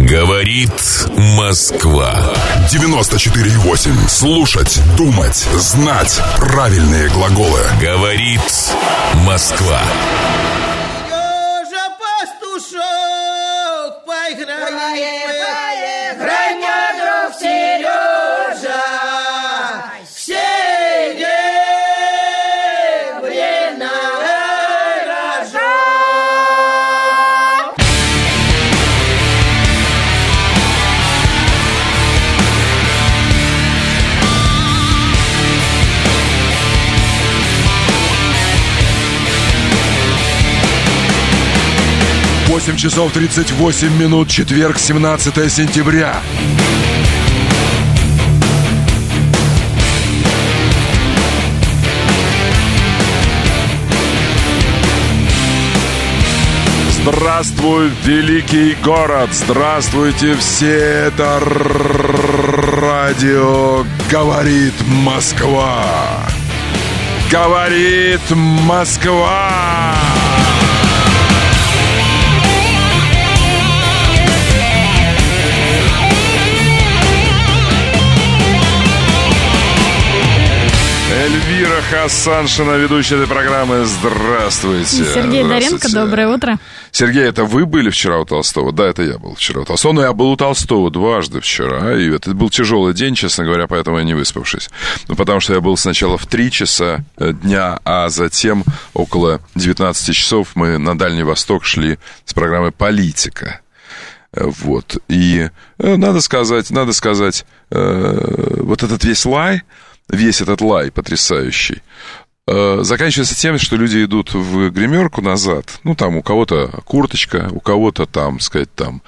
Говорит Москва. 94,8. Слушать, думать, знать правильные глаголы. Говорит Москва. Ёжа пастушок, поиграй, поиграй, мой друг Сережа. Восемь часов 38 минут, четверг, 17 сентября. Здравствуй, великий город! Здравствуйте все! Это радио «Говорит Москва». «Говорит Москва». Эльвира Хасаншина, ведущая этой программы. Здравствуйте. Сергей Доренко, доброе утро. Сергей, это вы были вчера у Толстого? Да, это я был вчера у Толстого. Но я был у Толстого дважды вчера. И это был тяжелый день, честно говоря, поэтому я не выспавшись. Ну, потому что я был сначала в 3 часа дня, а затем около 19 часов мы на Дальний Восток шли с программой «Политика». Вот. И надо сказать, вот этот весь этот лай потрясающий, заканчивается тем, что люди идут в гримерку назад. Ну, там у кого-то курточка, у кого-то там, сказать, там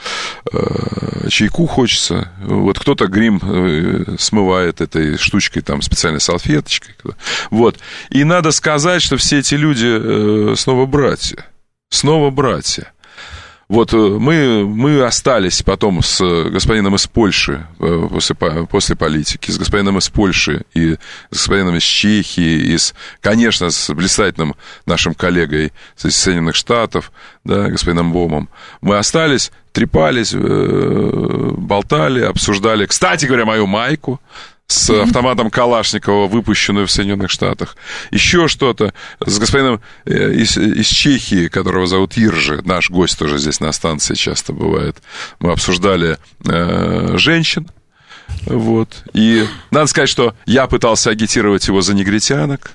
чайку хочется. Вот кто-то грим смывает этой штучкой, там, специальной салфеточкой. Вот. И надо сказать, что все эти люди снова братья. Снова братья. Вот мы остались потом с господином из Польши после политики, с господином из Польши и с господином из Чехии, и, конечно, с блистательным нашим коллегой из Соединенных Штатов, да, господином Бомом. Мы остались, трепались, болтали, обсуждали, кстати говоря, мою майку с автоматом Калашникова, выпущенную в Соединенных Штатах. Еще что-то с господином из Чехии, которого зовут Иржи, наш гость тоже здесь на станции часто бывает. Мы обсуждали женщин. Вот. И надо сказать, что я пытался агитировать его за негритянок,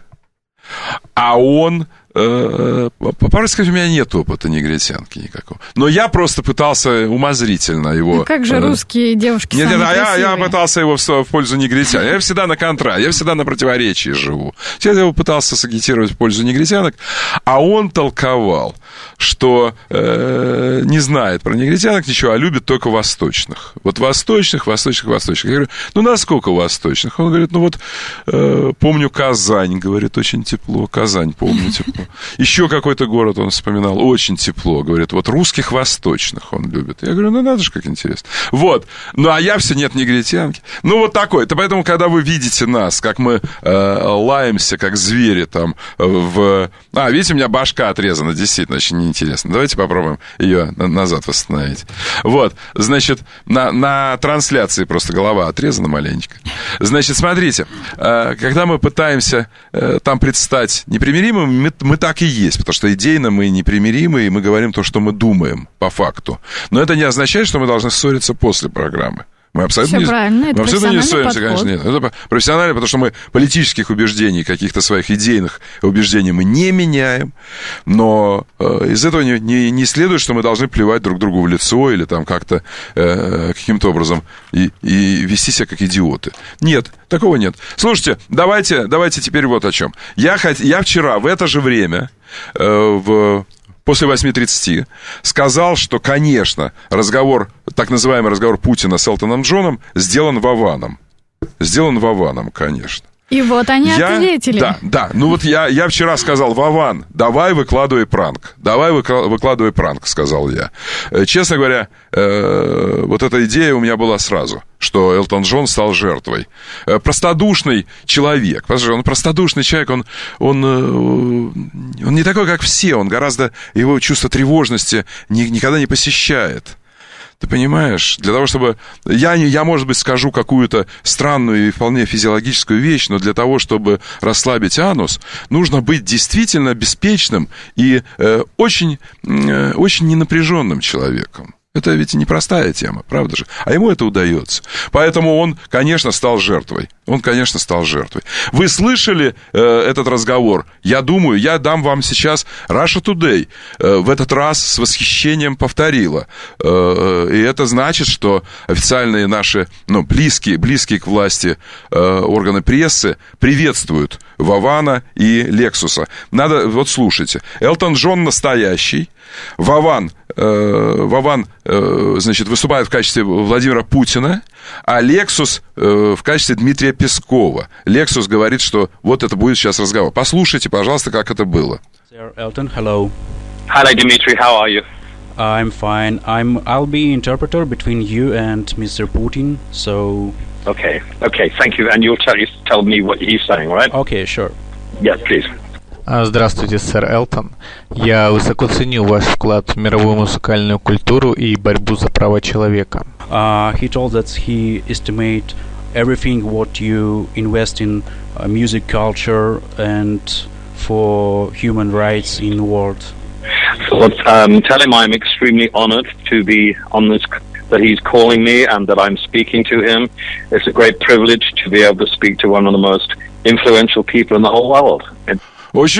а он... По-правде сказать, у меня нет опыта негритянки никакого. Но я просто пытался умозрительно его... Ну как же русские девушки самые красивые? Я пытался его в пользу негритян. Я всегда на контра, я всегда на противоречии живу. Сейчас я его пытался сагитировать в пользу негритянок, а он толковал, что не знает про негритянок ничего, а любит только восточных. Вот восточных. Я говорю, ну насколько восточных? Он говорит, ну вот помню Казань, говорит, очень тепло. Казань помню тепло. Еще какой-то город он вспоминал, очень тепло. Говорит, вот русских восточных он любит. Я говорю, ну надо же, как интересно. Вот, ну а я все нет негритянки. Ну вот такой. Это поэтому, когда вы видите нас, как мы лаемся, как звери там видите, у меня башка отрезана, действительно, очень неинтересно. Давайте попробуем ее назад восстановить. Вот, значит, на трансляции просто голова отрезана маленечко. Значит, смотрите, когда мы пытаемся там предстать непримиримыми, мы так и есть, потому что идейно мы непримиримы, и мы говорим то, что мы думаем, по факту. Но это не означает, что мы должны ссориться после программы. Мы абсолютно, не ссоримся, конечно, нет. Это профессионально, потому что мы политических убеждений, каких-то своих идейных убеждений мы не меняем, но из этого не следует, что мы должны плевать друг другу в лицо или там как-то каким-то образом и вести себя как идиоты. Нет, такого нет. Слушайте, давайте теперь вот о чем. Я вчера в это же время после 8:30 сказал, что, конечно, так называемый разговор Путина с Элтоном Джоном сделан Вованом. Сделан Вованом, конечно. И вот они ответили. Да. Ну вот я вчера сказал, Вован, давай выкладывай пранк. Давай выкладывай пранк, сказал я. Честно говоря, вот эта идея у меня была сразу, что Элтон Джон стал жертвой. Простодушный человек. Он простодушный человек, он не такой, как все. Он гораздо, его чувство тревожности никогда не посещает. Ты понимаешь? Для того, чтобы... Я, может быть, скажу какую-то странную и вполне физиологическую вещь, но для того, чтобы расслабить анус, нужно быть действительно беспечным и очень ненапряженным человеком. Это ведь непростая тема, правда же? А ему это удается. Поэтому он, конечно, стал жертвой. Вы слышали этот разговор? Я думаю, я дам вам сейчас Russia Today. В этот раз с восхищением повторила. И это значит, что официальные наши, близкие к власти органы прессы приветствуют Вавана и Лексуса. Вот слушайте. Элтон Джон настоящий. Вован, значит, выступает в качестве Владимира Путина, а Лексус в качестве Дмитрия Пескова. Лексус говорит, что вот это будет сейчас разговор. Послушайте, пожалуйста, как это было. Sir Elton, hello. Hello, Dmitry. How are you? I'm fine. I'll be interpreter between you and Mr. Putin. So. Okay. Thank you. And you'll tell me what he's saying, right? Okay, sure. Yes, please. Здравствуйте, сэр Элтон. Я высоко ценю ваш вклад в мировую музыкальную культуру и борьбу за права человека. He told that he estimate everything what you invest in music culture and for human rights in the world. So, tell him I'm extremely honored to be on this, that he's calling me and that I'm speaking to him. It's a great privilege to be able to speak to one of the most influential people in the whole world. Очень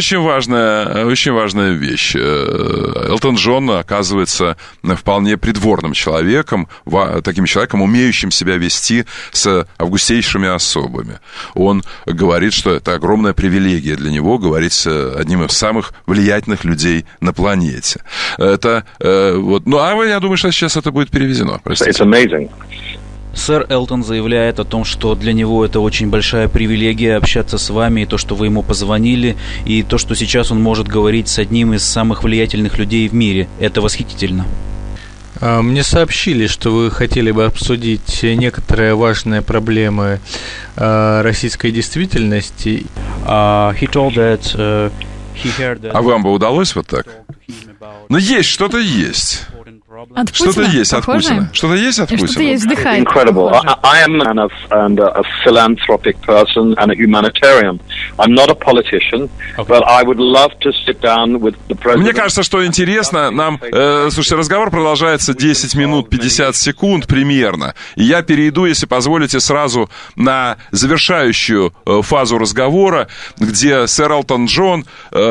важная вещь. Элтон Джон оказывается вполне придворным человеком, таким человеком, умеющим себя вести с августейшими особами. Он говорит, что это огромная привилегия для него говорить с одним из самых влиятельных людей на планете. Это вот. Я думаю, что сейчас это будет переведено. Простите. It's amazing. Сэр Элтон заявляет о том, что для него это очень большая привилегия общаться с вами, и то, что вы ему позвонили, и то, что сейчас он может говорить с одним из самых влиятельных людей в мире. Это восхитительно. Мне сообщили, что вы хотели бы обсудить некоторые важные проблемы российской действительности. He told that, he heard that... А вам бы удалось вот так? Но что-то есть. От что-то есть от Путина. Что-то есть от Путина. Что-то есть, вздыхает. Incredible. I am a philanthropic person and a humanitarian. I'm not a politician, but I would love to sit down with the president. Мне кажется, что интересно нам... слушайте, разговор продолжается 10 минут 50 секунд примерно. И я перейду, если позволите, сразу на завершающую фазу разговора, где сэр Элтон Джон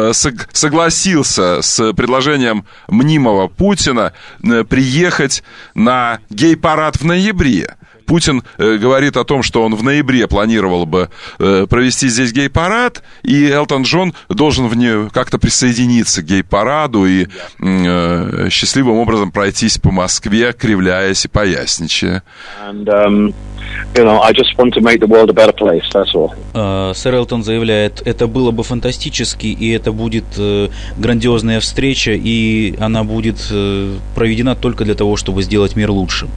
согласился с предложением мнимого Путина приехать на гей-парад в ноябре. Путин говорит о том, что он в ноябре планировал бы провести здесь гей-парад, и Элтон Джон должен в нее как-то присоединиться к гей-параду и счастливым образом пройтись по Москве, кривляясь и поясничая. I just want to make the world a better place, that's all. Сэр Элтон заявляет, это было бы фантастически, и это будет грандиозная встреча, и она будет проведена только для того, чтобы сделать мир лучше.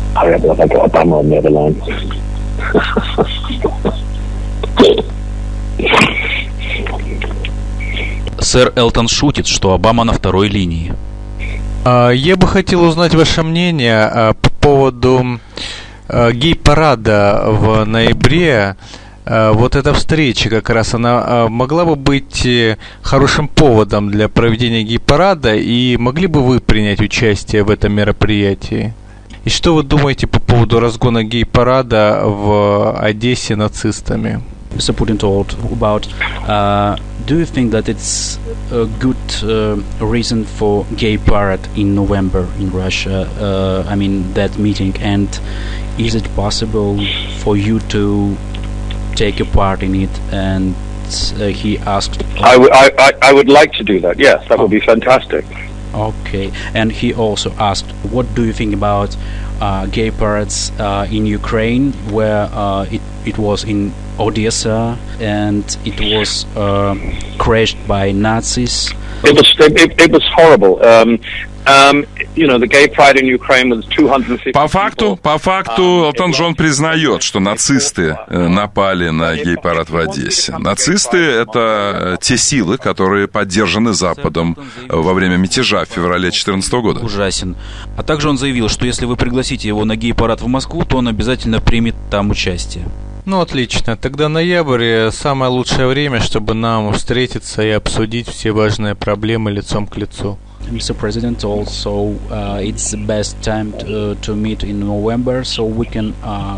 Сэр Элтон шутит, что Обама на второй линии. Я бы хотел узнать ваше мнение по поводу гей-парада в ноябре. Вот эта встреча как раз, она могла бы быть хорошим поводом для проведения гей-парада, и могли бы вы принять участие в этом мероприятии? И что вы думаете по поводу разгона гей-парада в Одессе нацистами? Mr. Putin told about, do you think that it's a good reason for gay parade in November in Russia? I mean, that meeting, and is it possible for you to take a part in it? And he asked... I would like to do that, yes, that would be fantastic. Okay, and he also asked, what do you think about gay parades in Ukraine, where it was in Odessa, and it was crashed by Nazis. It was horrible. The gay pride in Ukraine was 250. По факту, Элтон Джон признает, что нацисты напали на гей-парад в Одессе. Нацисты — это те силы, которые поддержаны Западом во время мятежа в феврале 2014 года. Ужасен. А также он заявил, что если вы пригласите его на гей-парад в Москву, то он обязательно примет там участие. Ну, отлично. Тогда ноябрь – самое лучшее время, чтобы нам встретиться и обсудить все важные проблемы лицом к лицу. Mr. President, also it's the best time to meet in November, so we can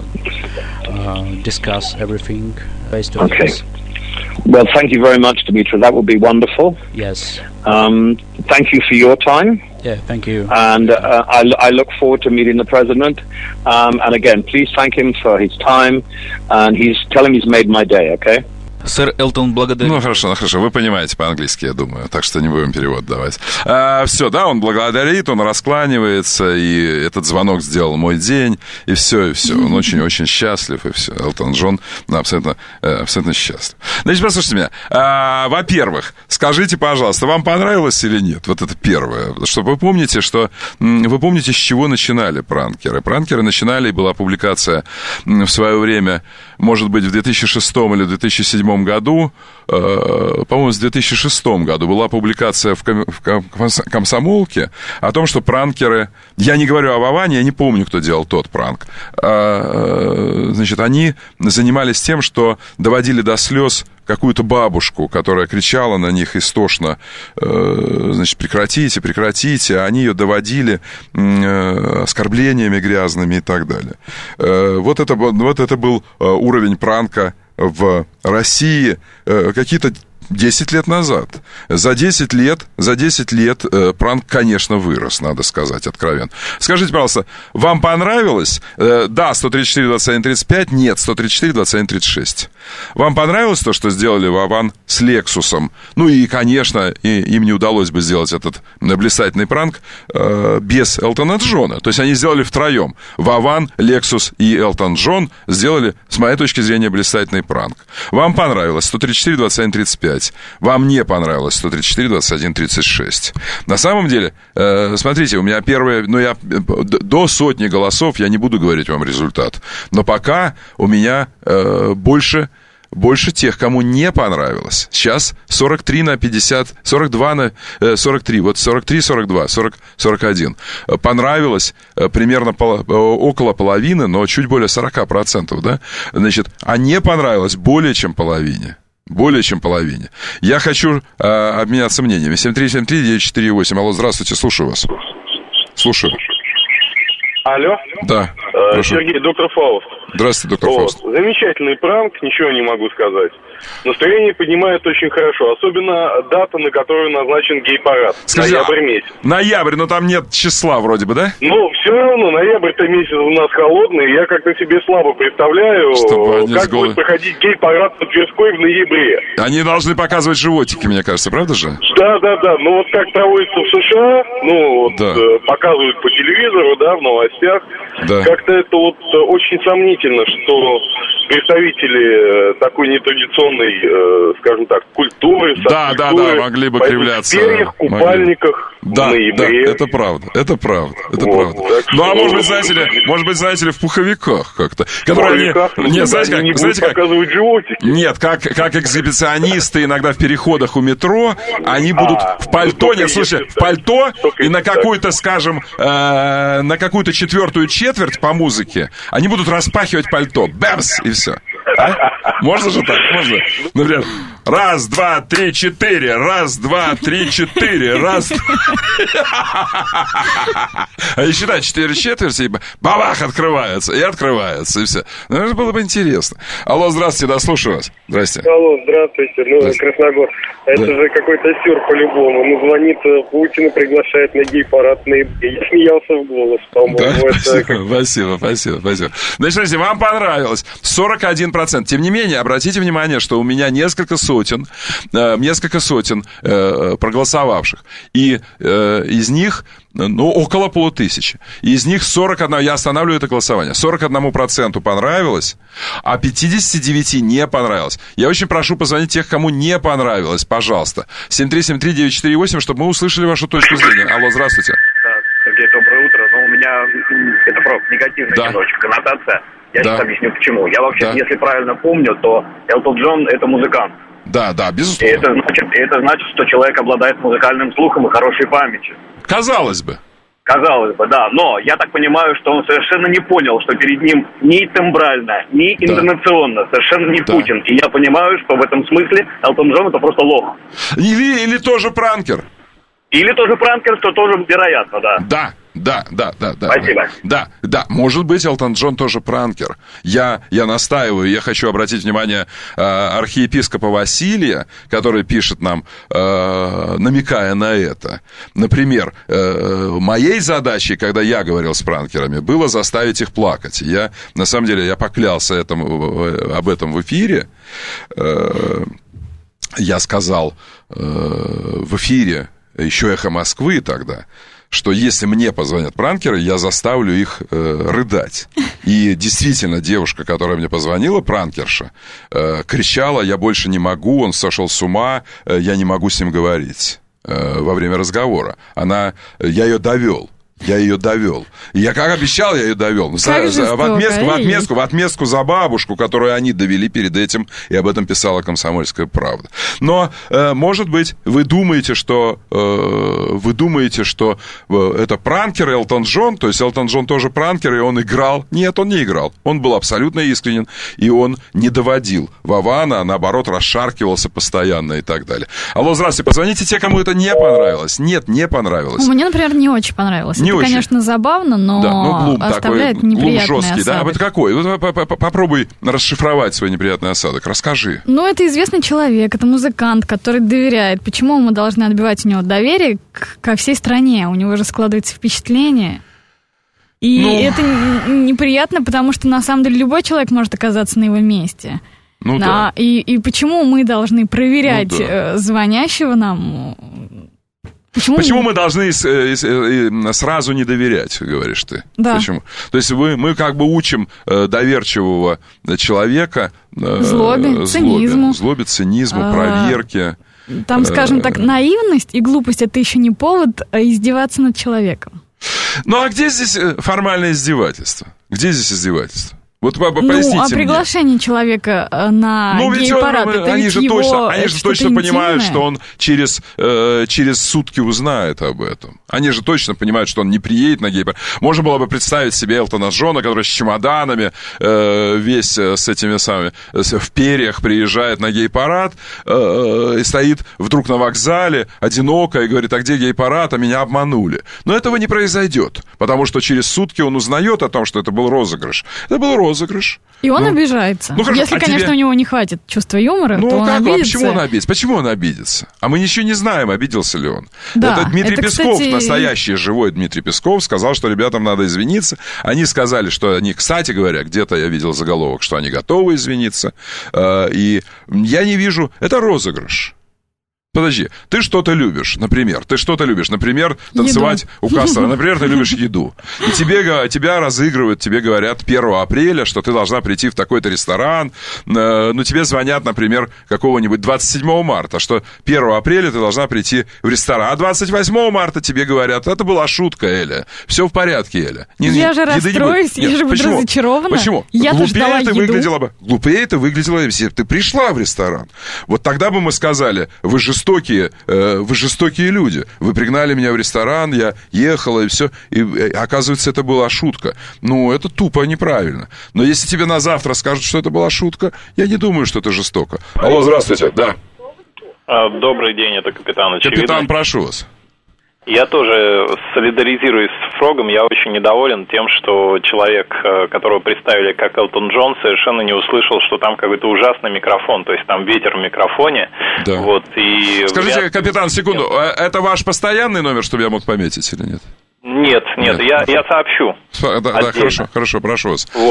discuss everything face to face. Well, thank you very much, Dmitry. That would be wonderful. Yes. Thank you for your time. Yeah, thank you. And I look forward to meeting the president. And again, please thank him for his time. And tell him he's made my day, okay? Сэр Элтон, благодарю. Ну, хорошо, вы понимаете по-английски, я думаю, так что не будем перевод давать. Все, да, он благодарит, он раскланивается, и этот звонок сделал мой день, и все. Он очень-очень счастлив, и все. Элтон Джон абсолютно счастлив. Значит, послушайте меня. Во-первых, скажите, пожалуйста, вам понравилось или нет? Вот это первое. Чтобы вы помните, с чего начинали пранкеры. Пранкеры начинали, и была публикация в свое время, может быть, в 2006 или 2007 году, по-моему, в 2006 году была публикация в «Комсомолке» о том, что пранкеры... Я не говорю о Воване, я не помню, кто делал тот пранк. Значит, они занимались тем, что доводили до слез какую-то бабушку, которая кричала на них истошно, значит, прекратите, а они ее доводили оскорблениями грязными и так далее. Вот это был уровень пранка в России какие-то 10 лет назад. За 10 лет пранк, конечно, вырос, надо сказать откровенно. Скажите, пожалуйста, вам понравилось? Да, 134-21-35, нет, 134-21-36. Вам понравилось то, что сделали Вован с Лексусом? Ну и, конечно, им не удалось бы сделать этот блистательный пранк без Элтона Джона. То есть они сделали втроем. Вован, Лексус и Элтон Джон сделали, с моей точки зрения, блистательный пранк. Вам понравилось 134-21-35. Вам не понравилось 134-21-36. На самом деле, смотрите, у меня первые... до 100 голосов я не буду говорить вам результат. Но пока у меня больше тех, кому не понравилось. Сейчас 43 на 50, 42 на 43, вот 43, 42, 40, 41. Понравилось примерно около половины, но чуть более 40%, да? Значит, а не понравилось более чем половине. Я хочу обменяться мнениями. 7373948. Алло, здравствуйте, слушаю вас. Слушаю. Алло? Да. Сергей, доктор Фауст. Здравствуйте, доктор Фауст. Замечательный пранк, ничего не могу сказать. Настроение поднимает очень хорошо, особенно дата, на которую назначен гей-парад. Скажите, ноябрь месяц. Ноябрь, но там нет числа вроде бы, да? Ну, все равно, ноябрь-то месяц у нас холодный, я как-то себе слабо представляю, как будет проходить гей-парад по Тверской в ноябре. Они должны показывать животики, мне кажется, правда же? Да, ну вот как проводится в США, показывают по телевизору, да, в новостях, как-то это вот очень сомнительно, что представители такой нетрадиционной, скажем так, культуры, субкультуры, могли бы кривляться. В перьях, купальниках в ноябре. Да, это правда. Ну, а может быть, знаете ли, в пуховиках как-то. Которые знаете, как показывают животики. Нет, как экзибиционисты иногда в переходах у метро, они будут в пальто, в пальто и на какую-то, скажем, на какую-то четвертую четверть по музыке, они будут распахивать пальто. Бэмс! И все. А? Можно же так? Можно? Например, 1, 2, 3, 4. 1, 2, 3, 4. А и считай, 4 четверти, и бабах, открывается, и все. Ну, это было бы интересно. Алло, здравствуйте, да, слушаю вас. Здрасте. Алло, здравствуйте. Красногор. Это же какой-то сюр по-любому. Звонит Путин и приглашает на гей-парад в ноябре. Я смеялся в голос, по-моему. Да? Спасибо. Значит, смотрите, вам понравилось. 41%. Тем не менее, обратите внимание, что у меня несколько сотен сотен проголосовавших. И из них, около 5000. Из них 41, я останавливаю это голосование, 41% понравилось, а 59 не понравилось. Я очень прошу позвонить тех, кому не понравилось, пожалуйста. 7373948, чтобы мы услышали вашу точку зрения. Алло, здравствуйте. Да, Сергей, доброе утро. У меня это просто негативная немножечко коннотация. Я сейчас объясню почему. Я вообще, если правильно помню, то Элтон Джон это музыкант. Да, безусловно. И это значит, что человек обладает музыкальным слухом и хорошей памятью. Казалось бы, да. Но я так понимаю, что он совершенно не понял, что перед ним ни тембрально, ни интонационно совершенно не Путин. И я понимаю, что в этом смысле Элтон Джон это просто лох. Или тоже пранкер. Или тоже пранкер, что тоже вероятно, да. Да. Спасибо. Да, может быть, Элтон Джон тоже пранкер. Я настаиваю, я хочу обратить внимание архиепископа Василия, который пишет нам, намекая на это. Например, моей задачей, когда я говорил с пранкерами, было заставить их плакать. На самом деле, я поклялся об этом в эфире. Я сказал в эфире, еще «Эхо Москвы» тогда, что если мне позвонят пранкеры, я заставлю их рыдать. И действительно, девушка, которая мне позвонила, пранкерша, кричала: «Я больше не могу, он сошел с ума, я не могу с ним говорить» во время разговора. Я ее довел. Я как обещал, я ее довел. В отместку за бабушку, которую они довели перед этим, и об этом писала «Комсомольская правда». Но, может быть, вы думаете, что это пранкер Элтон Джон, то есть Элтон Джон тоже пранкер, и он играл. Нет, он не играл. Он был абсолютно искренен, и он не доводил Вована, а наоборот расшаркивался постоянно и так далее. Алло, здравствуйте, позвоните те, кому это не понравилось. Нет, не понравилось. Мне, например, не очень понравилось. Это, очень. Конечно, забавно, но глум оставляет такой, неприятный глум жесткий. осадок. Да, вот какой? Попробуй расшифровать свой неприятный осадок. Расскажи. Это известный человек, это музыкант, который доверяет. Почему мы должны отбивать у него доверие ко всей стране? У него же складывается впечатление. И это неприятно, потому что, на самом деле, любой человек может оказаться на его месте. И почему мы должны проверять звонящего нам... Почему мы должны сразу не доверять, говоришь ты? Да. Почему? То есть мы как бы учим доверчивого человека злобе, цинизму, проверке. Там, скажем так, наивность и глупость — это еще не повод издеваться над человеком. А где здесь формальное издевательство? Где здесь издевательство? Вот поясните мне. Приглашение человека на гей-парад, они же точно понимают, что он через сутки узнает об этом. Они же точно понимают, что он не приедет на гей-парад. Можно было бы представить себе Элтона Джона, который с чемоданами, весь с этими самыми, в перьях приезжает на гей-парад, и стоит вдруг на вокзале, одиноко, и говорит: а где гей-парад, а меня обманули. Но этого не произойдет, потому что через сутки он узнает о том, что это был розыгрыш. Это был розыгрыш. И он обижается. Если, конечно, у него не хватит чувства юмора, то он обидится. Почему он обидится? А мы ничего не знаем, обиделся ли он. Да, это Дмитрий Песков, настоящий живой Дмитрий Песков, сказал, что ребятам надо извиниться. Они сказали, что они, кстати говоря, где-то я видел заголовок, что они готовы извиниться. И я не вижу... Это розыгрыш. Подожди, ты что-то любишь, например, танцевать у Кастро, например, ты любишь еду, и тебя разыгрывают, тебе говорят 1 апреля, что ты должна прийти в такой-то ресторан, тебе звонят, например, какого-нибудь 27 марта, что 1 апреля ты должна прийти в ресторан, а 28 марта тебе говорят: это была шутка, Эля, все в порядке, Эля. Я же расстроюсь, я же буду разочарована. Почему? Я-то ждала еду. Глупее ты выглядела, если ты пришла в ресторан. Вот тогда бы мы сказали: вы жестокие люди. Вы пригнали меня в ресторан, я ехала, и все. И оказывается, это была шутка. Это тупо неправильно. Но если тебе на завтра скажут, что это была шутка, я не думаю, что это жестоко. Алло, здравствуйте. Да. Добрый день, это капитан Очевидный. Капитан, прошу вас. Я тоже солидаризируюсь с Фрогом. Я очень недоволен тем, что человек, которого представили как Элтон Джон, совершенно не услышал, что там какой-то ужасный микрофон. То есть там ветер в микрофоне. Да. Скажите, капитан, секунду, это ваш постоянный номер, чтобы я мог пометить или нет? Нет, я сообщу. Да, хорошо, прошу вас.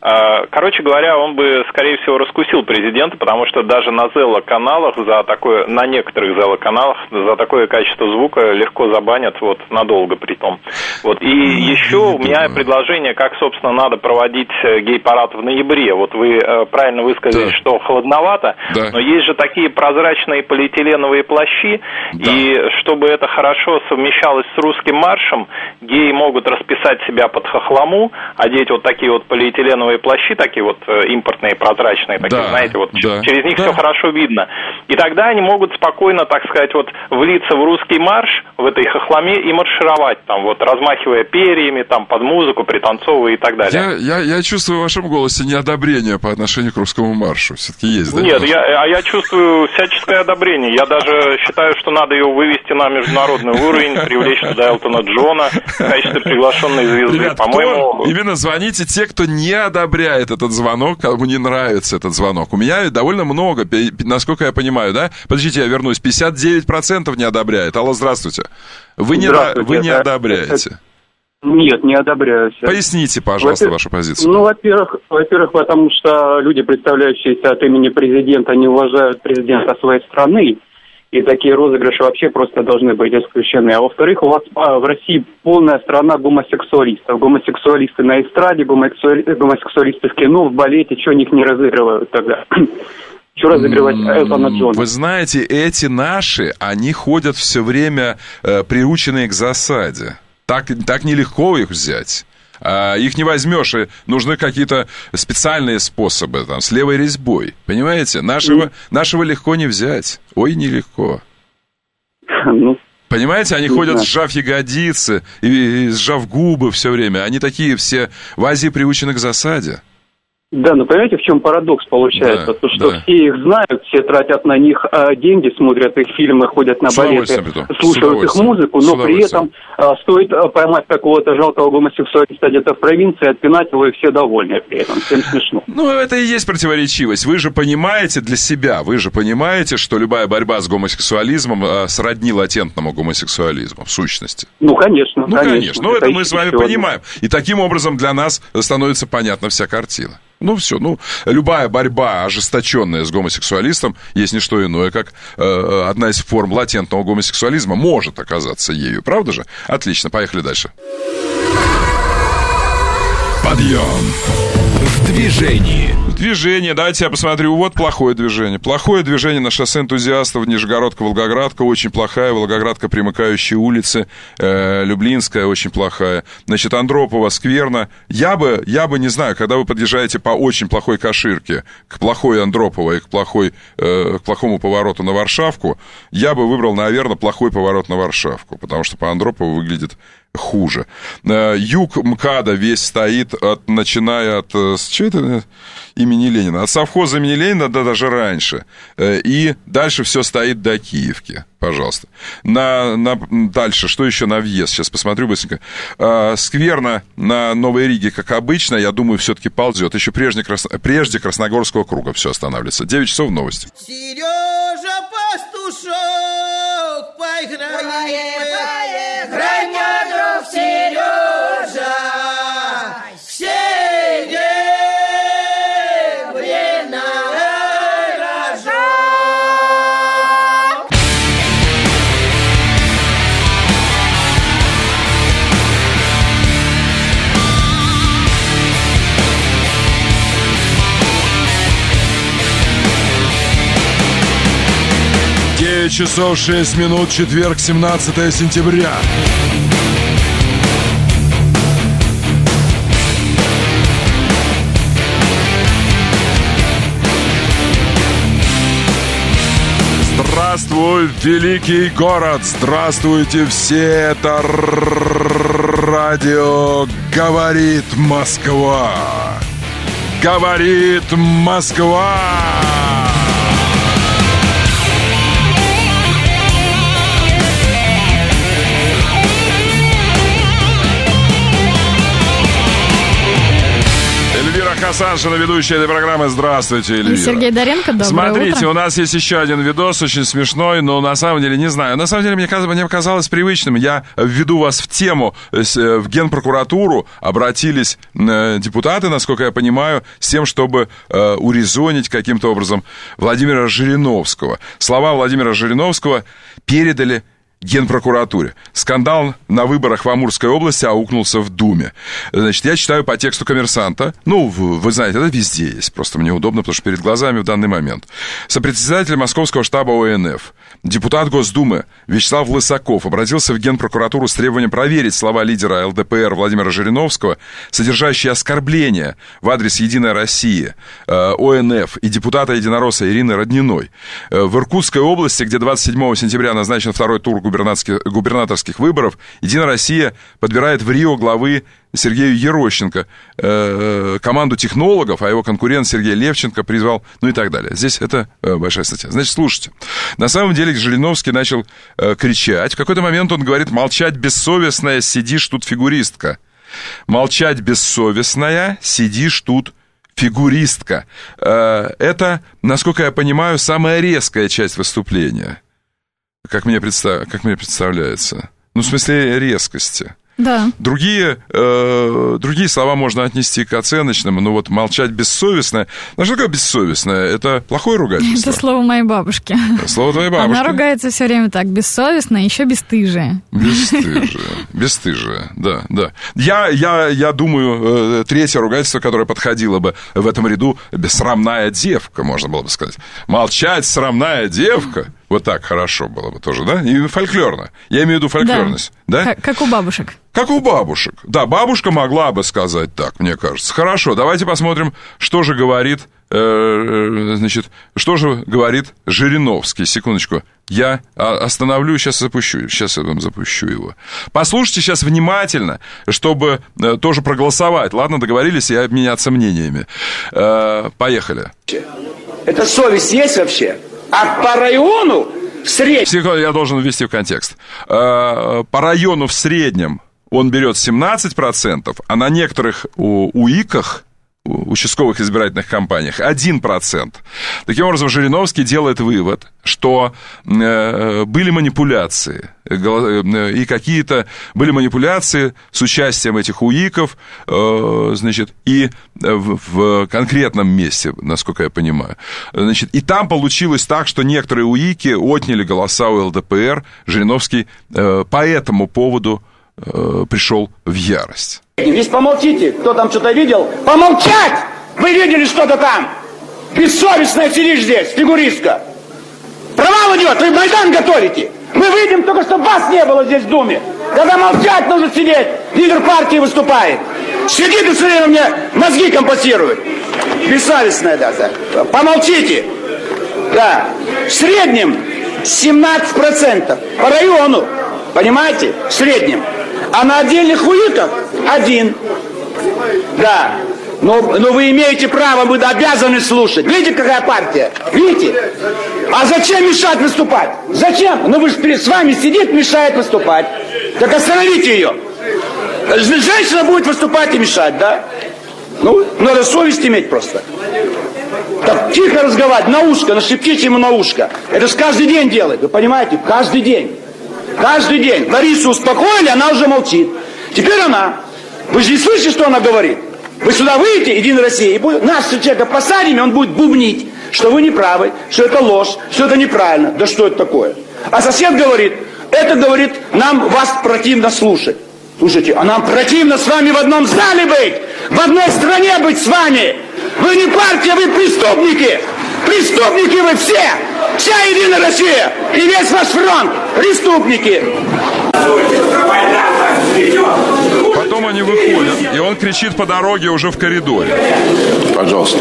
Короче говоря, он бы, скорее всего, раскусил президента, потому что даже на Зело-каналах, на некоторых Зело-каналах за такое качество звука легко забанят, вот, надолго притом. Вот, и еще у меня предложение, как, собственно, надо проводить гей-парад в ноябре. Вот вы правильно высказали, что холодновато, но есть же такие прозрачные полиэтиленовые плащи, и чтобы это хорошо совмещалось с русским маршем, геи могут расписать себя под хохлому, одеть вот такие вот полиэтиленовые плащи, такие вот импортные, прозрачные, такие, знаете, вот через них все хорошо видно. И тогда они могут спокойно, так сказать, вот влиться в русский марш в этой хохломе и маршировать там, вот, размахивая перьями, там, под музыку, пританцовывая и так далее. Я чувствую в вашем голосе неодобрение по отношению к русскому маршу. Все-таки есть, да? Нет, я чувствую всяческое одобрение. Я даже считаю, что надо его вывести на международный уровень, привлечь туда Элтона Джона в качестве приглашенной звезды. Ребят, по-моему... Именно звоните те, кто не одобряет этот звонок, кому не нравится этот звонок. У меня довольно много, насколько я понимаю, да? Подождите, я вернусь. 59% не одобряет. Алло, здравствуйте. Вы не одобряете? Нет, не одобряю. Поясните, пожалуйста, вашу позицию. Ну, во-первых, потому что люди, представляющиеся от имени президента, не уважают президента своей страны, и такие розыгрыши вообще просто должны быть исключены. А во-вторых, у вас в России полная страна гомосексуалистов. Гомосексуалисты на эстраде, гомосексуалисты в кино, в балете, что них не разыгрывают тогда? Что разыгрывать Элтона Джона? Вы знаете, эти наши, они ходят все время приученные к засаде. Так нелегко их взять. Их не возьмешь, и нужны какие-то специальные способы, там, с левой резьбой. Понимаете? Нашего легко не взять. Ой, нелегко. Понимаете, они ходят, сжав ягодицы и сжав губы все время. Они такие все в Азии приучены к засаде. Да, но понимаете, в чем парадокс получается? То, что все их знают, все тратят на них деньги, смотрят их фильмы, ходят на балеты, слушают их музыку, но при этом стоит поймать какого-то жалкого гомосексуалиста где-то в провинции, отпинать его, и все довольны при этом. Всем смешно. Ну, это и есть противоречивость. Вы же понимаете для себя, что любая борьба с гомосексуализмом сродни латентному гомосексуализму, в сущности. Ну, конечно. Ну, это мы с вами понимаем. И таким образом для нас становится понятна вся картина. Любая борьба, ожесточенная с гомосексуалистом, есть не что иное, как одна из форм латентного гомосексуализма может оказаться ею. Правда же? Отлично, поехали дальше. Подъем в движении. Движение, давайте я посмотрю. Вот плохое движение. Плохое движение на шоссе Энтузиастов, Нижегородка-Волгоградка. Очень плохая. Волгоградка, примыкающие улицы. Люблинская, очень плохая. Значит, Андропова, скверно. Я бы, не знаю, когда вы подъезжаете по очень плохой Каширке к плохой Андропово и к плохому повороту на Варшавку, я бы выбрал, наверное, плохой поворот на Варшавку, потому что по Андропову выглядит хуже. Юг МКАДа весь стоит, начиная от имени Ленина. От совхоза имени Ленина, да, даже раньше. И дальше все стоит до Киевки. Пожалуйста. Дальше, что еще на въезд? Сейчас посмотрю быстренько. Скверно на Новой Риге, как обычно, я думаю, все-таки ползет. Еще прежде Красногорского круга все останавливается. 9 часов новости. Сережа Пастушок, поиграй, мой друг Сережа, часов 6 минут, четверг, 17 сентября. Здравствуй, великий город! Здравствуйте все! Это радио «Говорит Москва». Говорит Москва! Хасаншина, ведущая этой программы. Здравствуйте, Эльвира. И Сергей Доренко, доброе Смотрите, утро. У нас есть еще один видос, очень смешной, но на самом деле, не знаю. На самом деле, мне казалось привычным. Я введу вас в тему. В Генпрокуратуру обратились депутаты, насколько я понимаю, с тем, чтобы урезонить каким-то образом Владимира Жириновского. Слова Владимира Жириновского передали Генпрокуратуре. Скандал на выборах в Амурской области аукнулся в Думе. Значит, я читаю по тексту «Коммерсанта». Ну, вы знаете, это везде есть. Просто мне удобно, потому что перед глазами в данный момент. Сопредседатель Московского штаба ОНФ, депутат Госдумы Вячеслав Лысаков обратился в Генпрокуратуру с требованием проверить слова лидера ЛДПР Владимира Жириновского, содержащие оскорбления в адрес «Единой России», ОНФ и депутата-единоросса Ирины Родниной. В Иркутской области, где 27 сентября назначен второй тур губернаторских выборов, «Единая Россия» подбирает в Рио главы Сергею Ерощенко команду технологов, а его конкурент Сергей Левченко призвал, ну и так далее. Здесь это большая статья. Значит, слушайте. На самом деле Жириновский начал кричать. В какой-то момент он говорит: «Молчать, бессовестная, сидишь тут, фигуристка». «Молчать, бессовестная, сидишь тут, фигуристка». Это, насколько я понимаю, самая резкая часть выступления. Как мне представляется. Ну, в смысле резкости. Да. Другие слова можно отнести к оценочным, но вот «молчать бессовестно». Ну, что такое бессовестное? Это плохое ругательство? Это слово моей бабушки. Слово твоей бабушки? Она ругается все время так: бессовестно, еще бесстыжие. Бесстыжие, да. Я думаю, третье ругательство, которое подходило бы в этом ряду: «бессрамная девка», можно было бы сказать. «Молчать, срамная девка». Вот так хорошо было бы тоже, да? И фольклорно. Я имею в виду фольклорность. Да? Как у бабушек. Как у бабушек. Да, бабушка могла бы сказать так, мне кажется. Хорошо, давайте посмотрим, что же говорит, Жириновский. Секундочку. Я остановлю, сейчас я вам запущу его. Послушайте сейчас внимательно, чтобы тоже проголосовать. Ладно, договорились и обменяться мнениями. Поехали. Это совесть есть вообще? А по району в среднем... Секунду, я должен ввести в контекст. По району в среднем он берет 17%, а на некоторых УИКах, участковых избирательных кампаниях, 1%. Таким образом, Жириновский делает вывод, что были манипуляции, и какие-то были манипуляции с участием этих УИКов, значит, и в конкретном месте, насколько я понимаю. Значит, и там получилось так, что некоторые УИКи отняли голоса у ЛДПР. Жириновский по этому поводу пришел в ярость. Здесь помолчите, кто там что-то видел? Помолчать! Вы видели что-то там? Бессовестная сидишь здесь, фигуристка. Провал идет, вы Майдан готовите. Мы выйдем только, чтобы вас не было здесь в Думе. Когда молчать нужно сидеть, лидер партии выступает. Сидит и все время мне мозги компостирует. Бессовестная, да. Помолчите. Да. В среднем 17% по району. Понимаете? В среднем. А на отдельных УИКах 1. Да. Но вы имеете право, вы обязаны слушать. Видите, какая партия? Видите? А зачем мешать выступать? Зачем? Ну вы же с вами сидит, мешает выступать. Так остановите ее. Женщина будет выступать и мешать, да? Ну, надо совесть иметь просто. Так тихо разговаривать, на ушко, нашепчите ему на ушко. Это же каждый день делает, вы понимаете? Каждый день. Каждый день. Ларису успокоили, она уже молчит. Теперь она. Вы же не слышите, что она говорит? Вы сюда выйдете, Единая Россия, и нашего человека посадим, и он будет бубнить, что вы не правы, что это ложь, что это неправильно. Да что это такое? А сосед говорит, это, говорит, нам вас противно слушать. Слушайте, а нам противно с вами в одном зале быть, в одной стране быть с вами. Вы не партия, вы преступники. Преступники вы все. Вся Единая Россия и весь ваш фронт. Преступники. Потом они выходят, и он кричит по дороге уже в коридоре. Пожалуйста.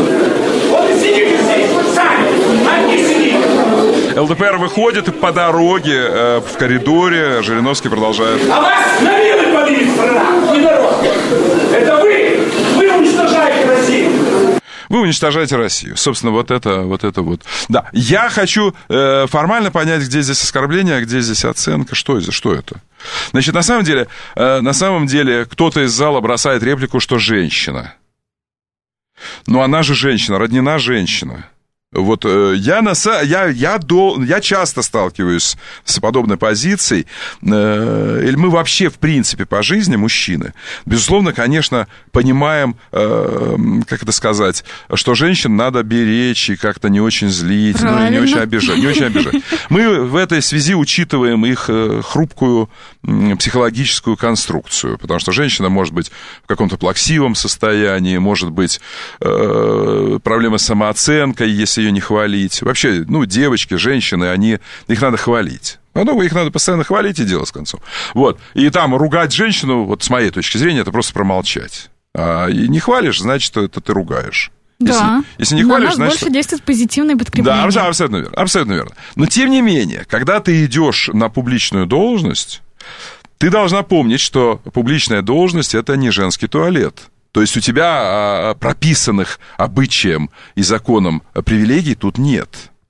ЛДПР выходит, и по дороге в коридоре Жириновский продолжает. А вас на милый подвиг страна, не народ. Это вы уничтожаете Россию. Вы уничтожаете Россию. Собственно, вот это. Да, я хочу формально понять, где здесь оскорбление, а где здесь оценка, что это. Значит, на самом деле, кто-то из зала бросает реплику, что женщина. Но она же женщина, роднена женщина. Вот я часто сталкиваюсь с подобной позицией. Или мы вообще, в принципе, по жизни, мужчины, безусловно, конечно, понимаем, как это сказать, что женщин надо беречь и как-то не очень злить, ну, и не очень обижать. Мы в этой связи учитываем их хрупкую психологическую конструкцию, потому что женщина может быть в каком-то плаксивом состоянии, может быть проблемы с самооценкой, если ее не хвалить. Вообще, девочки, женщины, их надо хвалить. Их надо постоянно хвалить и дело с концом. Вот. И там ругать женщину, вот с моей точки зрения, это просто промолчать. И не хвалишь, значит, это ты ругаешь. Да. Если не хвалишь, значит... больше действует позитивное подкрепление. Да, абсолютно верно. Но, тем не менее, когда ты идешь на публичную должность, ты должна помнить, что публичная должность – это не женский туалет. То есть у тебя прописанных обычаем и законом привилегий тут нет.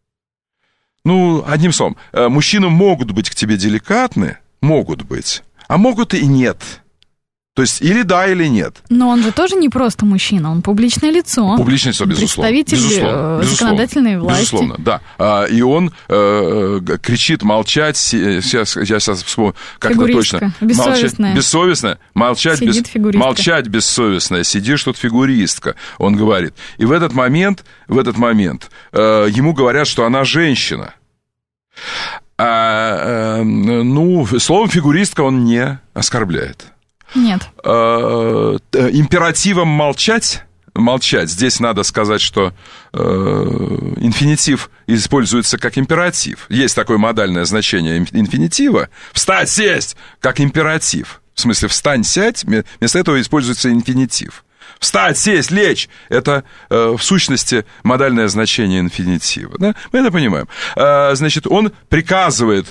Одним словом, мужчины могут быть к тебе деликатны, могут быть, а могут и нет. То есть или да, или нет. Но он же тоже не просто мужчина, он публичное лицо. Публичное лицо, безусловно. Представитель законодательной власти. Безусловно, да. И он кричит молчать, я сейчас вспомню, как это точно. Бессовестная. Молчать бессовестная. Сидишь тут фигуристка, он говорит. И в этот момент ему говорят, что она женщина. Словом фигуристка он не оскорбляет. Нет. Императивом молчать, здесь надо сказать, что инфинитив используется как императив. Есть такое модальное значение инфинитива. Встать, сесть, как императив. В смысле, встань, сядь, вместо этого используется инфинитив. Встать, сесть, лечь – это в сущности модальное значение инфинитива. Да? Мы это понимаем. Значит, он приказывает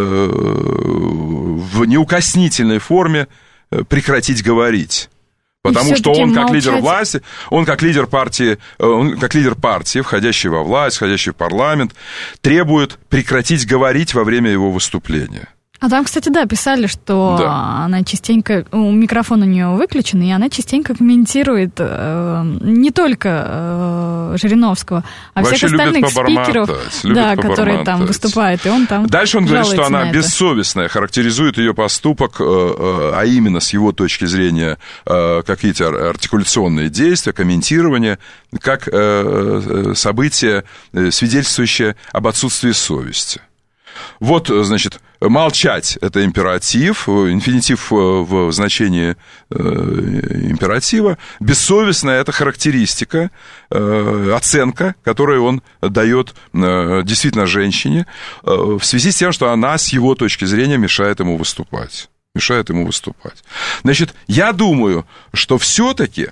в неукоснительной форме прекратить говорить. Потому что он как лидер власти, он как лидер партии, входящий во власть, входящий в парламент, требует прекратить говорить во время его выступления. А там, кстати, писали, что она частенько, микрофон у нее выключен, и она частенько комментирует не только Жириновского, а вообще всех остальных спикеров, которые там выступают, и он там Дальше он говорит, что она бессовестная, характеризует ее поступок, а именно с его точки зрения какие-то артикуляционные действия, комментирование, как событие, свидетельствующее об отсутствии совести. Вот, значит, молчать – это императив, инфинитив в значении императива. Бессовестная – это характеристика, оценка, которую он дает действительно женщине в связи с тем, что она с его точки зрения мешает ему выступать. Значит, я думаю, что все-таки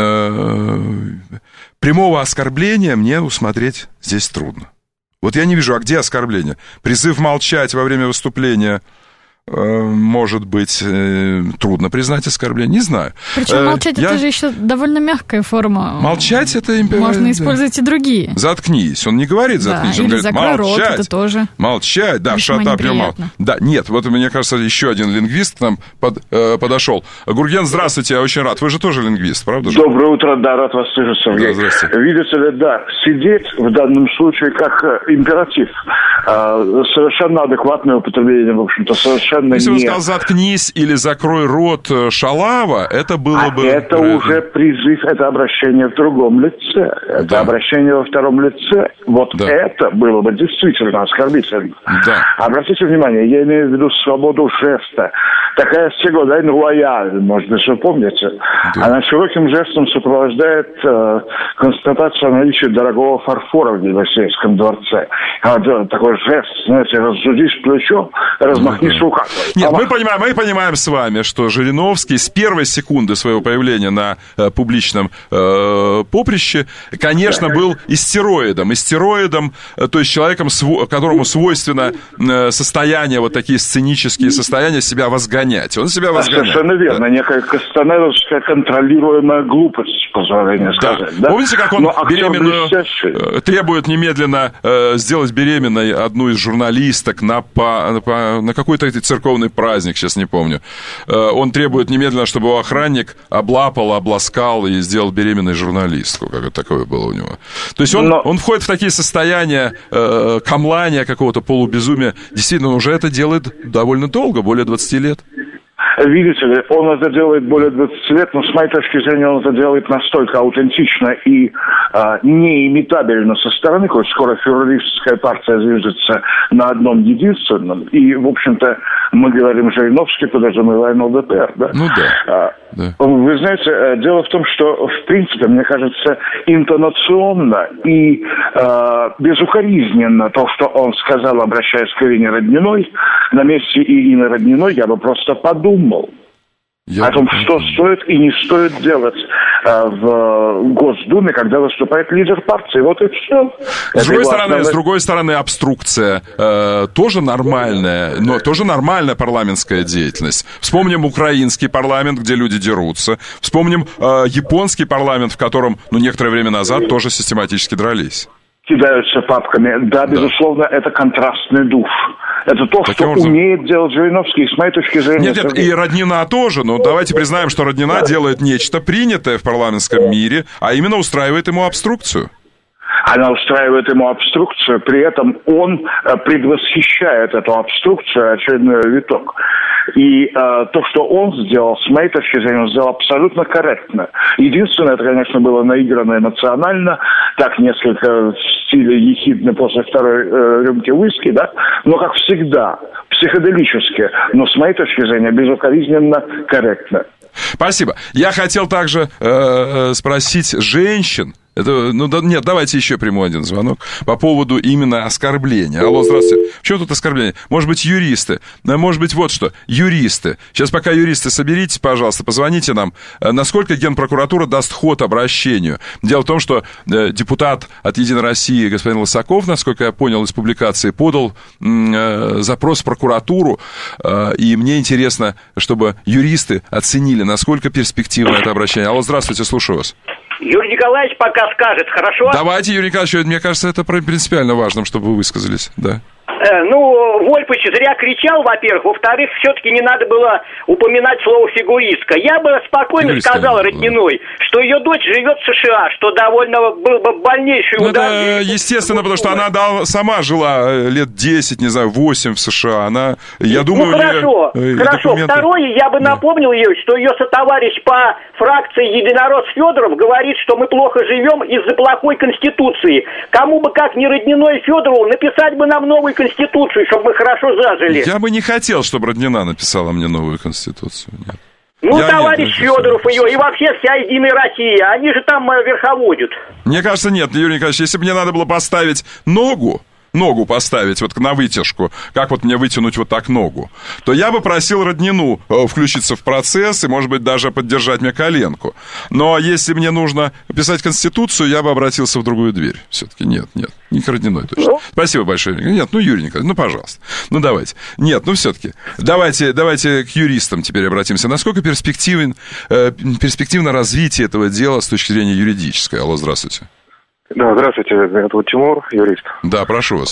прямого оскорбления мне усмотреть здесь трудно. Вот я не вижу, а где оскорбление? Призыв молчать во время выступления, может быть, трудно признать оскорбление, не знаю. Причем молчать это же еще довольно мягкая форма. Молчать это... Можно использовать и другие. Заткнись. Он не говорит заткнись, он говорит закрой молчать. Рот, это тоже. Молчать, да, shut up your mouth. Да, нет, вот мне кажется, еще один лингвист к нам подошел. Гурген, здравствуйте, я очень рад. Вы же тоже лингвист, правда же? Доброе утро, да, рад вас слышать, Сергей. Да, здравствуйте. Видите ли, да, сидеть в данном случае как императив. Совершенно адекватное употребление, в общем-то, совершенно если он сказал «заткнись» или «закрой рот, шалава», это было бы... это уже призыв, это обращение в другом лице. Это обращение во втором лице. Вот это было бы действительно оскорбительно. Да. Обратите внимание, я имею в виду свободу жеста. Такая сегодня рояль, может быть, вы помните. Да. Она широким жестом сопровождает констатацию о наличии дорогого фарфора в Елисейском дворце. Такой жест, знаете, разжудишь плечо, размахнись руками. Нет, мы понимаем с вами, что Жириновский с первой секунды своего появления на публичном поприще, конечно, был истероидом. То есть человеком, которому свойственно состояние, вот такие сценические состояния, себя возгонять. Он себя возгоняет. Совершенно верно. Некая кастанедовская контролируемая глупость. позволения сказать. Да? Помните, как он беременную требует немедленно сделать беременной одну из журналисток на какой-то церковный праздник, сейчас не помню. Он требует немедленно, чтобы его охранник облапал, обласкал и сделал беременной журналистку. Как такое было у него. То есть он входит в такие состояния камлания, какого-то полубезумия. Действительно, он уже это делает довольно долго, более 20 лет. Видите ли, он это делает более 20 лет, но с моей точки зрения он это делает настолько аутентично и неимитабельно со стороны, коль скоро фюрреристская партия движется на одном единственном. И, в общем-то, мы говорим Жириновский, подразумеваем ЛДПР, да? Ну да. Вы знаете, дело в том, что, в принципе, мне кажется, интонационно и безукоризненно то, что он сказал, обращаясь к Ирине Родниной, на месте Ирины Родниной я бы просто подумал о том, что стоит и не стоит делать в Госдуме, когда выступает лидер партии. Вот и все. С другой стороны, обструкция тоже нормальная, но тоже нормальная парламентская деятельность. Вспомним украинский парламент, где люди дерутся. Вспомним японский парламент, в котором, некоторое время назад тоже систематически дрались. Кидаются папками. Да, безусловно, это контрастный дух. Это то, что умеет делать Жириновский, с моей точки зрения. Нет, и Роднина тоже, но давайте признаем, что Роднина делает нечто принятое в парламентском мире, а именно устраивает ему обструкцию. Она устраивает ему обструкцию, при этом он предвосхищает эту обструкцию, очередной виток. И то, что он сделал, с моей точки зрения, он сделал абсолютно корректно. Единственное, это, конечно, было наиграно эмоционально, так несколько в стиле ехидно после второй рюмки виски, да, но, как всегда, психоделически, но, с моей точки зрения, безукоризненно корректно. Спасибо. Я хотел также спросить женщин. Нет, давайте еще приму один звонок по поводу именно оскорбления. Алло, здравствуйте. В чем тут оскорбление? Может быть, юристы. Может быть, вот что. Юристы. Сейчас пока юристы соберитесь, пожалуйста, позвоните нам. Насколько Генпрокуратура даст ход обращению? Дело в том, что депутат от «Единой России» господин Лысаков, насколько я понял из публикации, подал запрос в прокуратуру. И мне интересно, чтобы юристы оценили, насколько перспективно это обращение. Алло, здравствуйте, слушаю вас. Юрий Николаевич пока скажет, хорошо? Давайте, Юрий Николаевич, мне кажется, это принципиально важно, чтобы вы высказались, да. Вольфович зря кричал, во-первых. Во-вторых, все-таки не надо было упоминать слово «фигуристка». Я бы спокойно сказал Родниной, что ее дочь живет в США, что довольно был бы больнейший удар. Это естественно, потому что она сама жила лет 10, не знаю, 8 в США. Я думаю, хорошо. Документы... Второе, я бы напомнил ей, что ее сотоварищ по фракции «Единорос» Федоров говорит, что мы плохо живем из-за плохой конституции. Кому бы как ни Родниной и Федорову написать бы нам новую конституцию, чтобы мы хорошо зажили. Я бы не хотел, чтобы Роднина написала мне новую конституцию. Нет. Товарищ Федоров ее и вообще вся «Единая Россия», они же там верховодят. Мне кажется, нет, Юрий Николаевич, если бы мне надо было поставить ногу поставить вот на вытяжку, как вот мне вытянуть вот так ногу, то я бы просил Роднину включиться в процесс и, может быть, даже поддержать мне коленку. Но если мне нужно писать Конституцию, я бы обратился в другую дверь. Все-таки нет, не к Родниной точно. Спасибо большое. Нет, Юрий Николаевич, пожалуйста. Давайте. Нет, все-таки. Давайте к юристам теперь обратимся. Насколько перспективно развитие этого дела с точки зрения юридической? Алло, здравствуйте. Да, здравствуйте, меня зовут Тимур, юрист. Да, прошу вас.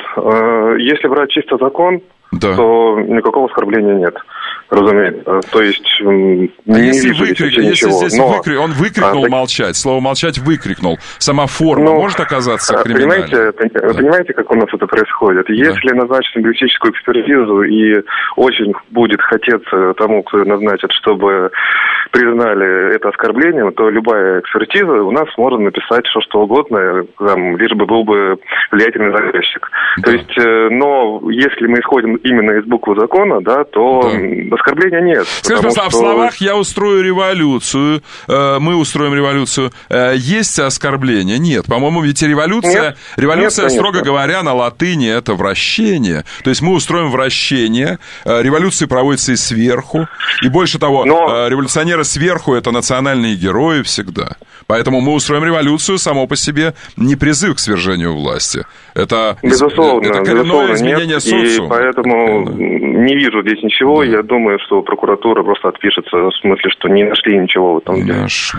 Если брать чисто закон, то никакого оскорбления нет, разумеется. То есть не вижу ничего. Он выкрикнул молчать, слово молчать выкрикнул. Сама форма может оказаться криминальной. Понимаете, как у нас это происходит? Если назначить лингвистическую экспертизу и очень будет хотеться тому, кто назначит, чтобы признали это оскорблением, то любая экспертиза у нас может написать что угодно, лишь бы был бы влиятельный заказчик. То есть, но если мы исходим именно из буквы закона, то оскорбления нет. Скажите, пожалуйста, в словах «я устрою революцию», «мы устроим революцию», есть оскорбления? Нет. По-моему, ведь революция, строго говоря, на латыни это вращение. То есть мы устроим вращение, революция проводится и сверху, и больше того, революционеры сверху это национальные герои всегда. Поэтому мы устроим революцию, само по себе не призыв к свержению власти. Это коренное изменение социума. И поэтому не вижу здесь ничего. Я думаю, что прокуратура просто отпишется, в смысле, что не нашли ничего в этом деле.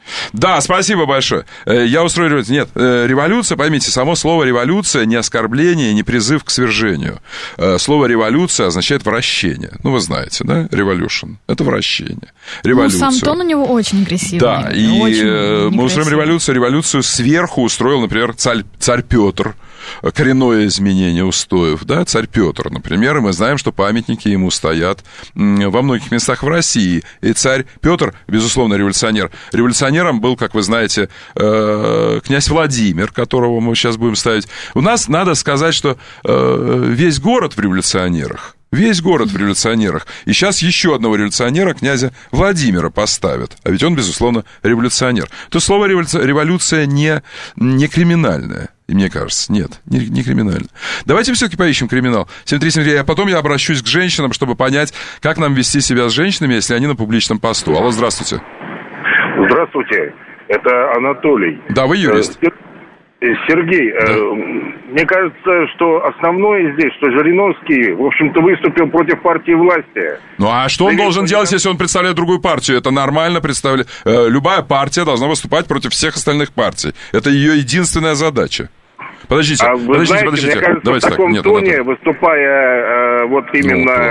Да, спасибо большое. Я устрою революцию. Нет, революция, поймите, само слово революция не оскорбление, не призыв к свержению. Слово революция означает вращение. Ну, вы знаете, да? Revolution. Это вращение. Революция. Ну, сам тон у него очень агрессивный. Да, и мы устроим революцию. Революцию сверху устроил, например, царь Петр. Коренное изменение устоев, да, царь Петр, например, и мы знаем, что памятники ему стоят во многих местах в России, и царь Петр, безусловно, революционер. Революционером был, как вы знаете, князь Владимир, которого мы сейчас будем ставить. У нас, надо сказать, что весь город в революционерах. Весь город в революционерах. И сейчас еще одного революционера, князя Владимира, поставят. А ведь он, безусловно, революционер. То слово революция не криминальное. И мне кажется, нет, не криминально. Давайте все-таки поищем криминал. 73739, а потом я обращусь к женщинам, чтобы понять, как нам вести себя с женщинами, если они на публичном посту. Алло, здравствуйте. Здравствуйте, это Анатолий. Да, вы юрист. Сергей, мне кажется, что основное здесь, что Жириновский, в общем-то, выступил против партии власти. Ну а что он должен делать, если он представляет другую партию? Это нормально представлять. Любая партия должна выступать против всех остальных партий. Это ее единственная задача. Подождите. Мне кажется, давайте в таком тоне, выступая вот именно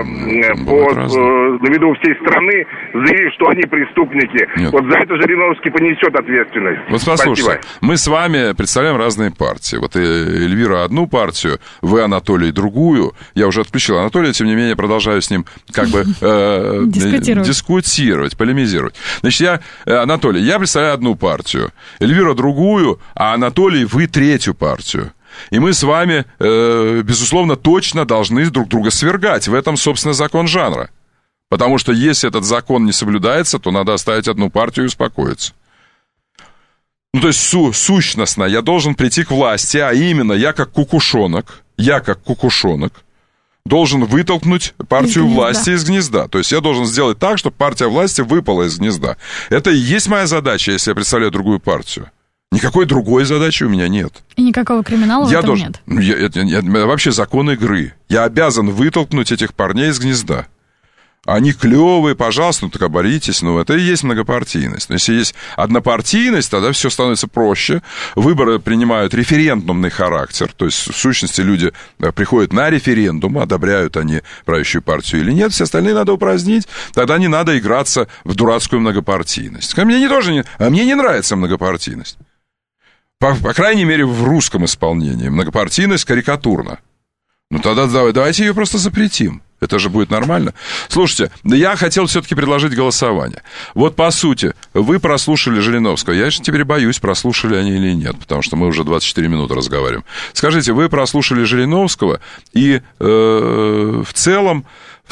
на виду всей страны, заявив, что они преступники, вот за это Жириновский понесет ответственность. Вот послушайте, мы с вами представляем разные партии. Вот Эльвира одну партию, вы, Анатолий, другую. Я уже отключил Анатолия, тем не менее, продолжаю с ним как бы дискутировать, полемизировать. Значит, Анатолий, я представляю одну партию, Эльвира другую, а Анатолий, вы третью партию. И мы с вами, безусловно, точно должны друг друга свергать. В этом, собственно, закон жанра. Потому что если этот закон не соблюдается, то надо оставить одну партию и успокоиться. Ну, то есть, сущностно, я должен прийти к власти, а именно, я как кукушонок, должен вытолкнуть партию власти из гнезда. То есть, я должен сделать так, чтобы партия власти выпала из гнезда. Это и есть моя задача, если я представляю другую партию. Никакой другой задачи у меня нет. И никакого криминала в этом нет. Это вообще закон игры. Я обязан вытолкнуть этих парней из гнезда. Они клевые, пожалуйста, ну так оборитесь. Ну, это и есть многопартийность. Но если есть однопартийность, тогда все становится проще. Выборы принимают референдумный характер. То есть, в сущности, люди приходят на референдум, одобряют они правящую партию или нет. Все остальные надо упразднить. Тогда не надо играться в дурацкую многопартийность. Мне не нравится многопартийность. По крайней мере, в русском исполнении. Многопартийность карикатурна. Ну, тогда давайте ее просто запретим. Это же будет нормально. Слушайте, я хотел все-таки предложить голосование. Вот, по сути, вы прослушали Жириновского. Я же теперь боюсь, прослушали они или нет, потому что мы уже 24 минуты разговариваем. Скажите, вы прослушали Жириновского, и в целом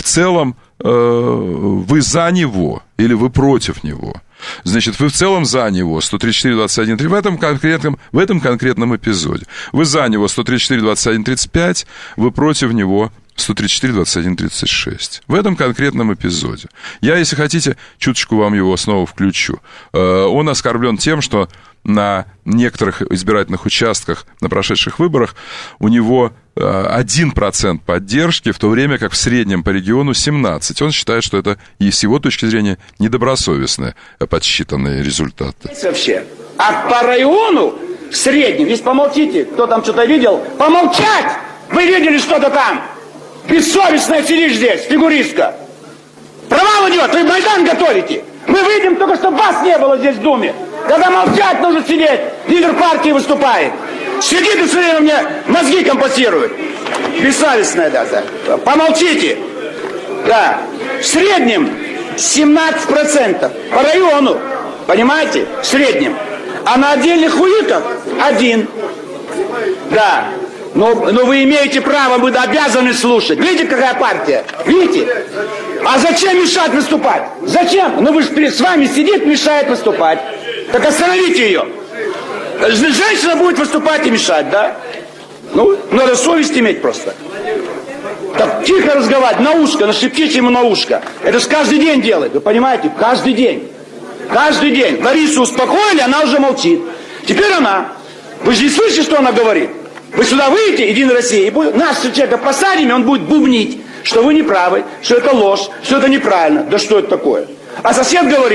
вы за него или вы против него? Значит, вы в целом за него 134-21-3 в этом конкретном эпизоде. Вы за него 134-21-35, вы против него 134-21-36. В этом конкретном эпизоде. Я, если хотите, чуточку вам его снова включу. Он оскорблен тем, что на некоторых избирательных участках на прошедших выборах у него 1% поддержки, в то время как в среднем по региону 17%. Он считает, что это, и с его точки зрения, недобросовестные подсчитанные результаты. Вообще. А по району в среднем, здесь помолчите, кто там что-то видел, помолчать! Вы видели что-то там? Бессовестная сидишь здесь, фигуристка. Провал идет, вы Майдан готовите. Мы выйдем, только чтобы вас не было здесь в Думе. Когда молчать нужно сидеть, лидер партии выступает. Сидит и все время мне мозги компостирует. Бессовестная, да. Помолчите. Да. В среднем 17% по району. Понимаете? В среднем. А на отдельных уиках 1%. Да. Но вы имеете право, вы обязаны слушать. Видите, какая партия? Видите? А зачем мешать выступать? Зачем? Ну вы же с вами сидит, мешает выступать. Так остановите ее. Женщина будет выступать и мешать, да? Ну, надо совесть иметь просто. Так тихо разговаривать, на ушко, нашептите ему на ушко. Это же каждый день делает, вы понимаете? Каждый день. Каждый день. Ларису успокоили, она уже молчит. Теперь она. Вы же не слышите, что она говорит? Вы сюда выйдете, Единая Россия, и нашего человека посадим, и он будет бубнить, что вы не правы, что это ложь, что это неправильно. Да что это такое? А сосед говорит,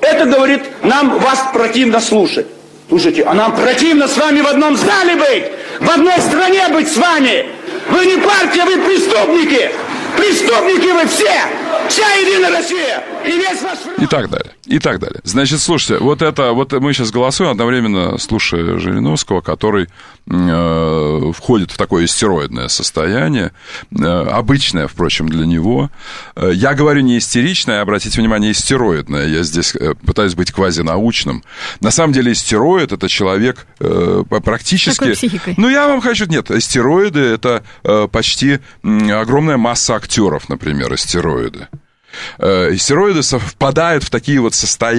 Это, говорит, нам вас противно слушать. Слушайте, а нам противно с вами в одном зале быть, в одной стране быть с вами. Вы не партия, вы преступники. Преступники вы все. Вся Единая Россия. И весь ваш... И так далее. И так далее. Значит, слушайте, вот мы сейчас голосуем, одновременно слушая Жириновского, который входит в такое истероидное состояние, обычное, впрочем, для него. Я говорю не истеричное, обратите внимание, истероидное. Я здесь пытаюсь быть квазинаучным. На самом деле истероид — это человек практически... Такой психикой. Ну, я вам хочу... Нет, истероиды — это почти огромная масса актеров, например, истероиды. Истероиды совпадают в такие вот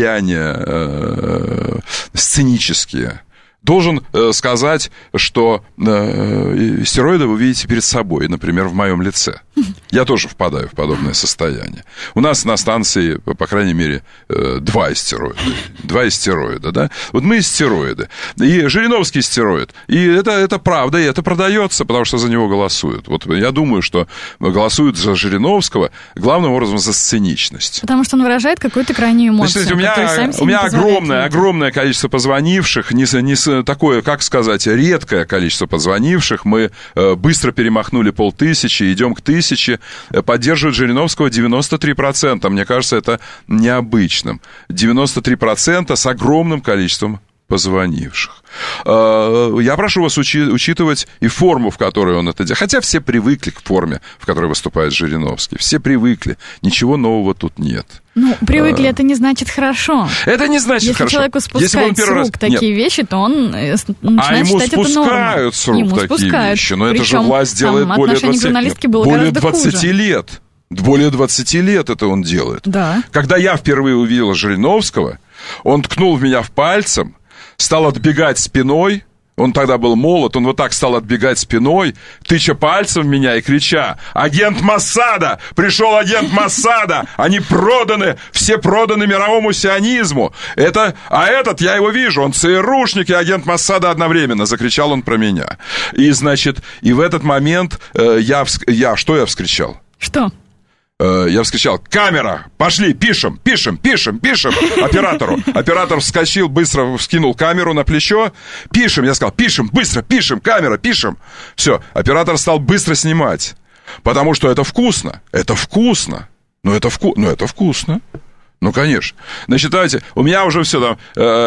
состояния сценические. Должен сказать, что стероиды вы видите перед собой, например, в моем лице. Я тоже впадаю в подобное состояние. У нас на станции, по крайней мере, два истероида, да? Вот мы истероиды. И Жириновский истероид. И это правда, и это продается, потому что за него голосуют. Вот я думаю, что голосуют за Жириновского главным образом за сценичность. Потому что он выражает какую-то крайнюю эмоцию. Значит, у меня огромное количество позвонивших, такое, как сказать, редкое количество позвонивших. Мы быстро перемахнули 500, идем к 1000. Поддерживают Жириновского 93%. Мне кажется, это необычным. 93% с огромным количеством позвонивших. Я прошу вас учитывать и форму, в которой он это делает. Хотя все привыкли к форме, в которой выступает Жириновский. Все привыкли. Ничего нового тут нет. Ну, привыкли, это не значит хорошо. Это не значит Если хорошо. Человеку спускают с рук такие вещи, то он начинает считать это нормой. Спускают с рук такие вещи. Но это же власть делает более 20 лет. Более 20 лет это он делает. Да. Когда я впервые увидел Жириновского, он ткнул в меня пальцем, стал отбегать спиной. Он тогда был молод, он вот так стал отбегать спиной, тыча пальцем в меня и крича: «Агент Моссада! Пришел агент Моссада! Они проданы, все проданы мировому сионизму! Этот, я его вижу, он ЦРУшник и агент Моссада одновременно!» Закричал он про меня. И, значит, и в этот момент я вскричал? Что? Я вскричал: «Камера! Пошли, пишем! Оператору!» Оператор вскочил, быстро вскинул камеру на плечо. «Пишем!» Я сказал: «Пишем! Быстро! Пишем! Камера! Пишем!» Все, оператор стал быстро снимать. Потому что это вкусно. Это вкусно. Это вкусно. Ну, конечно. Значит, давайте, у меня уже все там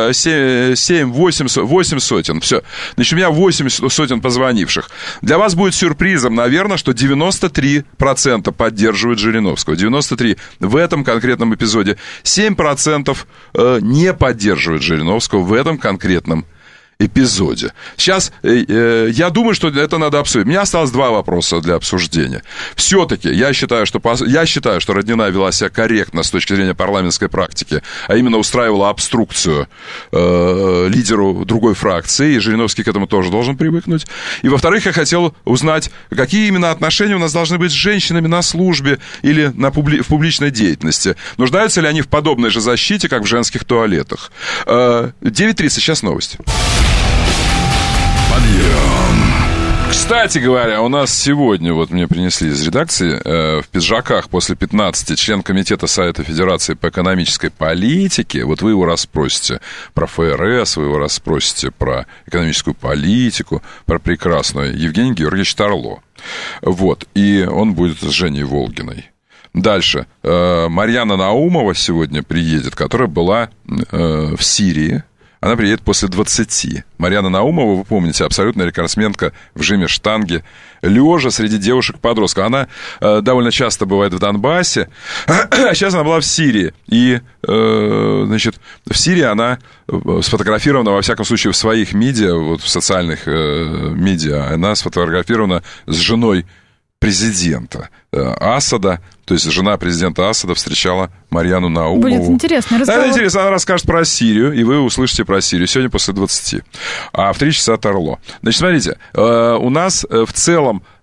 8 сотен, все. Значит, у меня 8 сотен позвонивших. Для вас будет сюрпризом, наверное, что 93% поддерживают Жириновского. 93% в этом конкретном эпизоде. 7% не поддерживают Жириновского в этом конкретном эпизоде. Сейчас я думаю, что это надо обсудить. У меня осталось 2 вопроса для обсуждения. Все-таки я считаю, что Роднина вела себя корректно с точки зрения парламентской практики, а именно устраивала обструкцию лидеру другой фракции, и Жириновский к этому тоже должен привыкнуть. И, во-вторых, я хотел узнать, какие именно отношения у нас должны быть с женщинами на службе или в публичной деятельности. Нуждаются ли они в подобной же защите, как в женских туалетах? 9:30, сейчас новости. Подъем. Кстати говоря, у нас сегодня, вот мне принесли из редакции, в пиджаках после 15 член комитета Совета Федерации по экономической политике. Вот вы его расспросите про ФРС, вы его расспросите про экономическую политику, про прекрасную Евгений Георгиевич Тарло. Вот, и он будет с Женей Волгиной. Дальше. Марьяна Наумова сегодня приедет, которая была в Сирии. Она приедет после 20. Марьяна Наумова, вы помните, абсолютная рекордсменка в жиме штанги, лежа среди девушек-подростков. Она довольно часто бывает в Донбассе, а сейчас она была в Сирии. И, значит, в Сирии она сфотографирована, во всяком случае, в своих медиа, вот в социальных медиа, она сфотографирована с женой президента Асада. То есть жена президента Асада встречала Марьяну Наумову. Будет интересный разговор. Это интересно, она расскажет про Сирию, и вы услышите про Сирию сегодня после 20. А в 3 часа Тарло. Значит, смотрите, у нас в целом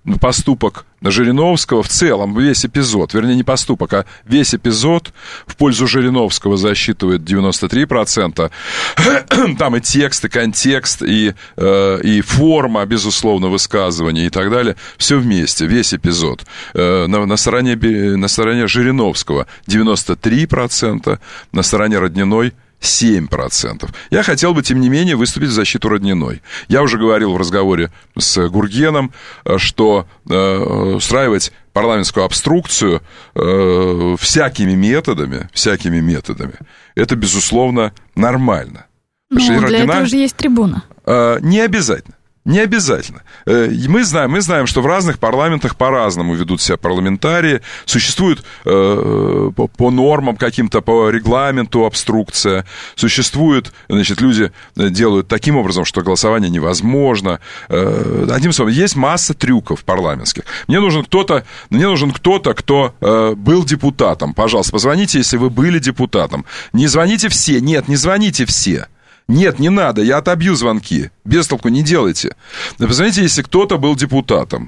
поступок Жириновского в целом, весь эпизод, вернее, не поступок, а весь эпизод в пользу Жириновского засчитывает 93%. Там и текст, и контекст, и форма, безусловно, высказывания и так далее. Все вместе, весь эпизод. На стороне Жириновского 93%, на стороне Родниной 7%. Я хотел бы, тем не менее, выступить в защиту Родниной. Я уже говорил в разговоре с Гургеном, что устраивать парламентскую обструкцию всякими методами, это, безусловно, нормально. Ну, для Роднина... этого же есть трибуна. Не обязательно. Не обязательно. Мы знаем, что в разных парламентах по-разному ведут себя парламентарии. Существует по нормам каким-то, по регламенту обструкция. Существует, значит, люди делают таким образом, что голосование невозможно. Одним словом, есть масса трюков парламентских. Мне нужен кто-то, кто был депутатом. Пожалуйста, позвоните, если вы были депутатом. Не звоните все. Нет, не звоните все. Нет, не надо, я отобью звонки. Без толку не делайте. Позвоните, если кто-то был депутатом.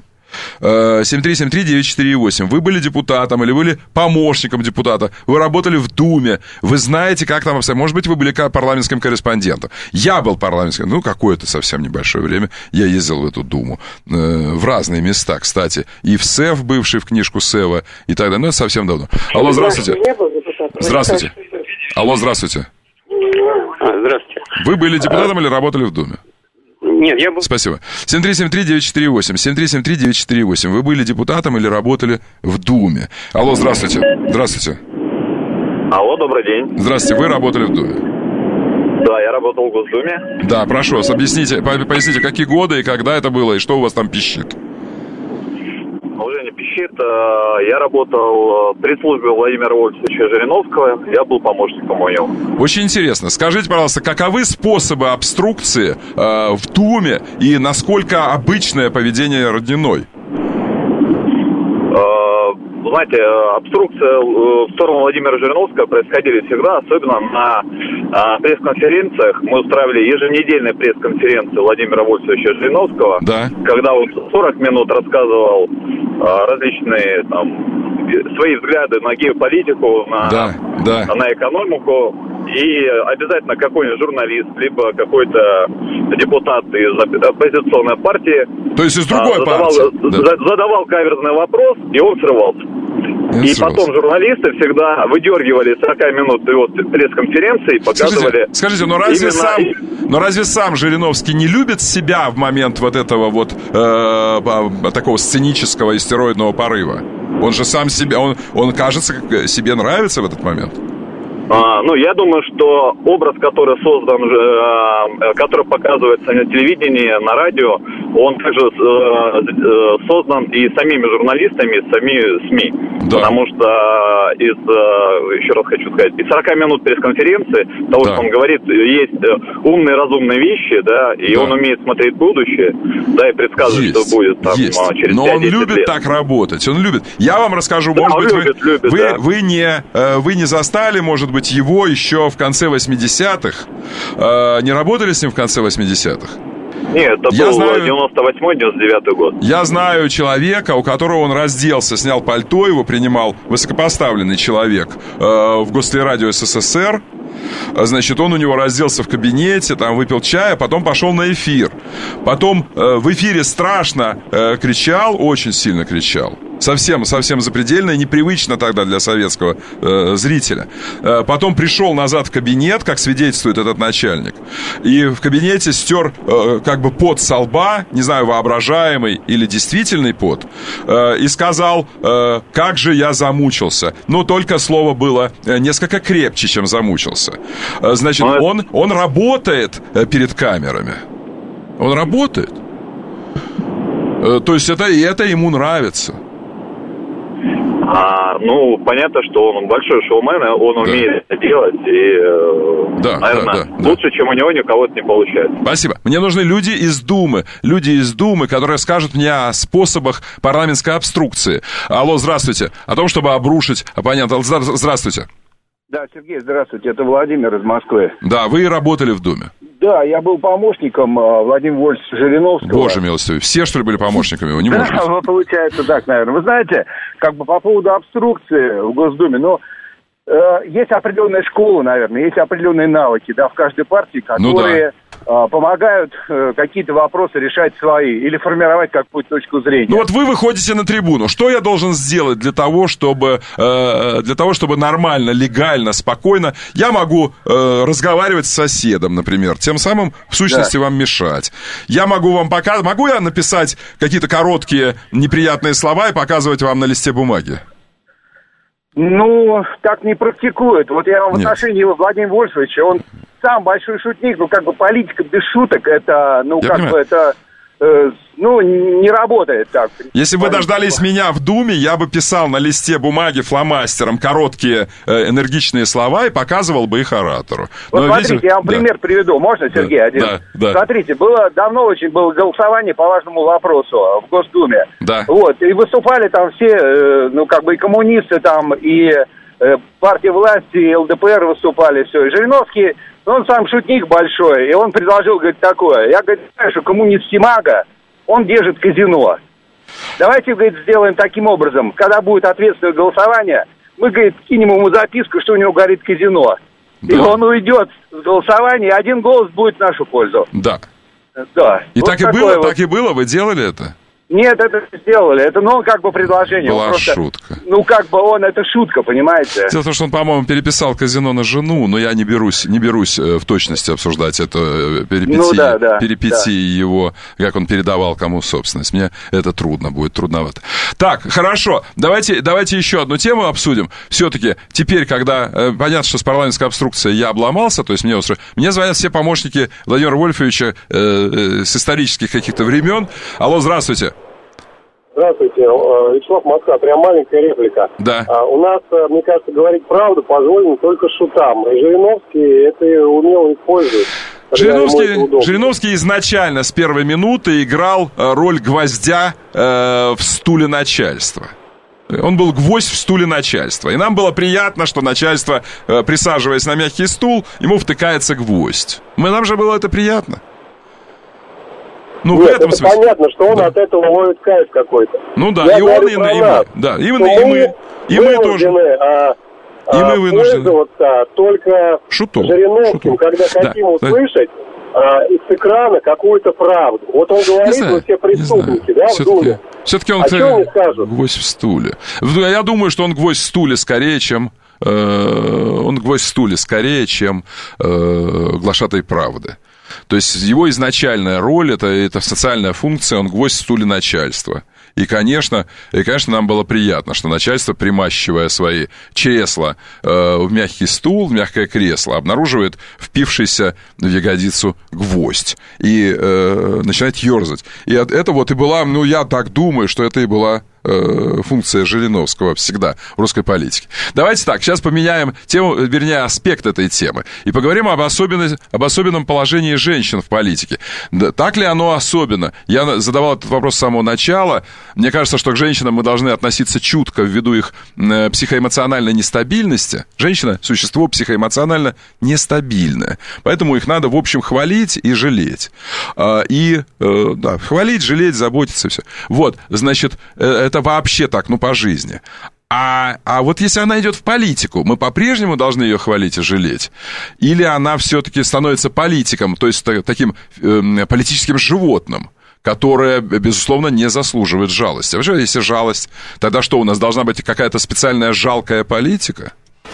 7373948. Вы были депутатом или были помощником депутата. Вы работали в Думе. Вы знаете, как там обстоят. Может быть, вы были парламентским корреспондентом. Я был парламентским. Какое-то совсем небольшое время. Я ездил в эту Думу. В разные места, кстати. И в СЭВ, бывший, в книжку СЭВа и так далее. Но это совсем давно. Алло, здравствуйте. Здравствуйте. Алло, здравствуйте. Здравствуйте. Вы были депутатом или работали в Думе? Нет, я был... Спасибо. 7373948. 7373948. Вы были депутатом или работали в Думе? Алло, здравствуйте. Здравствуйте. Алло, добрый день. Здравствуйте, вы работали в Думе? Да, я работал в Госдуме. Да, прошу вас, поясните, какие годы и когда это было, и что у вас там пищит? Уже не пищит. Я работал при службе Владимира Вольфовича Жириновского. Я был помощником у него. Очень интересно. Скажите, пожалуйста, каковы способы обструкции в Думе и насколько обычное поведение Родниной? Знаете, обструкция в сторону Владимира Жириновского происходили всегда, особенно на пресс-конференциях. Мы устраивали еженедельные пресс-конференции Владимира Вольфовича Жириновского, да. Когда он 40 минут рассказывал различные свои взгляды на геополитику, на экономику. И обязательно какой-нибудь журналист, либо какой-то депутат из оппозиционной партии, то есть из другой партии, задавал каверзный вопрос, и он срывался. И потом журналисты всегда выдергивали 40 минут его пресс-конференции и показывали... Скажите, но разве сам Жириновский не любит себя в момент вот этого вот такого сценического истероидного порыва? Он же сам себя, он кажется, себе нравится в этот момент? Я думаю, что образ, который создан, который показывается на телевидении, на радио, он также создан и самими журналистами, и самими СМИ. Да. Потому что еще раз хочу сказать, из 40 минут пресс-конференции, того, что он говорит, есть умные, разумные вещи, да, и он умеет смотреть будущее, да, и предсказывать, что будет там через 5-10 лет. Но он любит так работать, он любит. Я вам расскажу, может быть, вы не застали, может быть, его еще в конце 80-х. Не работали с ним в конце 80-х? Нет, это был 98-99 год. Я знаю человека, у которого он разделся, снял пальто, его принимал высокопоставленный человек в Гослерадио СССР. Значит, он у него разделся в кабинете, там выпил чай, а потом пошел на эфир. Потом в эфире страшно кричал, очень сильно кричал. Совсем запредельно и непривычно тогда для советского зрителя. Потом пришел назад в кабинет, как свидетельствует этот начальник, и в кабинете стер как бы пот со лба, не знаю, воображаемый или действительный пот, и сказал, как же я замучился. Но только слово было несколько крепче, чем замучился. Значит, он работает перед камерами. Он работает. То есть это ему нравится. Понятно, что он большой шоумен, он умеет это делать, и, наверное, лучше, чем у него, никого это не получается. Спасибо. Мне нужны люди из Думы, которые скажут мне о способах парламентской обструкции. Алло, здравствуйте. О том, чтобы обрушить оппонента. Здравствуйте. Да, Сергей, здравствуйте. Это Владимир из Москвы. Да, вы работали в Думе. Да, я был помощником Владимира Вольфовича Жириновского. Боже милостивый, все, что ли, были помощниками? Не может быть. Да, получается так, наверное. Вы знаете, как бы по поводу обструкции в Госдуме, есть определенная школа, наверное, есть определенные навыки, да, в каждой партии, которые помогают какие-то вопросы решать свои или формировать какую-то точку зрения. Ну вот вы выходите на трибуну. Что я должен сделать для того, чтобы нормально, легально, спокойно я могу разговаривать с соседом, например, тем самым в сущности вам мешать. Я могу вам могу я написать какие-то короткие неприятные слова и показывать вам на листе бумаги? Ну, так не практикуют. Вот я в отношении Владимира Вольфовича, он сам большой шутник, как бы политика без шуток, это, не работает так. Если бы вы дождались меня в Думе, я бы писал на листе бумаги фломастером короткие энергичные слова и показывал бы их оратору. Вот смотрите, я вам пример приведу. Можно, Сергей, один? Да. Смотрите, давно очень было голосование по важному вопросу в Госдуме. Да. Вот, и выступали там все, и коммунисты там, и партия власти, и ЛДПР выступали, все. И Жириновский, он сам шутник большой, и он предложил, говорит, такое. Я, говорит, знаю, что коммунист Симага, он держит казино. Давайте, говорит, сделаем таким образом. Когда будет ответственное голосование, мы, говорит, кинем ему записку, что у него горит казино. Да. И он уйдет с голосования, и один голос будет в нашу пользу. Да. Да. И вот так и было, вы делали это? Нет, это не сделали. Это, предложение. Была шутка. Это шутка, понимаете? Дело в том, что он, по-моему, переписал казино на жену, но я не берусь в точности обсуждать это перипетии его, как он передавал кому собственность. Мне это будет трудновато. Так, хорошо, давайте еще одну тему обсудим. Все-таки теперь, когда понятно, что с парламентской обструкцией я обломался, то есть мне звонят все помощники Владимира Вольфовича с исторических каких-то времен. Алло, здравствуйте. Здравствуйте, Вячеслав Москва, прям маленькая реплика. Да. У нас, мне кажется, говорить правду позволено только шутам. И Жириновский это умело использует. Жириновский изначально с первой минуты играл роль гвоздя в стуле начальства. Он был гвоздь в стуле начальства. И нам было приятно, что начальство, присаживаясь на мягкий стул, ему втыкается гвоздь. Нам же было это приятно. Нет, в этом смысле понятно, что он от этого ловит кайф какой-то. Ну да, и он, и мы. И мы тоже. И мы вынуждены пользоваться только Жириновским, когда хотим услышать с экрана какую-то правду. Вот он говорит, что все преступники, в Думе. Все-таки он гвоздь в стуле. Я думаю, что он гвоздь в стуле скорее, чем глашатай правды. То есть его изначальная роль, это социальная функция, он гвоздь в стуле начальства. И, конечно, нам было приятно, что начальство, примащивая свои чресла в мягкий стул, в мягкое кресло, обнаруживает впившийся в ягодицу гвоздь и начинает ерзать. И это и была, я так думаю, что это и была функция Жириновского всегда в русской политике. Давайте так, сейчас поменяем тему, вернее, аспект этой темы. И поговорим об особенном положении женщин в политике. Так ли оно особенно? Я задавал этот вопрос с самого начала. Мне кажется, что к женщинам мы должны относиться чутко ввиду их психоэмоциональной нестабильности. Женщина – существо психоэмоционально нестабильное. Поэтому их надо, в общем, хвалить и жалеть. Хвалить, жалеть, заботиться, все. Вот, значит, это вообще так, по жизни. А вот если она идет в политику, мы по-прежнему должны ее хвалить и жалеть? Или она все-таки становится политиком, то есть таким политическим животным, которое, безусловно, не заслуживает жалости? А вообще, если жалость, тогда что, у нас должна быть какая-то специальная жалкая политика?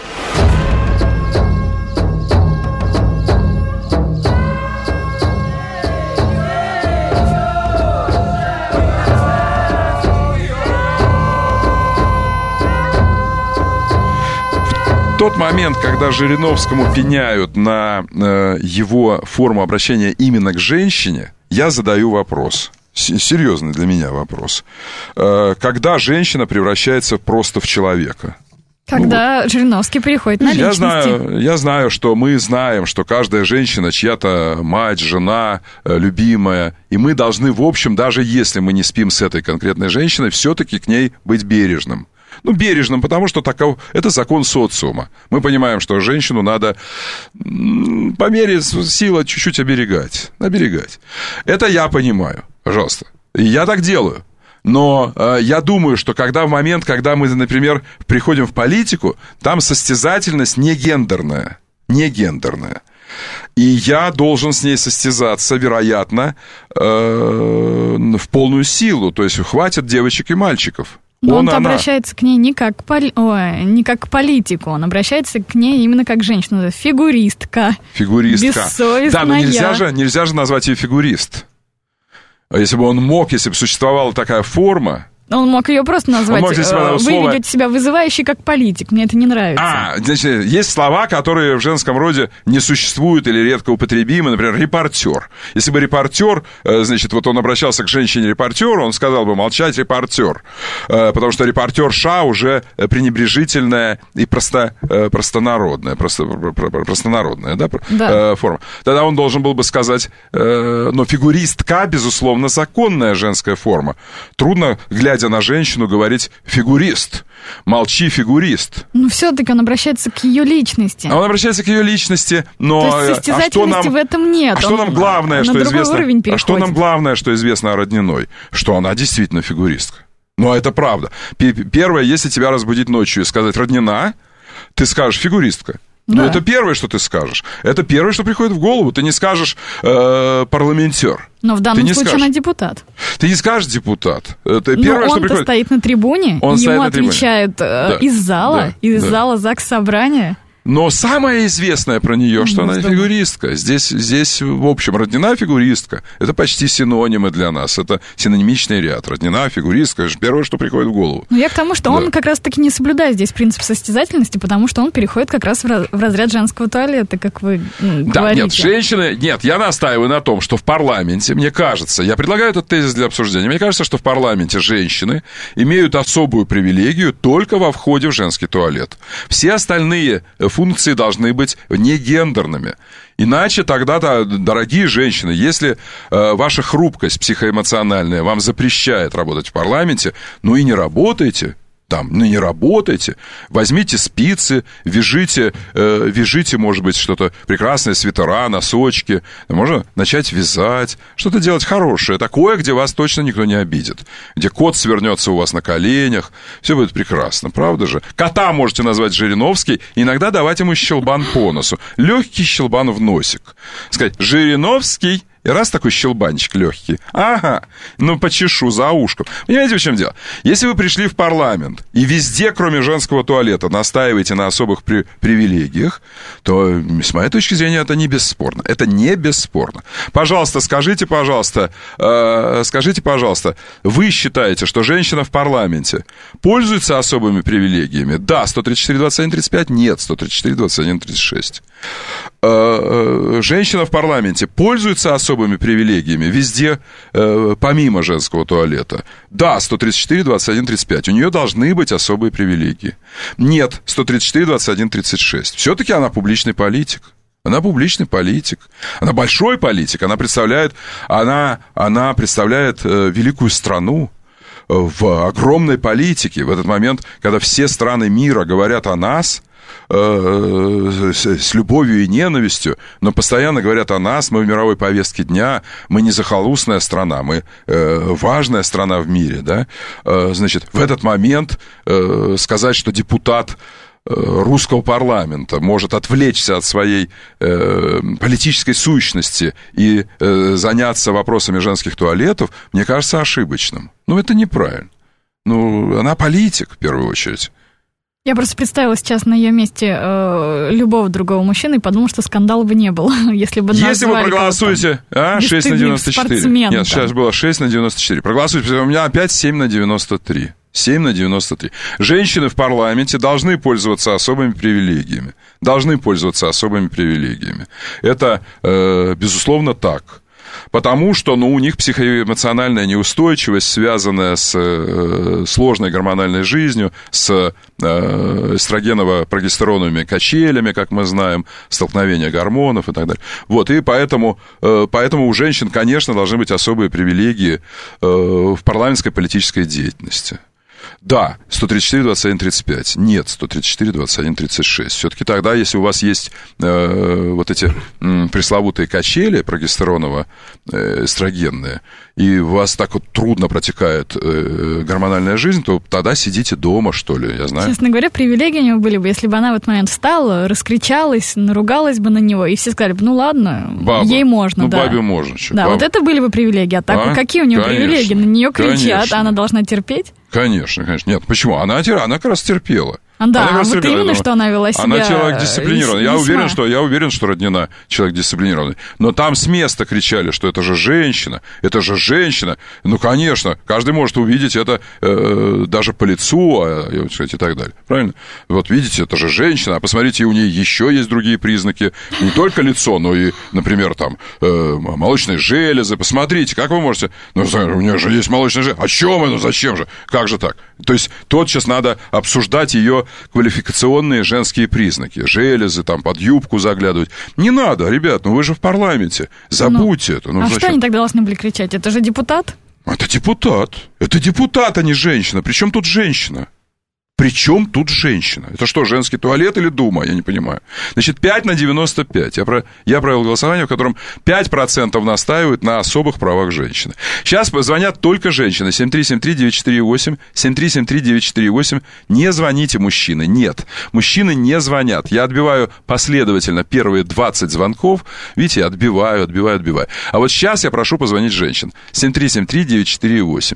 тот момент, когда Жириновскому пеняют на его форму обращения именно к женщине, я задаю вопрос. Серьезный для меня вопрос. Когда женщина превращается просто в человека? Когда Жириновский переходит на личности. Я знаю, что мы знаем, что каждая женщина чья-то мать, жена, любимая, и мы должны, в общем, даже если мы не спим с этой конкретной женщиной, все-таки к ней быть бережным. бережным, потому что это закон социума. Мы понимаем, что женщину надо по мере силы чуть-чуть оберегать. Это я понимаю, пожалуйста. И я так делаю. Но я думаю, что в момент, когда мы, например, приходим в политику, там состязательность не гендерная. И я должен с ней состязаться, вероятно, в полную силу. То есть хватит девочек и мальчиков. Но он обращается к ней не как к политику, он обращается к ней именно как к женщине. Фигуристка. Бессовестная. Да, но нельзя же назвать ее фигурист. Если бы существовала такая форма... Он мог ее просто назвать. Вы ведете себя вызывающе как политик. Мне это не нравится. Значит, есть слова, которые в женском роде не существуют или редко употребимы. Например, репортер. Если бы репортер, значит, вот он обращался к женщине-репортеру, он сказал бы молчать репортер. Потому что репортерша уже пренебрежительная и простонародная, да? Форма. Тогда он должен был бы сказать, но фигуристка, безусловно, законная женская форма. Трудно, глядя на женщину, говорить «фигурист». Молчи, фигурист. Но все-таки он обращается к ее личности. Он обращается к ее личности, но... То есть состязательности в этом нет. Что нам главное, что известно... Что нам главное, что известно о Родниной? Что она действительно фигуристка. Но это правда. Первое, если тебя разбудить ночью и сказать «Роднина», ты скажешь «фигуристка». Но это первое, что ты скажешь. Это первое, что приходит в голову. Ты не скажешь парламентер. Но в данном случае она депутат. Ты не скажешь депутат. Это первое, что приходит. Стоит на трибуне, ему отвечают из зала, зала Заксобрания. Но самое известное про нее, что она фигуристка. Здесь, в общем, Роднина фигуристка. Это почти синонимы для нас. Это синонимичный ряд. Роднина, фигуристка. Это первое, что приходит в голову. Но я к тому, что он как раз-таки не соблюдает здесь принцип состязательности, потому что он переходит как раз в разряд женского туалета, как вы говорите. Нет, женщины... Нет, я настаиваю на том, что в парламенте, мне кажется, я предлагаю этот тезис для обсуждения, мне кажется, что в парламенте женщины имеют особую привилегию только во входе в женский туалет. Все остальные функции должны быть не гендерными. Иначе тогда, дорогие женщины, если ваша хрупкость психоэмоциональная вам запрещает работать в парламенте, и не работайте там, не работайте, возьмите спицы, вяжите, может быть, что-то прекрасное, свитера, носочки, можно начать вязать, что-то делать хорошее, такое, где вас точно никто не обидит, где кот свернется у вас на коленях, все будет прекрасно, правда же? Кота можете назвать Жириновский, иногда давать ему щелбан по носу, легкий щелбан в носик, сказать «Жириновский». И раз такой щелбанчик легкий, почешу за ушком. Понимаете, в чем дело? Если вы пришли в парламент и везде, кроме женского туалета, настаиваете на особых привилегиях, то, с моей точки зрения, это не бесспорно. Это не бесспорно. Пожалуйста, скажите, пожалуйста, вы считаете, что женщина в парламенте пользуется особыми привилегиями? Да, 134-21-35, нет, 134-21-36. Женщина в парламенте пользуется особыми привилегиями везде, помимо женского туалета? Да, 134-21-35. У нее должны быть особые привилегии. Нет, 134-21-36. Все-таки она публичный политик. Она публичный политик. Она большой политик. Она представляет великую страну в огромной политике. В этот момент, когда все страны мира говорят о нас, с любовью и ненавистью, но постоянно говорят о нас, мы в мировой повестке дня, мы не захолустная страна, мы важная страна в мире, да? Значит, в этот момент сказать, что депутат русского парламента может отвлечься от своей политической сущности и заняться вопросами женских туалетов, мне кажется ошибочным. Это неправильно. Она политик, в первую очередь. Я просто представила сейчас на ее месте любого другого мужчины и подумала, что скандала бы не было, если бы назвали. Если вы проголосуете, 6/94. Нет, сейчас было 6/94. Проголосуйте, у меня опять 7/93. 7/93. Женщины в парламенте должны пользоваться особыми привилегиями. Это, безусловно, так. Потому что, у них психоэмоциональная неустойчивость, связанная с сложной гормональной жизнью, с эстрогеново-прогестероновыми качелями, как мы знаем, столкновение гормонов и так далее. И поэтому у женщин, конечно, должны быть особые привилегии в парламентской политической деятельности. Да, 134, 21, 35. Нет, 134, 21, 36. Все-таки тогда, если у вас есть вот эти пресловутые качели прогестероново-эстрогенные, и у вас так вот трудно протекает гормональная жизнь, то тогда сидите дома, что ли, я знаю. Честно говоря, привилегии у него были бы, если бы она в этот момент встала, раскричалась, наругалась бы на него, и все сказали бы, ну ладно, баба. Ей можно, да. Бабе можно. Да, баба. Вот это были бы привилегии. А так какие у нее привилегии? На нее кричат, а она должна терпеть? Конечно. Нет, почему? Она как раз терпела. Да, вот именно, что она вела себя. Она человек дисциплинированный. Я уверен, что Роднина человек дисциплинированный. Но там с места кричали, что это же женщина. Ну, конечно, каждый может увидеть это даже по лицу, и так далее. Правильно? Вот видите, это же женщина. А посмотрите, у нее еще есть другие признаки. Не только лицо, но и, например, там, молочные железы. Посмотрите, как вы можете... Ну, у нее же есть молочные железы. О чем это? Зачем же? Как же так? То есть, сейчас надо обсуждать ее квалификационные женские признаки. Железы, там, под юбку заглядывать. Не надо, ребят, вы же в парламенте. Забудьте это. А что они тогда должны были кричать? Это же депутат? Это депутат. Это депутат, а не женщина. Причем тут женщина? Это что, женский туалет или Дума? Я не понимаю. Значит, 5/95. Я провел голосование, в котором 5% настаивают на особых правах женщины. Сейчас звонят только женщины. 7373948. 7373948. Не звоните, мужчины. Нет. Мужчины не звонят. Я отбиваю последовательно первые 20 звонков. Видите, я отбиваю. А вот сейчас я прошу позвонить женщин. 7373948.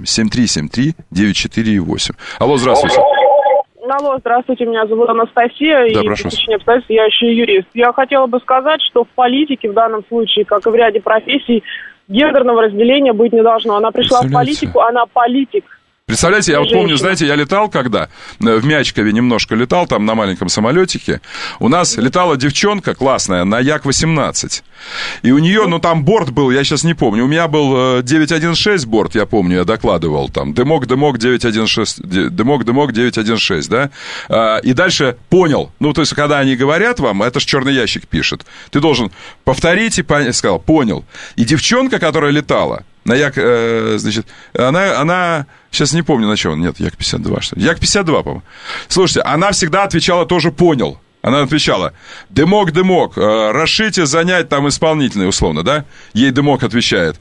7373948. Алло, здравствуйте. Алло, здравствуйте, меня зовут Анастасия, да, и по причине обстоятельств я еще юрист. Я хотела бы сказать, что в политике в данном случае, как и в ряде профессий, гендерного разделения быть не должно. Она пришла в политику, она политик. Представляете, я вот помню, знаете, я летал когда, в Мячкове немножко летал, там на маленьком самолетике. У нас летала девчонка классная на Як-18. И у нее, там борт был, я сейчас не помню. У меня был 916 борт, я помню, я докладывал там. Дымок 916, дымок 916, да? И дальше понял. То есть, когда они говорят вам, это же черный ящик пишет. Ты должен повторить и сказал, понял. И девчонка, которая летала, на Як, значит, она, сейчас не помню на чем, нет, Як-52, что ли? Як-52, по-моему. Слушайте, она всегда отвечала тоже «понял». Она отвечала, дымок, расшите, занять там исполнительный, условно, да? Ей дымок отвечает,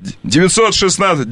916,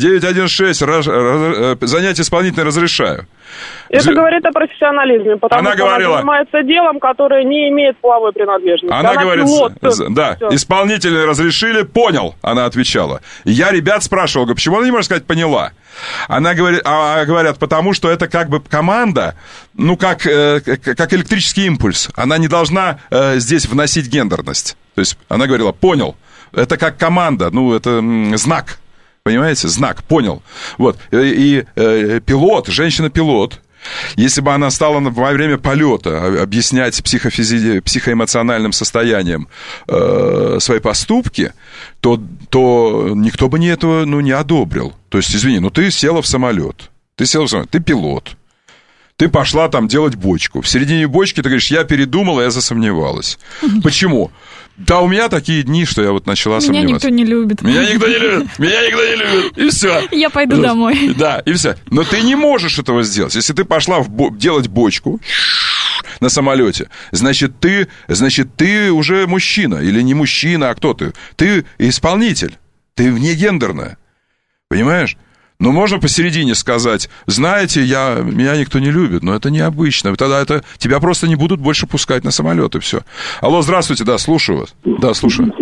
916, занять исполнительный разрешаю. Это говорит о профессионализме, потому что она занимается делом, которое не имеет половой принадлежности. Она говорит, да, исполнительный разрешили, понял, она отвечала. И я ребят спрашивал, говорю, почему она не может сказать «поняла»? Она говорит, говорят, потому что это как бы команда, как электрический импульс. Она не должна здесь вносить гендерность. То есть она говорила «понял». Это как команда, это знак, понимаете, знак, понял. Вот, и пилот, женщина-пилот, если бы она стала во время полета объяснять психоэмоциональным состоянием свои поступки, то никто бы этого не одобрил. То есть, извини, ты села в самолет, ты пилот. Ты пошла там делать бочку. В середине бочки ты говоришь, я передумала, я засомневалась. Почему? Да, у меня такие дни, что я начала сомневаться. Меня никто не любит. И все. Я пойду домой. Да, и все. Но ты не можешь этого сделать. Если ты пошла делать бочку на самолете, значит, ты уже мужчина. Или не мужчина, а кто ты? Ты исполнитель. Ты внегендерная. Понимаешь? Можно посередине сказать, знаете, меня никто не любит, но это необычно. Тогда тебя просто не будут больше пускать на самолет, и все. Алло, здравствуйте, да, слушаю вас. Да, слушаю.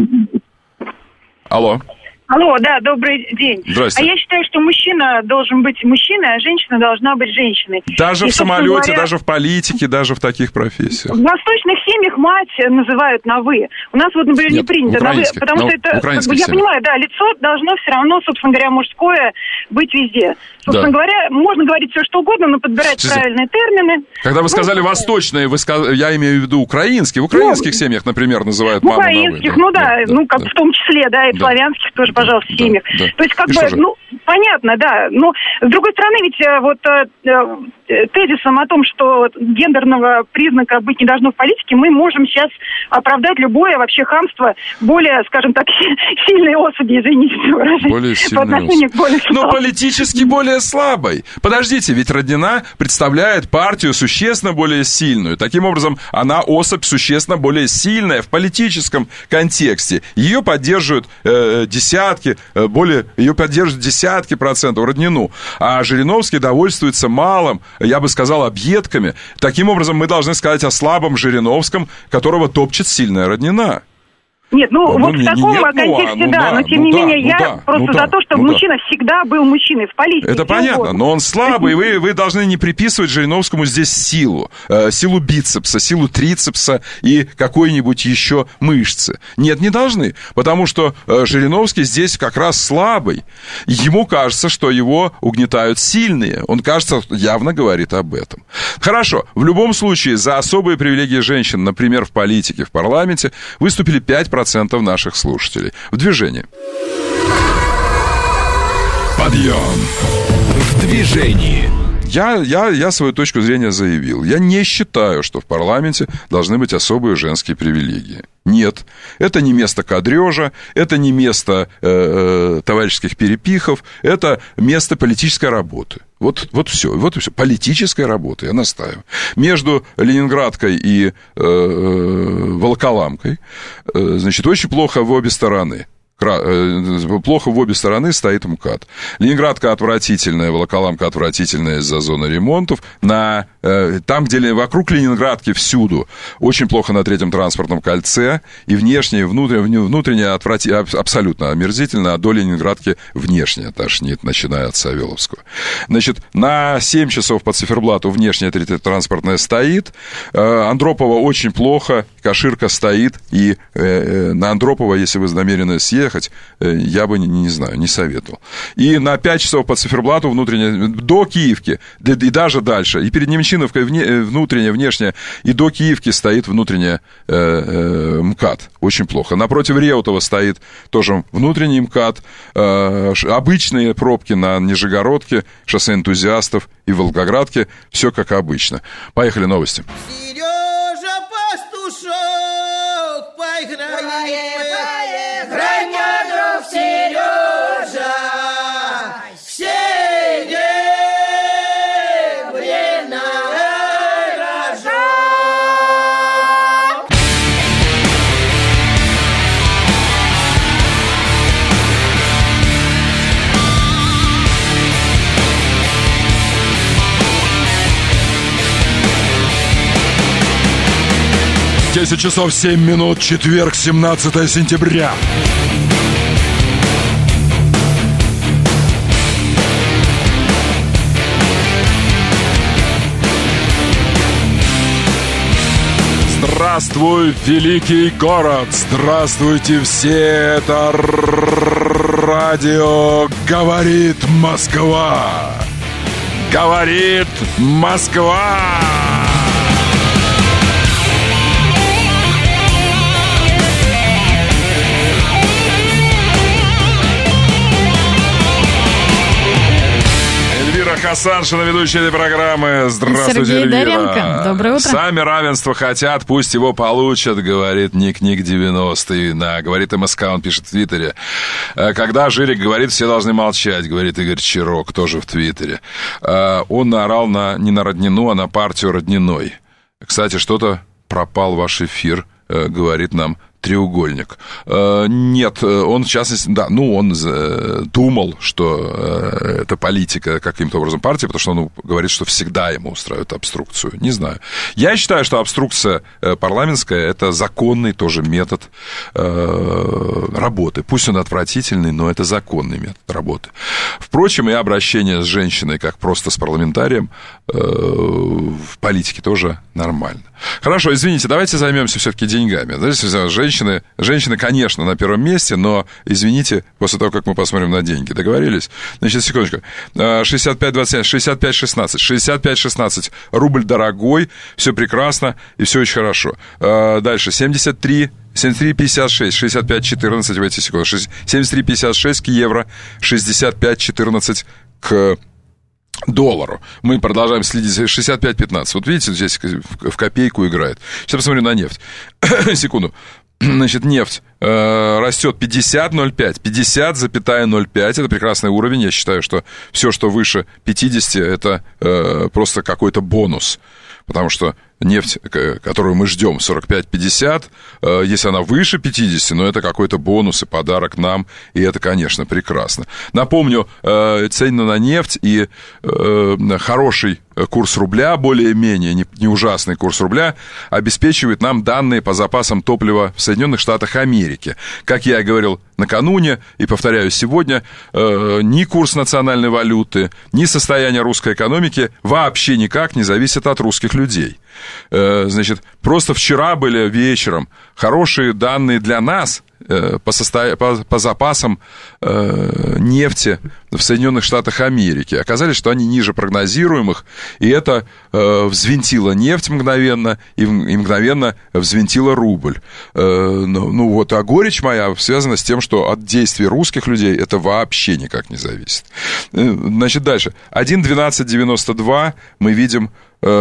Алло. Алло, да, добрый день. Здрасте. А я считаю, что мужчина должен быть мужчиной, а женщина должна быть женщиной. Даже в самолете, даже в политике, даже в таких профессиях. В восточных семьях мать называют на «вы». У нас вот, например, не принято на «вы», потому что это, я понимаю, да, лицо должно все равно, собственно говоря, мужское быть везде. Собственно говоря, можно говорить все что угодно, но подбирать правильные термины. Когда вы сказали восточные, я имею в виду украинские. В украинских семьях, например, называют маму на «вы». В украинских, как в том числе, да, и в славянских тоже, пожалуйста, в семьях. То есть, понятно, да. Но, с другой стороны, ведь тезисом о том, что гендерного признака быть не должно в политике, мы можем сейчас оправдать любое вообще хамство более, скажем так, сильной особи, извините за выражение. Более сильной особи. Но политически более слабой. Подождите, ведь Роднина представляет партию существенно более сильную. Таким образом, она особь существенно более сильная в политическом контексте. Ее поддерживают десятки процентов Роднину. А Жириновский довольствуется малым, я бы сказал, объедками. Таким образом, мы должны сказать о слабом Жириновском, которого топчет сильная Роднина. Нет, вот в таком контексте, но тем не менее, я просто за то, чтобы мужчина всегда был мужчиной в политике. Это понятно, но он слабый, и вы должны не приписывать Жириновскому здесь силу бицепса, силу трицепса и какой-нибудь еще мышцы. Нет, не должны, потому что Жириновский здесь как раз слабый. Ему кажется, что его угнетают сильные. Он, кажется, явно говорит об этом. Хорошо, в любом случае, за особые привилегии женщин, например, в политике, в парламенте, выступили 5% наших слушателей. В движении. Подъем. В движении. Я свою точку зрения заявил. Я не считаю, что в парламенте должны быть особые женские привилегии. Нет, это не место кадрежа, это не место товарищеских перепихов, это место политической работы. Вот все. Политическая работа, я настаиваю. Между Ленинградкой и Волоколамкой, значит, очень плохо в обе стороны. Плохо в обе стороны стоит МКАД. Ленинградка отвратительная, Волоколамка отвратительная из-за зоны ремонтов. Там, где вокруг Ленинградки всюду очень плохо на третьем транспортном кольце. И внешне, внутренне абсолютно омерзительно, а до Ленинградки внешне тошнит, начиная от Савеловского. Значит, на 7 часов по циферблату внешняя третья транспортная стоит. Андропова очень плохо, Каширка стоит. И на Андропова, если вы намерены съехать, я бы, не советовал. И на 5 часов по циферблату внутренняя, до Киевки, и даже дальше, и перед Немчиновкой внутренняя, внешняя, и до Киевки стоит внутренняя МКАД. Очень плохо. Напротив Реутова стоит тоже внутренний МКАД, обычные пробки на Нижегородке, шоссе Энтузиастов и Волгоградке. Все как обычно. Поехали, новости. Сережа Пастушок, поиграй, мой друг Сережа, серебряный рожок. Десять часов 7 минут, четверг, 17 сентября. Здравствуй, великий город! Здравствуйте все! Это радио «Говорит Москва». Говорит Москва! Хасаншина, ведущая этой программы. Здравствуйте, Сергей Эльвира. Доренко. Доброе утро. Сами равенство хотят, пусть его получат, говорит Ник 90. Говорит МСК, он пишет в Твиттере. Когда Жирик говорит, все должны молчать, говорит Игорь Чирок, тоже в Твиттере. Он наорал не на Роднину, а на партию Родниной. Кстати, что-то пропал ваш эфир, говорит нам Треугольник. Нет, он, в частности, он думал, что это политика каким-то образом партии, потому что он говорит, что всегда ему устраивают обструкцию. Не знаю. Я считаю, что обструкция парламентская – это законный тоже метод работы. Пусть он отвратительный, но это законный метод работы. Впрочем, и обращение с женщиной, как просто с парламентарием, в политике тоже нормально. Хорошо, извините, давайте займемся все-таки деньгами. Женщины, конечно, на первом месте, но, извините, после того, как мы посмотрим на деньги. Договорились? Значит, секундочку. 65-27, 65-16. Рубль дорогой, все прекрасно и все очень хорошо. Дальше, 73-56, 65-14 в эти секунды. 73-56 к евро, 65-14 к доллару. Мы продолжаем следить. 65.15. Вот видите, здесь в копейку играет. Сейчас посмотрю на нефть. Секунду. Значит, нефть растет 50,05. 50,05. Это прекрасный уровень. Я считаю, что все, что выше 50, это просто какой-то бонус. Потому что нефть, которую мы ждем, 45-50, если она выше 50, ну, это какой-то бонус и подарок нам, и это, конечно, прекрасно. Напомню, цены на нефть и хороший курс рубля, более-менее не ужасный курс рубля, обеспечивает нам данные по запасам топлива в Соединенных Штатах Америки. Как я и говорил накануне, и повторяю сегодня, ни курс национальной валюты, ни состояние русской экономики вообще никак не зависят от русских людей. Значит, просто вчера были вечером хорошие данные для нас по запасам нефти в Соединенных Штатах Америки. Оказалось, что они ниже прогнозируемых, и это взвинтило нефть мгновенно, и мгновенно взвинтило рубль. Ну вот, а горечь моя связана с тем, что от действий русских людей это вообще никак не зависит. Значит, дальше. 1.1292 мы видим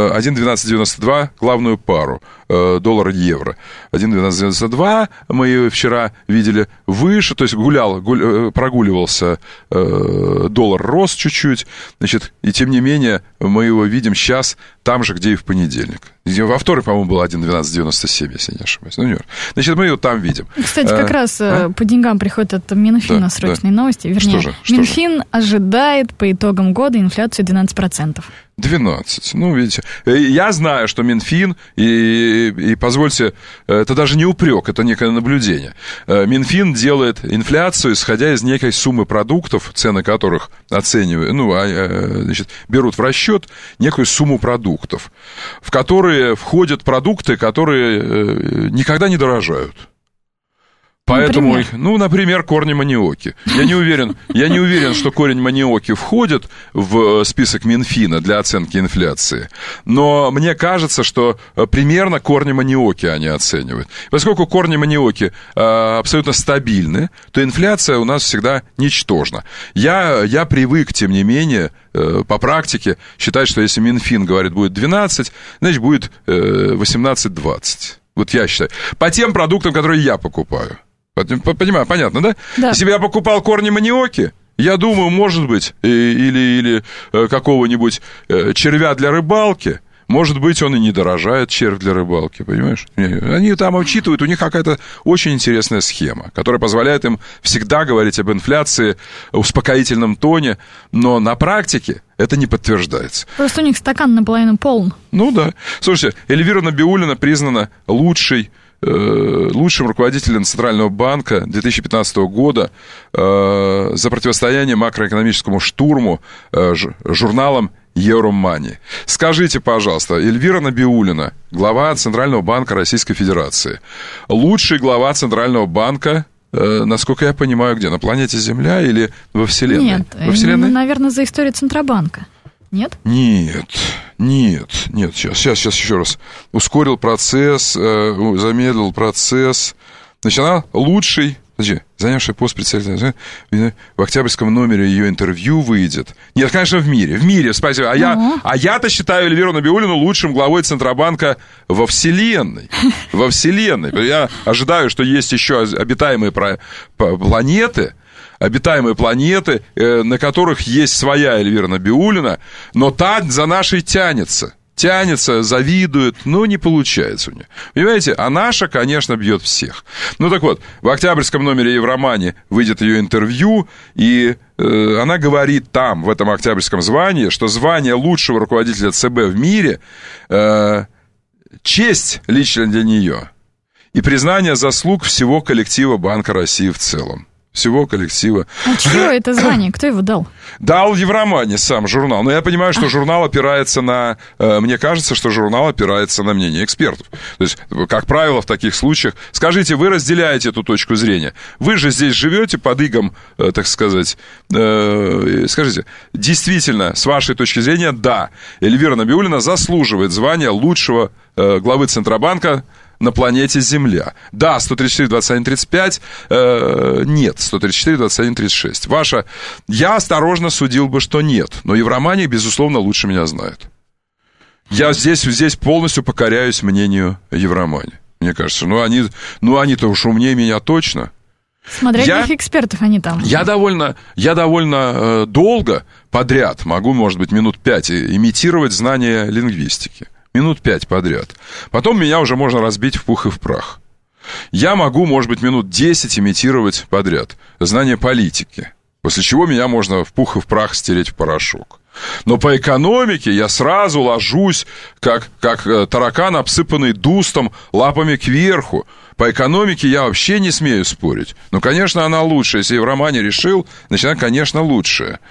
1.1292 главную пару доллар-евро. 1.1292 мы вчера видели выше, то есть прогуливался доллар, рос чуть-чуть, значит, и тем не менее мы его видим сейчас там же, где и в понедельник. Во вторник, по-моему, было 1.1297, если не ошибаюсь. Ну, значит, мы его там видим. Кстати, как раз по деньгам приходят от Минфина срочные новости. Вернее, Минфин ожидает по итогам года инфляцию 12%. 12. Ну, видите, я знаю, что Минфин, и позвольте, это даже не упрек, это некое наблюдение. Минфин делает инфляцию, исходя из некой суммы продуктов, цены которых оценивают, значит, берут в расчет некую сумму продуктов, в которые входят продукты, которые никогда не дорожают. Поэтому, например, корни маниоки. Я не уверен, что корень маниоки входит в список Минфина для оценки инфляции. Но мне кажется, что примерно корни маниоки они оценивают. Поскольку корни маниоки абсолютно стабильны, то инфляция у нас всегда ничтожна. Я привык, тем не менее, по практике считать, что если Минфин говорит будет 12, значит будет 18-20. Вот я считаю. По тем продуктам, которые я покупаю. Понимаю, понятно, да? Да. Если бы я покупал корни маниоки, я думаю, может быть, или какого-нибудь червя для рыбалки, может быть, он и не дорожает, червь для рыбалки, понимаешь? Они там учитывают, у них какая-то очень интересная схема, которая позволяет им всегда говорить об инфляции в успокоительном тоне, но на практике это не подтверждается. Просто у них стакан наполовину полон. Ну да. Слушайте, Эльвира Набиуллина признана лучшим руководителем Центрального банка 2015 года за противостояние макроэкономическому штурму журналом Евромани. Скажите, пожалуйста, Эльвира Набиуллина, глава Центрального банка Российской Федерации, лучший глава Центрального банка, насколько я понимаю, где? На планете Земля или во Вселенной? Нет, во Вселенной? Наверное, за историю Центробанка. Нет? Нет, сейчас еще раз. Ускорил процесс, замедлил процесс. Значит, она лучший, занявший пост председателя, в октябрьском номере ее интервью выйдет. Нет, конечно, в мире, спасибо. А я-то считаю Эльвиру Набиуллину лучшим главой Центробанка во Вселенной. Во Вселенной. Я ожидаю, что есть еще обитаемые планеты, на которых есть своя Эльвира Набиуллина, но та за нашей тянется, завидует, но не получается у нее. Понимаете, а наша, конечно, бьет всех. Ну так вот, в октябрьском номере Евромани выйдет ее интервью, и она говорит там, в этом октябрьском звании, что звание лучшего руководителя ЦБ в мире честь лично для нее и признание заслуг всего коллектива Банка России в целом. Всего коллектива. А чье это звание? Кто его дал? Дал Евромани сам журнал. Но я понимаю, что журнал опирается на... Мне кажется, что журнал опирается на мнение экспертов. То есть, как правило, в таких случаях... Скажите, вы разделяете эту точку зрения? Вы же здесь живете под игом, так сказать. Скажите, действительно, с вашей точки зрения, да, Эльвира Набиуллина заслуживает звания лучшего главы Центробанка на планете Земля. Да, 134, 21, 35, нет, 134, 21, 36. Ваша, я осторожно судил бы, что нет, но Евромания, безусловно, лучше меня знает. Я здесь полностью покоряюсь мнению Евромании. Мне кажется, они-то уж умнее меня точно. Смотря каких экспертов они там. Я довольно долго подряд могу, может быть, минут 5 имитировать знания лингвистики. Минут 5 подряд. Потом меня уже можно разбить в пух и в прах. Я могу, может быть, минут 10 имитировать подряд знания политики. После чего меня можно в пух и в прах стереть в порошок. Но по экономике я сразу ложусь, как таракан, обсыпанный дустом, лапами кверху. По экономике я вообще не смею спорить. Ну, конечно, она лучшая. Если Евромания решил, значит, она, конечно, лучшая.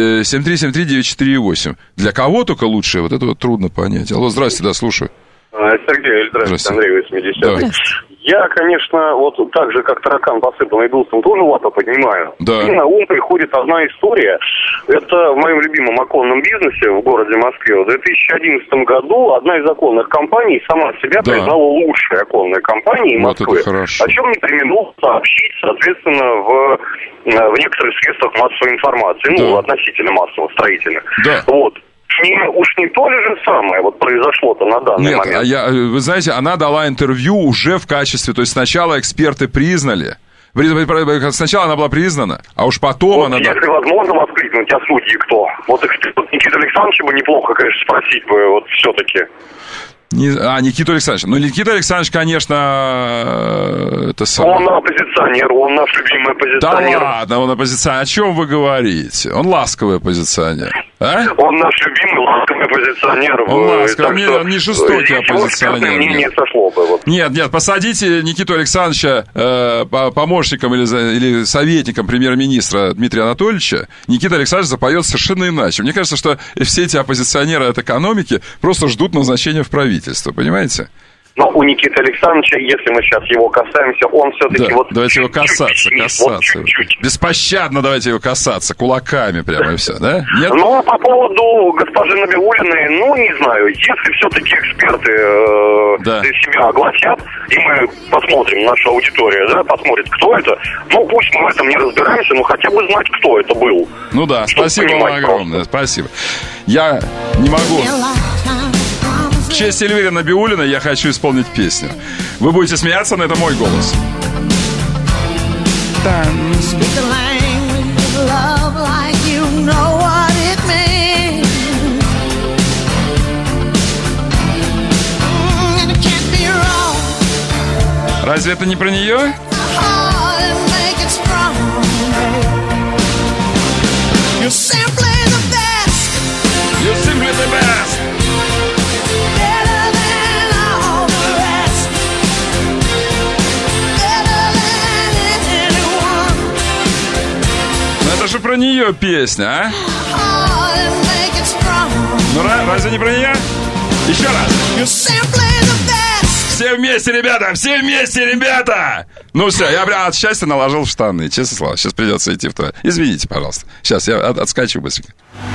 7373948. Для кого только лучшая? Вот это вот трудно понять. Алло, здрасте, да, слушаю. Сергей, здравствуйте, Андрей, 80-й. Да. Я, конечно, вот так же, как таракан, посыпанный дустом, тоже лапы поднимаю. Да. И на ум приходит одна история. Это в моем любимом оконном бизнесе в городе Москве. В 2011 году одна из оконных компаний сама себя признала лучшей оконной компанией Москвы. О чем не преминул сообщить, соответственно, в некоторых средствах массовой информации. Ну, относительно массово строительных. Да. Вот. Уж не то ли же самое вот произошло-то на данный момент? Нет, вы знаете, она дала интервью уже в качестве, то есть сначала эксперты признали, сначала она была признана, а уж потом вот она... Если возможно воскликнуть, а судьи кто? Вот Никита Александровича бы неплохо, конечно, спросить бы, вот все-таки... Никиту Александровича. Ну, Никита Александрович, конечно, это самое... Он оппозиционер, он наш любимый оппозиционер. Да ладно, он оппозиционер. О чем вы говорите? Он ласковый оппозиционер. А? Он наш любимый ласковый оппозиционер. Он ласковый, он не жестокий оппозиционер. Не сошло бы. Вот. Нет, посадите Никиту Александровича помощником или советником премьер-министра Дмитрия Анатольевича, Никита Александрович запоет совершенно иначе. Мне кажется, что все эти оппозиционеры от экономики просто ждут назначения в правительство, понимаете? Но у Никиты Александровича, если мы сейчас его касаемся, он все-таки вот... Давайте его касаться. Вот чуть-чуть. Беспощадно давайте его касаться, кулаками прямо и все, да? Нет? Ну, по поводу госпожи Набиуллиной, не знаю, если все-таки эксперты себя огласят, и мы посмотрим, наша аудитория, посмотрит, кто это, пусть мы в этом не разбираемся, но хотя бы знать, кто это был. Ну да, спасибо вам огромное, спасибо. Я не могу... В честь Эльвиры Набиуллиной я хочу исполнить песню. Вы будете смеяться, но это мой голос. Разве это не про нее? You're simply the best. Это же про нее песня, а? Ну, разве не про нее? Еще раз. Все вместе, ребята! Все вместе, ребята! Ну все, я прям от счастья наложил в штаны, честное слово. Сейчас придется идти в туалет. Извините, пожалуйста. Сейчас я отскочу быстренько.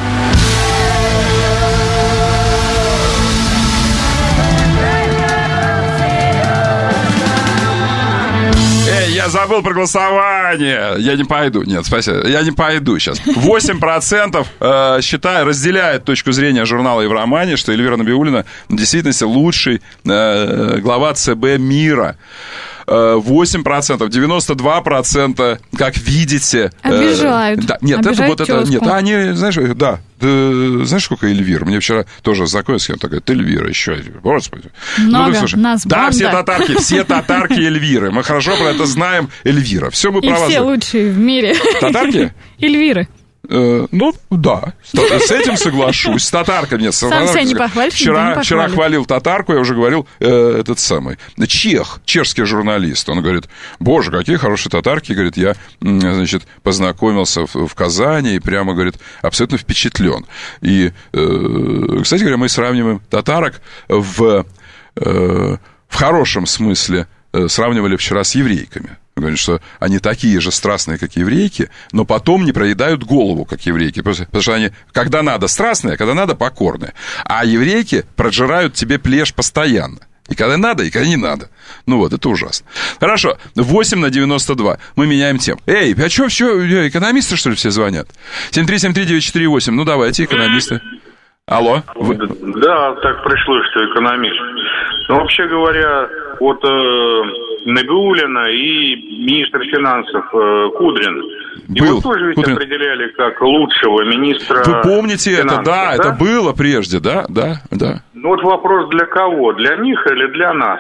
Я забыл про голосование. Я не пойду. Нет, спасибо. Я не пойду сейчас. 8% разделяет точку зрения журнала «Евромания», что Эльвира Набиуллина в действительности лучший глава ЦБ мира. 8%, 92%, как видите... Обижают. Нет, обижают это вот тезку. это... Нет, они, знаешь, да. Знаешь, сколько Эльвир? Мне вчера тоже знакомился с кем-то, говорит, Эльвира, еще Эльвира. Господи. Много, нас да, банда. все татарки Эльвиры. Мы хорошо про это знаем. Эльвира. Все мы про вас. И все лучшие в мире. Татарки? Эльвиры. Да, с этим соглашусь. С татарками нет. Сам себя не похвалишь, Вчера хвалил татарку, я уже говорил, этот самый чешский журналист. Он говорит, боже, какие хорошие татарки. Говорит, я, значит, познакомился в Казани и прямо, говорит, абсолютно впечатлен. И, кстати говоря, мы сравниваем татарок в хорошем смысле, сравнивали вчера с еврейками. Говорят, что они такие же страстные, как еврейки, но потом не проедают голову, как еврейки. Потому что они, когда надо, страстные, а когда надо, покорные. А еврейки прожирают тебе плешь постоянно. И когда надо, и когда не надо. Ну вот, это ужасно. Хорошо, 8/92. Мы меняем тему. Эй, а что, экономисты, что ли, все звонят? 7373948. Ну, давайте, экономисты. Алло. Да, так пришлось, что экономист. Но вообще говоря, вот Набиуллина и министр финансов Кудрин. Его тоже ведь определяли как лучшего министра. Вы помните финансов, это? Да, это было прежде, да. Ну вот вопрос для кого? Для них или для нас?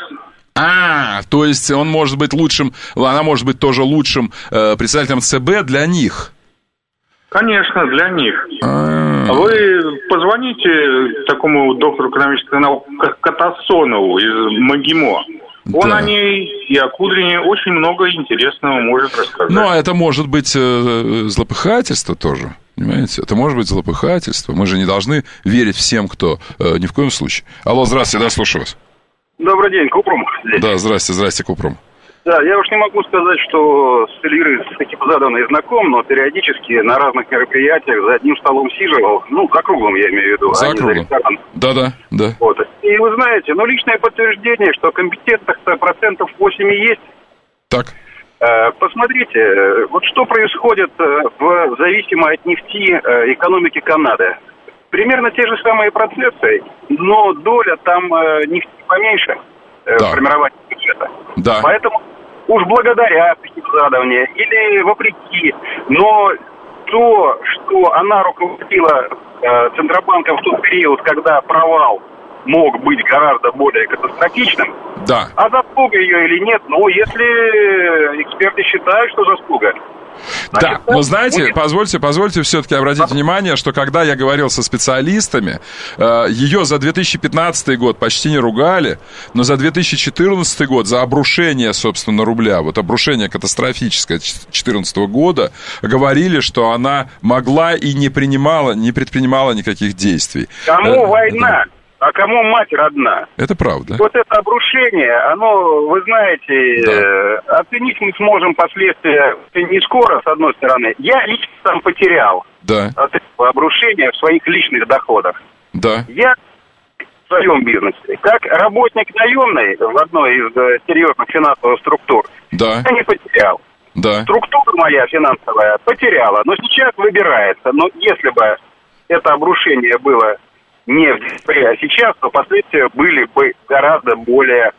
То есть он может быть лучшим, она может быть тоже лучшим председателем ЦБ для них. Конечно, для них. Вы позвоните такому доктору экономических наук Катасонову из МГИМО. Он о ней и о Кудрине очень много интересного может рассказать. Ну, а это может быть злопыхательство тоже, понимаете? Это может быть злопыхательство. Мы же не должны верить всем, кто ни в коем случае. Алло, здравствуйте, да, слушаю вас. Добрый день, Купрум здесь. Да, здрасте, Купрум. Да, я уж не могу сказать, что с Эльвирой Сакипзадовной знаком, но периодически на разных мероприятиях за одним столом сиживал, за круглым я имею в виду, за круглым. Да. Вот. И вы знаете, личное подтверждение, что компетентных-то 8% есть. Так. Посмотрите, вот что происходит в зависимой от нефти экономике Канады. Примерно те же самые процессы, но доля там нефти поменьше формирования бюджета. Да. Поэтому уж благодаря Сакипзадовне или вопреки, но то, что она руководила Центробанком в тот период, когда провал мог быть гораздо более катастрофичным, да. А заслуга ее или нет, если эксперты считают, что заслуга. Да, но знаете, позвольте все-таки обратить внимание, что когда я говорил со специалистами, ее за 2015 год почти не ругали, но за 2014 год, за обрушение, собственно, рубля, вот обрушение катастрофическое 2014 года, говорили, что она могла и не предпринимала никаких действий. Кому война? А кому мать родна? Это правда. Вот это обрушение, оно, вы знаете, оценить мы сможем последствия не скоро, с одной стороны. Я лично там потерял от этого обрушения в своих личных доходах. Да. Я в своем бизнесе, как работник наемный в одной из серьезных финансовых структур, я не потерял. Да. Структура моя финансовая потеряла, но сейчас выбирается. Но если бы это обрушение было не в декабре, а сейчас, то последствия были бы гораздо более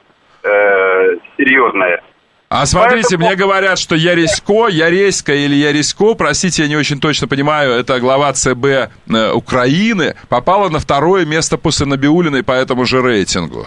серьезные. А смотрите, мне говорят, что Яресько или Яресько, простите, я не очень точно понимаю, это глава ЦБ Украины, попала на второе место после Набиуллиной по этому же рейтингу.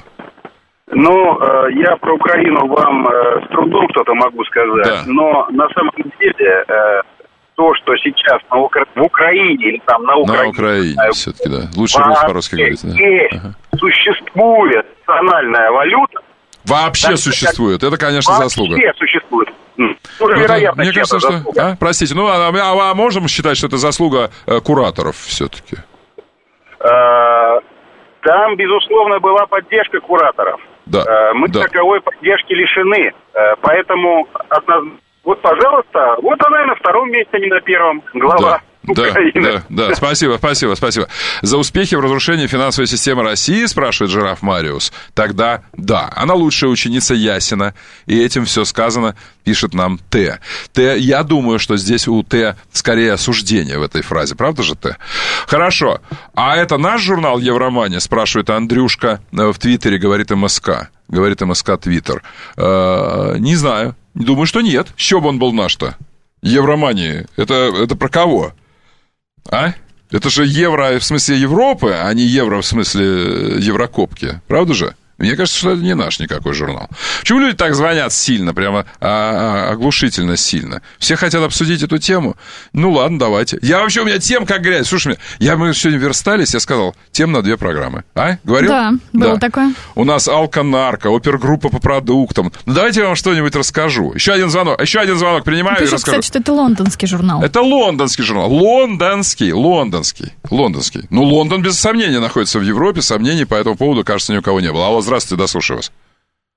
Я про Украину вам с трудом что-то могу сказать, но на самом деле то, что сейчас в Украине или там на Украине... На Украине, все-таки, да. Лучше по-русски говорить, да. Существует национальная валюта. Вообще существует. Это, конечно, заслуга. Вообще существует. Вероятно, мне кажется, что... Простите, а можем считать, что это заслуга кураторов все-таки? Там, безусловно, была поддержка кураторов. Мы таковой поддержки лишены. Поэтому вот, пожалуйста, вот она и на втором месте, не на первом. Глава Украины. Да, спасибо. За успехи в разрушении финансовой системы России, спрашивает Жираф Мариус. Тогда да, она лучшая ученица Ясина, и этим все сказано, пишет нам Т. Я думаю, что здесь у Т скорее осуждение в этой фразе, правда же, Т? Хорошо, а это наш журнал Евромания, спрашивает Андрюшка в Твиттере, говорит МСК. Говорит МСК Твиттер. Не знаю, думаю, что нет. С чего бы он был наш-то? Евромания, это про кого? А? Это же евро в смысле Европы, а не евро в смысле Еврокопки. Правда же? Мне кажется, что это не наш никакой журнал. Почему люди так звонят сильно, прямо оглушительно сильно? Все хотят обсудить эту тему? Ну ладно, давайте. У меня тем как грязь. Слушай, мы сегодня верстались, я сказал, тем на 2 программы. Говорил? Да, было такое. У нас алко-нарко, опергруппа по продуктам. Ну давайте я вам что-нибудь расскажу. Еще один звонок принимаю и расскажу. Кстати, что это лондонский журнал. Это лондонский журнал. Лондонский. Ну, Лондон без сомнения находится в Европе, сомнений по этому поводу, кажется, ни у кого не было. Алло, здравствуйте, дослушаю вас.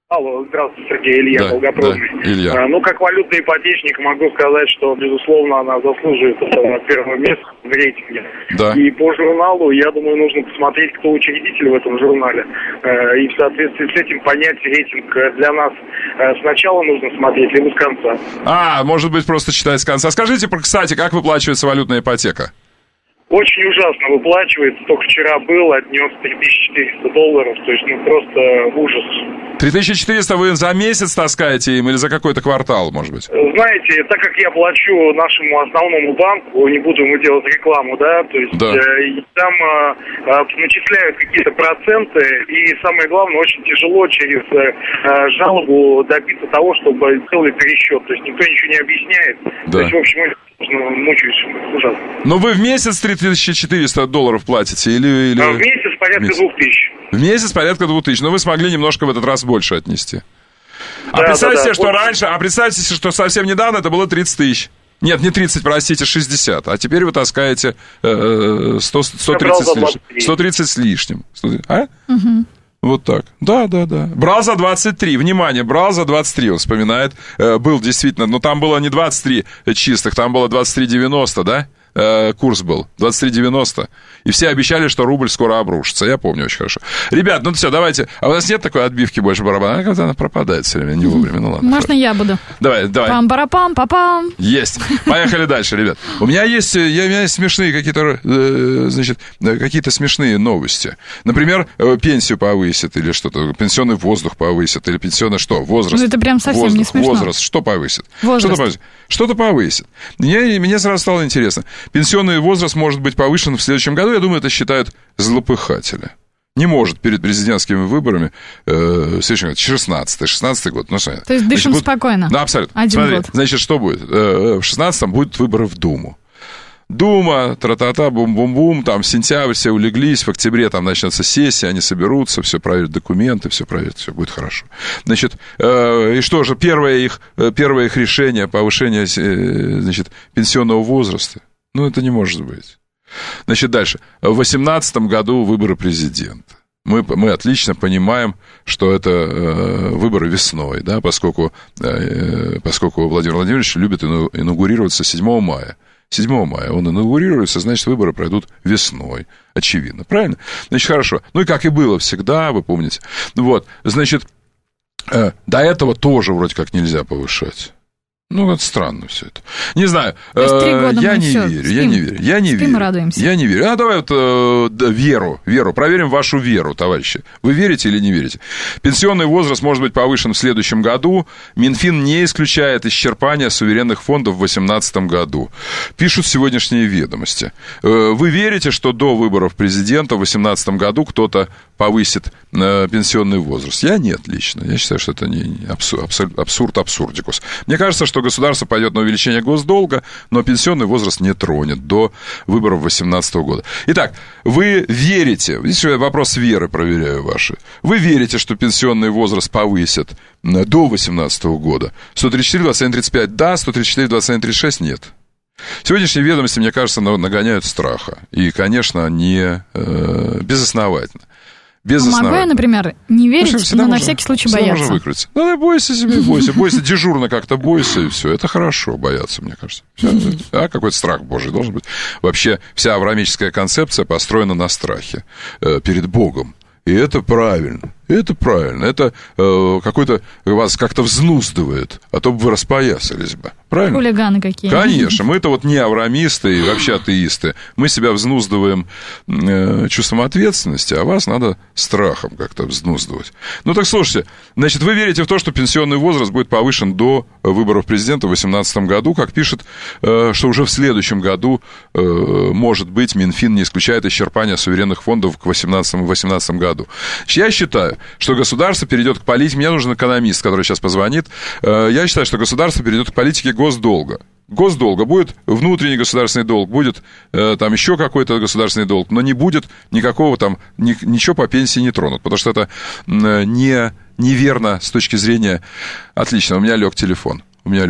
Алло, здравствуйте, Сергей, Илья, да, Долгопрудный. Да, Илья. Ну, как валютный ипотечник могу сказать, что, безусловно, она заслуживает первого места в рейтинге. Да. И по журналу, я думаю, нужно посмотреть, кто учредитель в этом журнале. И в соответствии с этим понять рейтинг для нас сначала нужно смотреть, либо с конца. Может быть, просто читать с конца. Скажите, кстати, как выплачивается валютная ипотека? Очень ужасно выплачивается. Только вчера был, отнес $3400. То есть, просто ужас. 3400 вы за месяц таскаете им или за какой-то квартал, может быть? Знаете, так как я плачу нашему основному банку, не буду ему делать рекламу, да, то есть там начисляют какие-то проценты, и самое главное, очень тяжело через жалобу добиться того, чтобы сделали пересчет. То есть никто ничего не объясняет. Да. То есть, в общем, мучаюсь ужасно. Но вы в месяц $3400 платите или... В месяц порядка 2000. В месяц порядка 2000, но вы смогли немножко в этот раз больше отнести. Представьте себе, что раньше, представьте себе, что совсем недавно это было 30 тысяч. Нет, не 30, простите, 60. А теперь вы таскаете 130 с лишним. 130 с лишним. Угу. Вот так. Да. Брал за 23. Внимание, брал за 23, он вспоминает. Был действительно, но там было не 23 чистых, там было 23,90, да? Курс был 23,90. И все обещали, что рубль скоро обрушится. Я помню очень хорошо. Ребят, все, давайте. А у нас нет такой отбивки больше барабана? Когда она пропадает все время, не вовремя. Ну ладно. Можно я буду? Давай. Пам-парапам, папам. Есть. Поехали дальше, ребят. У меня есть смешные какие-то, какие-то смешные новости. Например, пенсию повысят или что-то, пенсионный воздух повысят, или пенсионный что? Возраст. Ну это прям совсем не смешно. Возраст. Что повысит? Возраст. Что-то повысит. Мне сразу стало интересно. Пенсионный возраст может быть повышен в следующем году. Я думаю, это считают злопыхатели. Не может перед президентскими выборами в следующем году, 16-й год. То есть дышим спокойно. Да, абсолютно. Один год. Значит, что будет? В 16-м будут выборы в Думу. Дума, тра-та-та, бум-бум-бум, там сентябрь, все улеглись, в октябре там начнется сессия, они соберутся, все проверят документы, все проверят, все будет хорошо. Значит, и что же, первое их решение, повышение, пенсионного возраста, это не может быть. Значит, дальше. В 2018 году выборы президента. Мы отлично понимаем, что это выборы весной, да, поскольку Владимир Владимирович любит инаугурироваться 7 мая. 7 мая он инаугурируется, значит, выборы пройдут весной. Очевидно, правильно? Значит, хорошо. И как и было всегда, вы помните. Значит, до этого тоже вроде как нельзя повышать. Это странно все это. Не знаю, я не верю. Радуемся. Я не верю. Давай веру. Проверим вашу веру, товарищи. Вы верите или не верите? Пенсионный возраст может быть повышен в следующем году. Минфин не исключает исчерпания суверенных фондов в 2018 году. Пишут сегодняшние ведомости. Вы верите, что до выборов президента в 2018 году кто-то повысит пенсионный возраст? Я нет лично. Я считаю, что это не абсурд абсурдикус. Мне кажется, что государство пойдет на увеличение госдолга, но пенсионный возраст не тронет до выборов 2018 года. Итак, вы верите, здесь вопрос веры проверяю ваши, вы верите, что пенсионный возраст повысят до 2018 года? 134, 27, 35 да, 134, 27, 36 нет. Сегодняшние ведомости, мне кажется, нагоняют страха. И, конечно, не безосновательно. Могу я, например, не верить, но на всякий случай бояться. Можно выкрутиться. Бойся себе, бойся. Дежурно как-то бойся, и все. Это хорошо, бояться, мне кажется. Какой-то страх Божий должен быть. Вообще, вся авраамическая концепция построена на страхе перед Богом. И это правильно. Это какой-то вас как-то взнуздывает, а то бы вы распоясались бы. Правильно? Хулиганы какие. Конечно. Мы-то не авраамисты и вообще атеисты. Мы себя взнуздываем чувством ответственности, а вас надо страхом как-то взнуздывать. Так слушайте, значит, вы верите в то, что пенсионный возраст будет повышен до выборов президента в 2018 году, как пишет, что уже в следующем году, может быть, Минфин не исключает исчерпания суверенных фондов к 2018 году. Я считаю, что государство перейдет к политике. Мне нужен экономист, который сейчас позвонит. Я считаю, что государство перейдет к политике госдолга. Госдолга. Будет внутренний государственный долг, будет там еще какой-то государственный долг, но не будет никакого там, ничего по пенсии не тронут, потому что это неверно с точки зрения... Отлично, у меня лег телефон.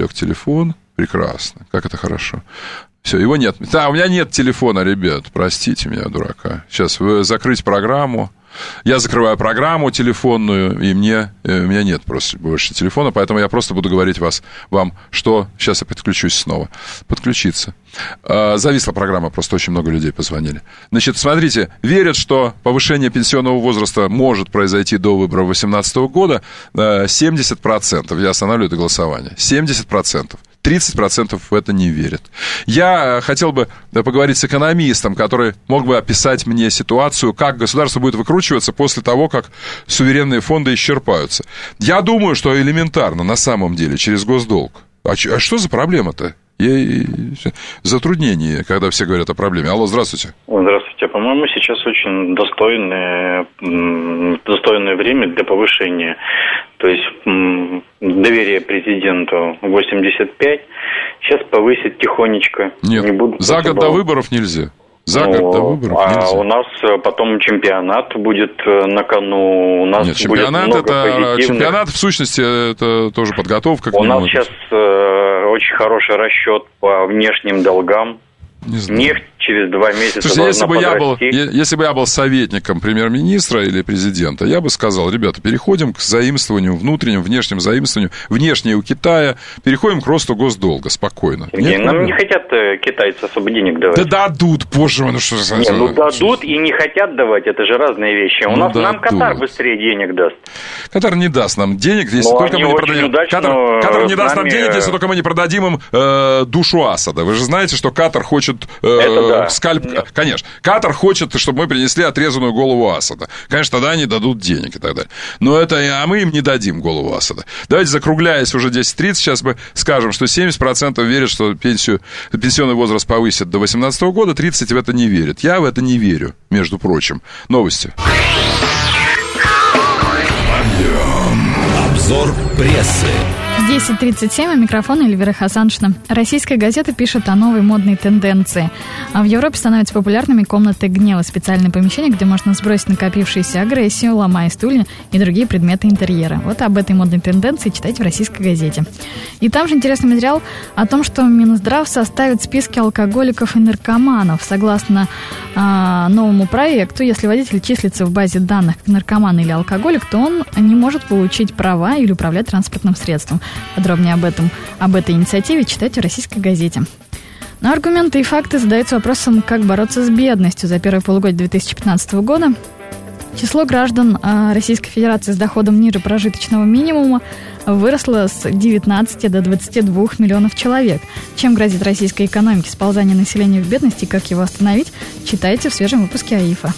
Прекрасно. Как это хорошо. Все, его нет. У меня нет телефона, ребят. Простите меня, дурака. Сейчас закрыть программу. Я закрываю программу телефонную, и у меня нет просто больше телефона, поэтому я просто буду говорить вам, что... Сейчас я подключусь снова. Подключиться. Зависла программа, просто очень много людей позвонили. Значит, смотрите, верят, что повышение пенсионного возраста может произойти до выборов 2018 года 70%. Я останавливаю это голосование. 70%. 30% в это не верят. Я хотел бы поговорить с экономистом, который мог бы описать мне ситуацию, как государство будет выкручиваться после того, как суверенные фонды исчерпаются. Я думаю, что элементарно, на самом деле, через госдолг. А что за проблема-то? Затруднение, когда все говорят о проблеме. Алло, здравствуйте. Здравствуйте. По-моему, сейчас очень достойное время для повышения. То есть доверие президенту 85. Сейчас повысить тихонечко. Нет, за год до выборов нельзя. За год до выборов нельзя. У нас потом чемпионат будет на кону. У нас Нет, чемпионат в сущности это тоже подготовка. У нас сейчас очень хороший расчет по внешним долгам. Нефть через 2 месяца. Слушайте, если бы я был советником премьер-министра или президента, я бы сказал: ребята, переходим к заимствованию внутреннему, внешнему заимствованию, внешнее у Китая, переходим к росту госдолга спокойно. Сергей, нам не хотят китайцы особо денег давать. Да дадут, боже мой, ну что за... дадут и не хотят давать, это же разные вещи. Нам Катар быстрее денег даст. Катар не даст нам денег, если только мы не продадим. Катар не даст нам денег, если только мы не продадим им душу Асада. Вы же знаете, что Катар хочет скальп... Конечно. Катар хочет, чтобы мы принесли отрезанную голову Асада. Конечно, тогда они дадут денег и так далее. Но а мы им не дадим голову Асада. Давайте, закругляясь уже 10:30, сейчас мы скажем, что 70% верят, что пенсионный возраст повысят до 2018 года, 30% в это не верят. Я в это не верю, между прочим. Новости. Обзор прессы. 10:37, у микрофона Эльвира Хасаншина. Российская газета пишет о новой модной тенденции. В Европе становятся популярными комнаты гнева, специальные помещения, где можно сбросить накопившуюся агрессию, ломая стулья и другие предметы интерьера. Вот об этой модной тенденции читайте в российской газете. И там же интересный материал о том, что Минздрав составит списки алкоголиков и наркоманов. Согласно новому проекту, если водитель числится в базе данных как наркоман или алкоголик, то он не может получить права или управлять транспортным средством. Подробнее об этой инициативе читайте в российской газете. Но аргументы и факты задаются вопросом, как бороться с бедностью. За первое полугодие 2015 года число граждан Российской Федерации с доходом ниже прожиточного минимума выросло с 19 до 22 миллионов человек. Чем грозит российской экономике сползание населения в бедность и как его остановить, читайте в свежем выпуске АИФа.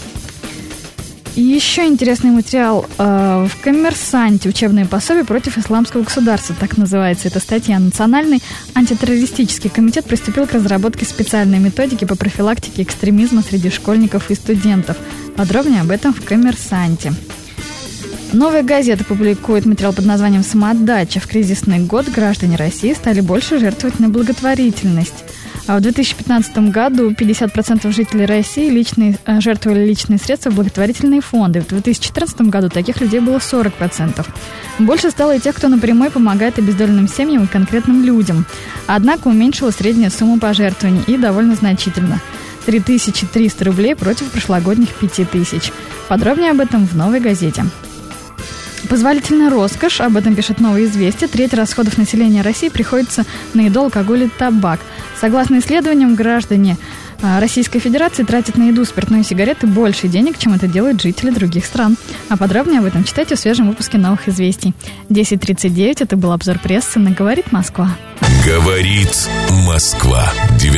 И еще интересный материал в «Коммерсанте». Учебные пособия против исламского государства, так называется эта статья. Национальный антитеррористический комитет приступил к разработке специальной методики по профилактике экстремизма среди школьников и студентов. Подробнее об этом в «Коммерсанте». Новая газета публикует материал под названием «Самоотдача». В кризисный год граждане России стали больше жертвовать на благотворительность. А в 2015 году 50% жителей России жертвовали личные средства в благотворительные фонды. В 2014 году таких людей было 40%. Больше стало и тех, кто напрямую помогает обездоленным семьям и конкретным людям. Однако уменьшилась средняя сумма пожертвований и довольно значительно. 3300 рублей против прошлогодних 5000. Подробнее об этом в «Новой газете». Позволительная роскошь, об этом пишет «Новое известие». Треть расходов населения России приходится на еду, алкоголь и табак. Согласно исследованиям, граждане Российской Федерации тратят на еду, спиртное и сигареты больше денег, чем это делают жители других стран. А подробнее об этом читайте в свежем выпуске «Новых известий». 10:39, это был обзор прессы на «Говорит Москва». «Говорит Москва»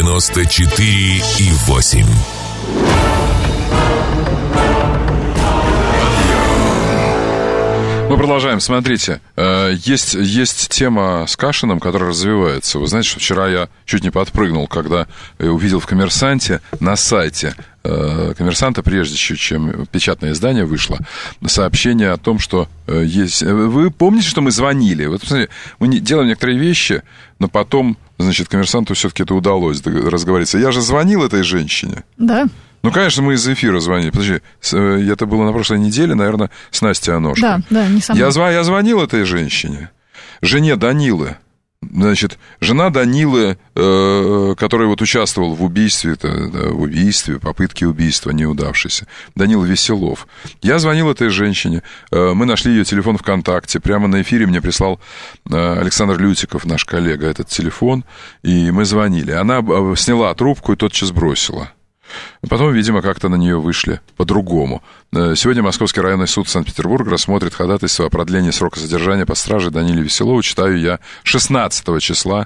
94,8. Мы продолжаем. Смотрите, есть тема с Кашиным, которая развивается. Вы знаете, что вчера я чуть не подпрыгнул, когда увидел в «Коммерсанте» на сайте «Коммерсанта», прежде чем печатное издание вышло, сообщение о том, что есть... Вы помните, что мы звонили? Вот, посмотрите, мы делаем некоторые вещи, но потом, значит, «Коммерсанту» все-таки это удалось разговориться. Я же звонил этой женщине. Да. Ну, конечно, мы из эфира звонили. Подожди, это было на прошлой неделе, наверное, с Настей Аношко. Да, не со мной. Я звонил этой женщине, жене Данилы. Значит, жена Данилы, который вот участвовал в убийстве, попытке убийства неудавшейся, Данила Веселов. Я звонил этой женщине, мы нашли ее телефон ВКонтакте, прямо на эфире мне прислал Александр Лютиков, наш коллега, этот телефон, и мы звонили. Она сняла трубку и тотчас бросила. Потом, видимо, как-то на нее вышли по-другому. Сегодня Московский районный суд Санкт-Петербурга рассмотрит ходатайство о продлении срока содержания под стражей Даниле Веселову. Читаю я 16 числа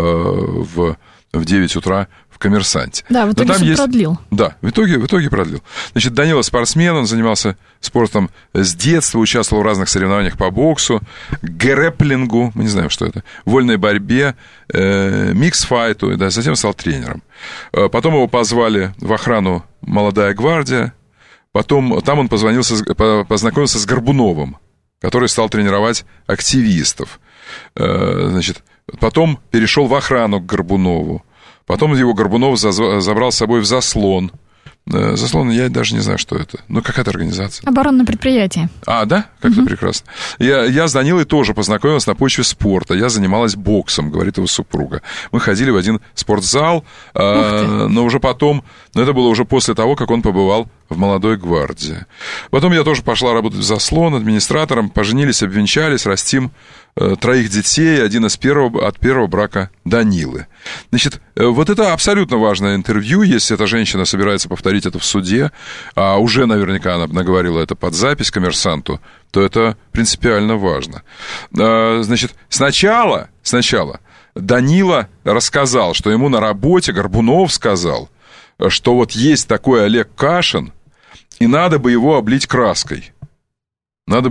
в 9 утра в «Коммерсанте». Да, в итоге суд продлил. Да, в итоге продлил. Значит, Данила спортсмен, он занимался спортом с детства, участвовал в разных соревнованиях по боксу, грэпплингу, мы не знаем, что это, вольной борьбе, микс-файту, да, затем стал тренером. Потом его позвали в охрану «Молодая гвардия», потом там он познакомился с Горбуновым, который стал тренировать активистов. Значит, потом перешел в охрану к Горбунову. Потом его Горбунов забрал с собой в «Заслон». «Заслон», я даже не знаю, что это. Ну, какая-то организация. Оборонное предприятие. А, да? Как-то прекрасно. Я с Данилой тоже познакомилась на почве спорта. Я занималась боксом, говорит его супруга. Мы ходили в один спортзал, но уже потом... Но это было уже после того, как он побывал в «Молодой гвардии». Потом я тоже пошла работать в «Заслон» администратором. Поженились, обвенчались, растим 3 детей, один от первого брака Данилы. Значит, вот это абсолютно важное интервью, если эта женщина собирается повторить это в суде, а уже наверняка она наговорила это под запись «Коммерсанту», то это принципиально важно. Значит, сначала Данила рассказал, что ему на работе Горбунов сказал, что вот есть такой Олег Кашин, и надо бы его облить краской. Об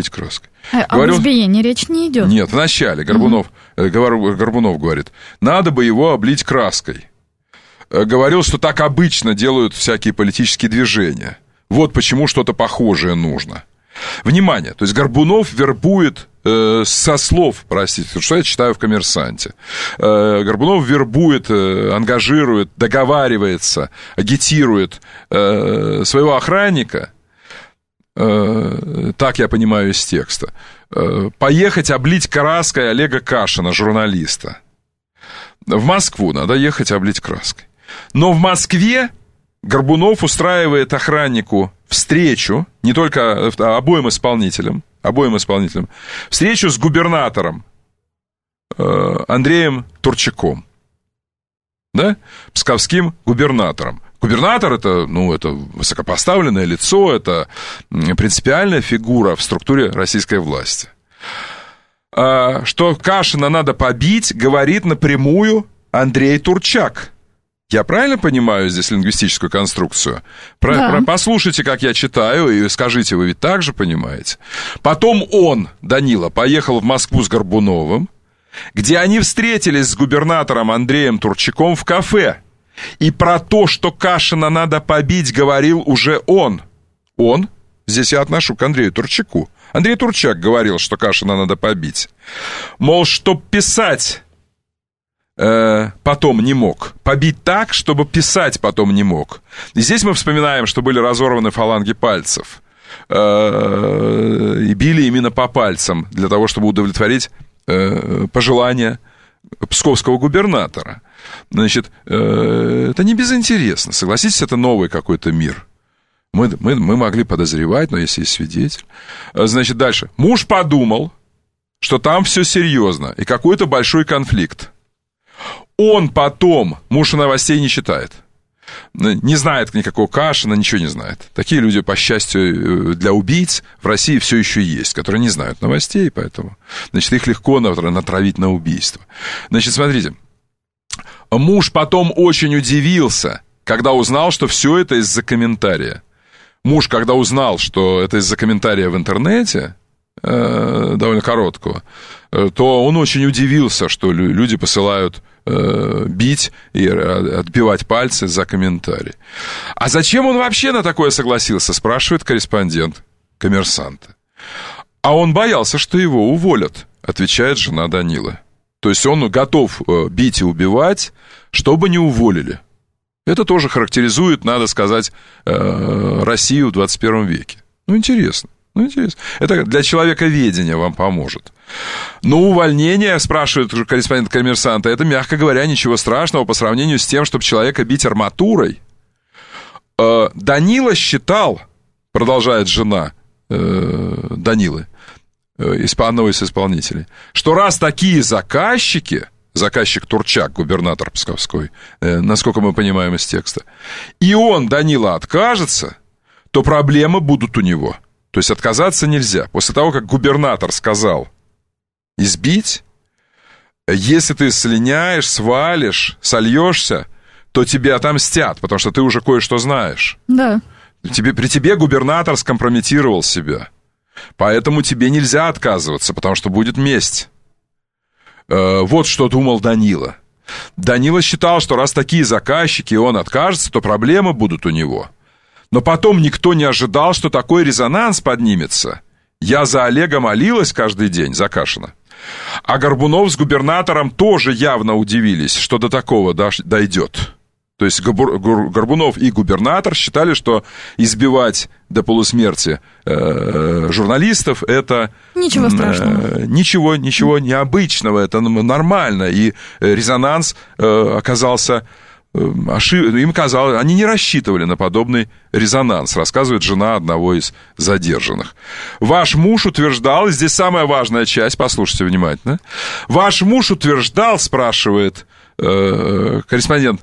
избиении речь не идет. Нет, вначале Горбунов говорит, надо бы его облить краской. Говорил, что так обычно делают всякие политические движения. Вот почему что-то похожее нужно. Внимание, то есть Горбунов вербует со слов, простите, что я читаю в «Коммерсанте». Горбунов вербует, ангажирует, договаривается, агитирует своего охранника, так я понимаю из текста, поехать облить краской Олега Кашина, журналиста. В Москву надо ехать облить краской. Но в Москве Горбунов устраивает охраннику встречу, не только обоим исполнителям, встречу с губернатором Андреем Турчаком, да, псковским губернатором. Губернатор это высокопоставленное лицо, это принципиальная фигура в структуре российской власти. Что Кашина надо побить, говорит напрямую Андрей Турчак. Я правильно понимаю здесь лингвистическую конструкцию? Да. Послушайте, как я читаю, и скажите, вы ведь так же понимаете? Потом он, Данила, поехал в Москву с Горбуновым, где они встретились с губернатором Андреем Турчаком в кафе. И про то, что Кашина надо побить, говорил уже он. Он, здесь я отношу к Андрею Турчаку. Андрей Турчак говорил, что Кашина надо побить. Мол, чтоб писать потом не мог. Побить так, чтобы писать потом не мог. И здесь мы вспоминаем, что были разорваны фаланги пальцев. И били именно по пальцам, для того, чтобы удовлетворить пожелания псковского губернатора. Значит, это не безинтересно. Согласитесь, это новый какой-то мир. Мы могли подозревать, но если есть свидетель. Значит, дальше. Муж подумал, что там все серьезно, и какой-то большой конфликт. Он потом, муж новостей не читает, не знает никакого Кашина, ничего не знает. Такие люди, по счастью, для убийц в России все еще есть, которые не знают новостей, поэтому, значит, их легко натравить на убийство. Значит, смотрите, муж потом очень удивился, когда узнал, что все это из-за комментария. Муж, когда узнал, что это из-за комментария в интернете, довольно короткого, то он очень удивился, что люди посылают бить и отбивать пальцы за комментарий. А зачем он вообще на такое согласился, спрашивает корреспондент «Коммерсанта». А он боялся, что его уволят, отвечает жена Данилы. То есть он готов бить и убивать, чтобы не уволили. Это тоже характеризует, надо сказать, Россию в 21 веке. Ну, интересно. Ну, интересно. Это для человековедения вам поможет. Но увольнение, спрашивает корреспондент «Коммерсанта», это, мягко говоря, ничего страшного по сравнению с тем, чтобы человека бить арматурой. Данила считал, продолжает жена Данилы, одного из исполнителей, что раз такие заказчики, заказчик Турчак, губернатор Псковской, насколько мы понимаем из текста, и он, Данила, откажется, то проблемы будут у него. То есть отказаться нельзя. После того, как губернатор сказал избить, если ты слиняешь, свалишь, сольешься, то тебе отомстят, потому что ты уже кое-что знаешь. Да. При тебе губернатор скомпрометировал себя. Поэтому тебе нельзя отказываться, потому что будет месть. Вот что думал Данила. Данила считал, что раз такие заказчики, и он откажется, то проблемы будут у него. Но потом никто не ожидал, что такой резонанс поднимется. Я за Олега молилась каждый день, за Кашина. А Горбунов с губернатором тоже явно удивились, что до такого дойдет. То есть Горбунов и губернатор считали, что избивать до полусмерти журналистов это... Ничего страшного. Ничего необычного, это нормально. И резонанс оказался... Им казалось, они не рассчитывали на подобный резонанс, рассказывает жена одного из задержанных. Ваш муж утверждал, и здесь самая важная часть, послушайте внимательно. Ваш муж утверждал, спрашивает корреспондент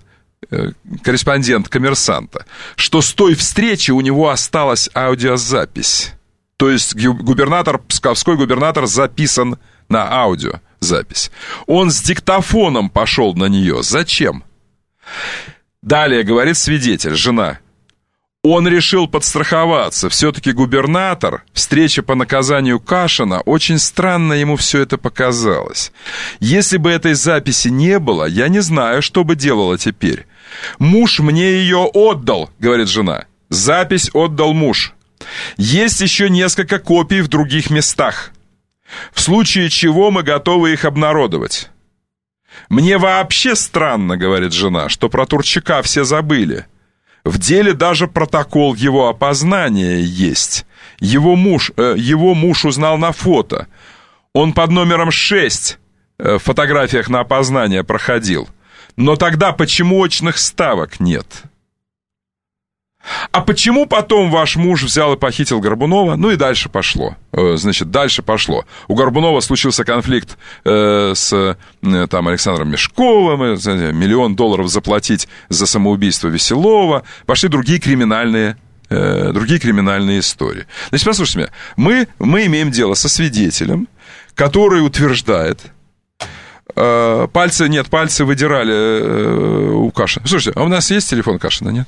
«Коммерсанта», что с той встречи у него осталась аудиозапись. То есть псковской губернатор записан на аудиозапись. Он с диктофоном пошел на нее. Зачем? Далее говорит свидетель, жена. Он решил подстраховаться. Все-таки губернатор, встреча по наказанию Кашина, очень странно ему все это показалось. Если бы этой записи не было, я не знаю, что бы делала теперь. Муж мне ее отдал, говорит жена. Запись отдал муж. Есть еще несколько копий в других местах. В случае чего мы готовы их обнародовать. Мне вообще странно, говорит жена, что про Турчака все забыли. В деле даже протокол его опознания есть. Его муж узнал на фото. Он под номером 6 в фотографиях на опознание проходил. Но тогда почему очных ставок нет? А почему потом ваш муж взял и похитил Горбунова? Ну и дальше пошло. Дальше пошло. У Горбунова случился конфликт с Александром Мешковым, $1 миллион заплатить за самоубийство Веселова. Пошли другие криминальные истории. Значит, послушайте меня. Мы имеем дело со свидетелем, который утверждает, пальцы выдирали у Кашина. Слушайте, а у нас есть телефон Кашина, нет?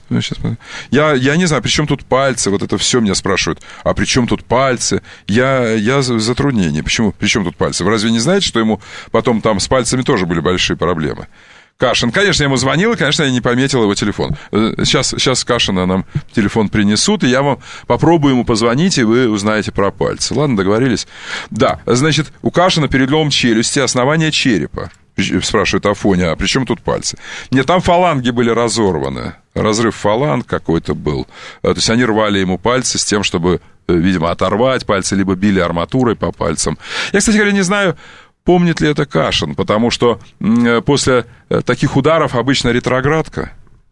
Я не знаю, при чем тут пальцы? Вот это все меня спрашивают. А при чем тут пальцы? Я в затруднении. Почему? При чем тут пальцы? Вы разве не знаете, что ему потом там с пальцами тоже были большие проблемы? Кашин, конечно, я ему звонил, и, конечно, я не пометил его телефон. Сейчас Кашина нам телефон принесут, и я вам попробую ему позвонить, и вы узнаете про пальцы. Ладно, договорились? Да, значит, у Кашина перелом челюсти, основание черепа. Спрашивает Афоня, а при чем тут пальцы? Нет, там фаланги были разорваны. Разрыв фаланг какой-то был. То есть они рвали ему пальцы с тем, чтобы, видимо, оторвать пальцы, либо били арматурой по пальцам. Я, кстати говоря, не знаю, помнит ли это Кашин, потому что после таких ударов обычно ретроградка.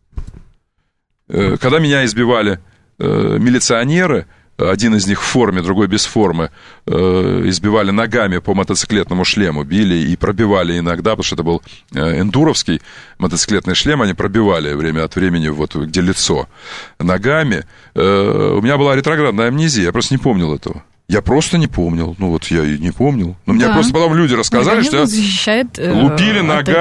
Когда меня избивали милиционеры, один из них в форме, другой без формы, избивали ногами по мотоциклетному шлему, били и пробивали иногда, потому что это был эндуровский мотоциклетный шлем, они пробивали время от времени, вот где лицо, ногами. У меня была ретроградная амнезия, я просто не помнил этого. Я просто не помнил. Ну, вот я и не помнил. Но мне просто потом люди рассказали, что лупили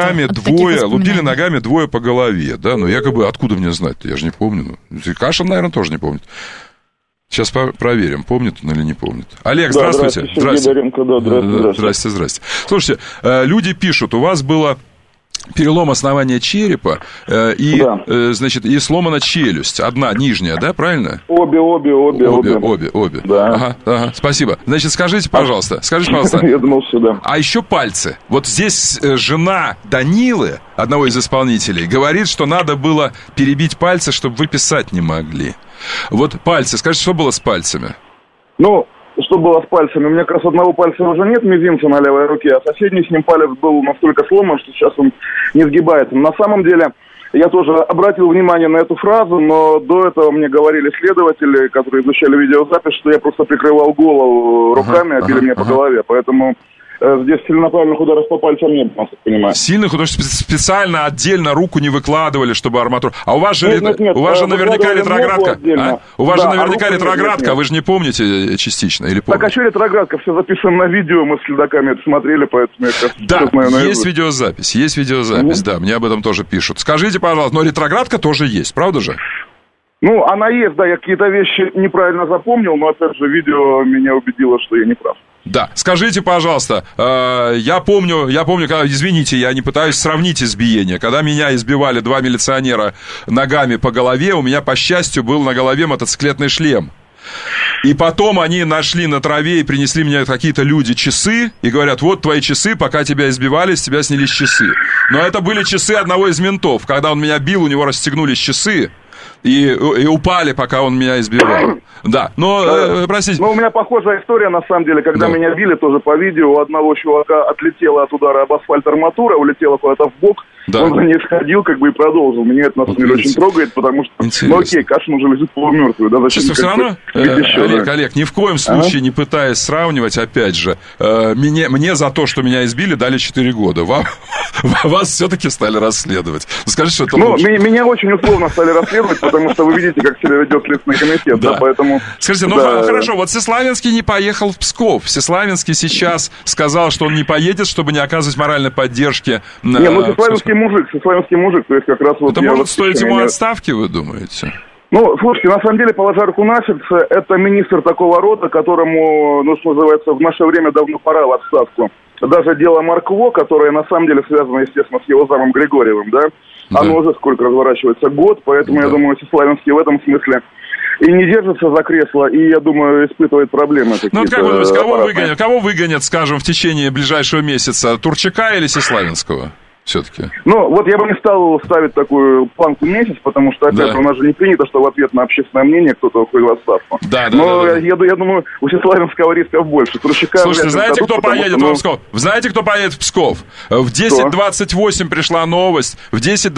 ногами двое по голове. Да? Ну, якобы, откуда мне знать-то? Я же не помню. Кашин, наверное, тоже не помнит. Сейчас проверим, помнит он или не помнит. Олег, здравствуйте. Здравствуйте. Слушайте, люди пишут, у вас было перелом основания черепа и, значит, и сломана челюсть. Одна, нижняя, да, правильно? Обе. Да. Ага, спасибо. Значит, скажите, пожалуйста. Я думал, что да. А еще пальцы. Вот здесь жена Данилы, одного из исполнителей, говорит, что надо было перебить пальцы, чтобы вы писать не могли. Вот пальцы. Скажите, что было с пальцами? Ну, что было с пальцами. У меня как раз одного пальца уже нет, мизинца на левой руке, а соседний с ним палец был настолько сломан, что сейчас он не сгибается. На самом деле, я тоже обратил внимание на эту фразу, но до этого мне говорили следователи, которые изучали видеозапись, что я просто прикрывал голову руками, били меня по голове, поэтому... Здесь целенаправленных ударов по пальцам нет, я так понимаю. Сильных, потому что специально отдельно руку не выкладывали, чтобы арматуру... А у вас же, нет, у вас же наверняка ретроградка. А? У вас же наверняка ретроградка, нет. Вы же не помните частично или помните? Так, а что ретроградка? Все записано на видео, мы с следаками это смотрели, поэтому... Да, есть видеозапись, да, мне об этом тоже пишут. Скажите, пожалуйста, но ретроградка тоже есть, правда же? Ну, она есть, да, я какие-то вещи неправильно запомнил, но, опять же, видео меня убедило, что я не прав. Да, скажите, пожалуйста, я помню, когда, извините, я не пытаюсь сравнить избиение, когда меня избивали 2 милиционера ногами по голове, у меня, по счастью, был на голове мотоциклетный шлем. И потом они нашли на траве и принесли мне какие-то люди часы и говорят, вот твои часы, пока тебя избивали, с тебя снялись часы. Но это были часы одного из ментов, когда он меня бил, у него расстегнулись часы. И упали, пока он меня избивал. Да, но, простите. Ну, у меня похожая история, на самом деле, когда меня били, тоже по видео, у одного чувака отлетела от удара об асфальт арматура, улетела куда-то в бок, он за ней сходил, как бы, и продолжил. Меня это, на самом деле, очень трогает, потому что, ну, окей, Кашин уже лежит полумертвый, да, зачем? Все равно, Олег, ни в коем случае не пытаясь сравнивать, опять же, мне за то, что меня избили, дали 4 года. Вас все-таки стали расследовать. Скажите, что это лучше. Меня очень условно стали расследовать, потому что вы видите, как себя ведет Следственный комитет, да, поэтому... Скажите, хорошо, вот Всеславинский не поехал в Псков. Всеславинский сейчас сказал, что он не поедет, чтобы не оказывать моральной поддержки. Не, ну Всеславинский мужик, то есть как раз вот... Это может стоить ему отставки, вы думаете? Ну, слушайте, на самом деле, положа руку на сердце, это министр такого рода, которому, ну, что называется, в наше время давно пора в отставку. Даже дело Маркво, которое на самом деле связано, естественно, с его замом Григорьевым, да? Оно уже сколько разворачивается, год, поэтому я думаю, Всеславинский в этом смысле и не держится за кресло, и, я думаю, испытывает проблемы какие-то. Ну, как вы думаете, кого выгонят, скажем, в течение ближайшего месяца? Турчака или Всеславинского? Все-таки. Ну, вот я бы не стал ставить такую планку месяц, потому что, опять же, у нас же не принято, что в ответ на общественное мнение кто-то уходит в отставку. Но я думаю, у Всеславинского рисков больше. Турчака, слушайте, знаете, кто поедет в Псков? Знаете, кто поедет в Псков? В 10:28 пришла новость, в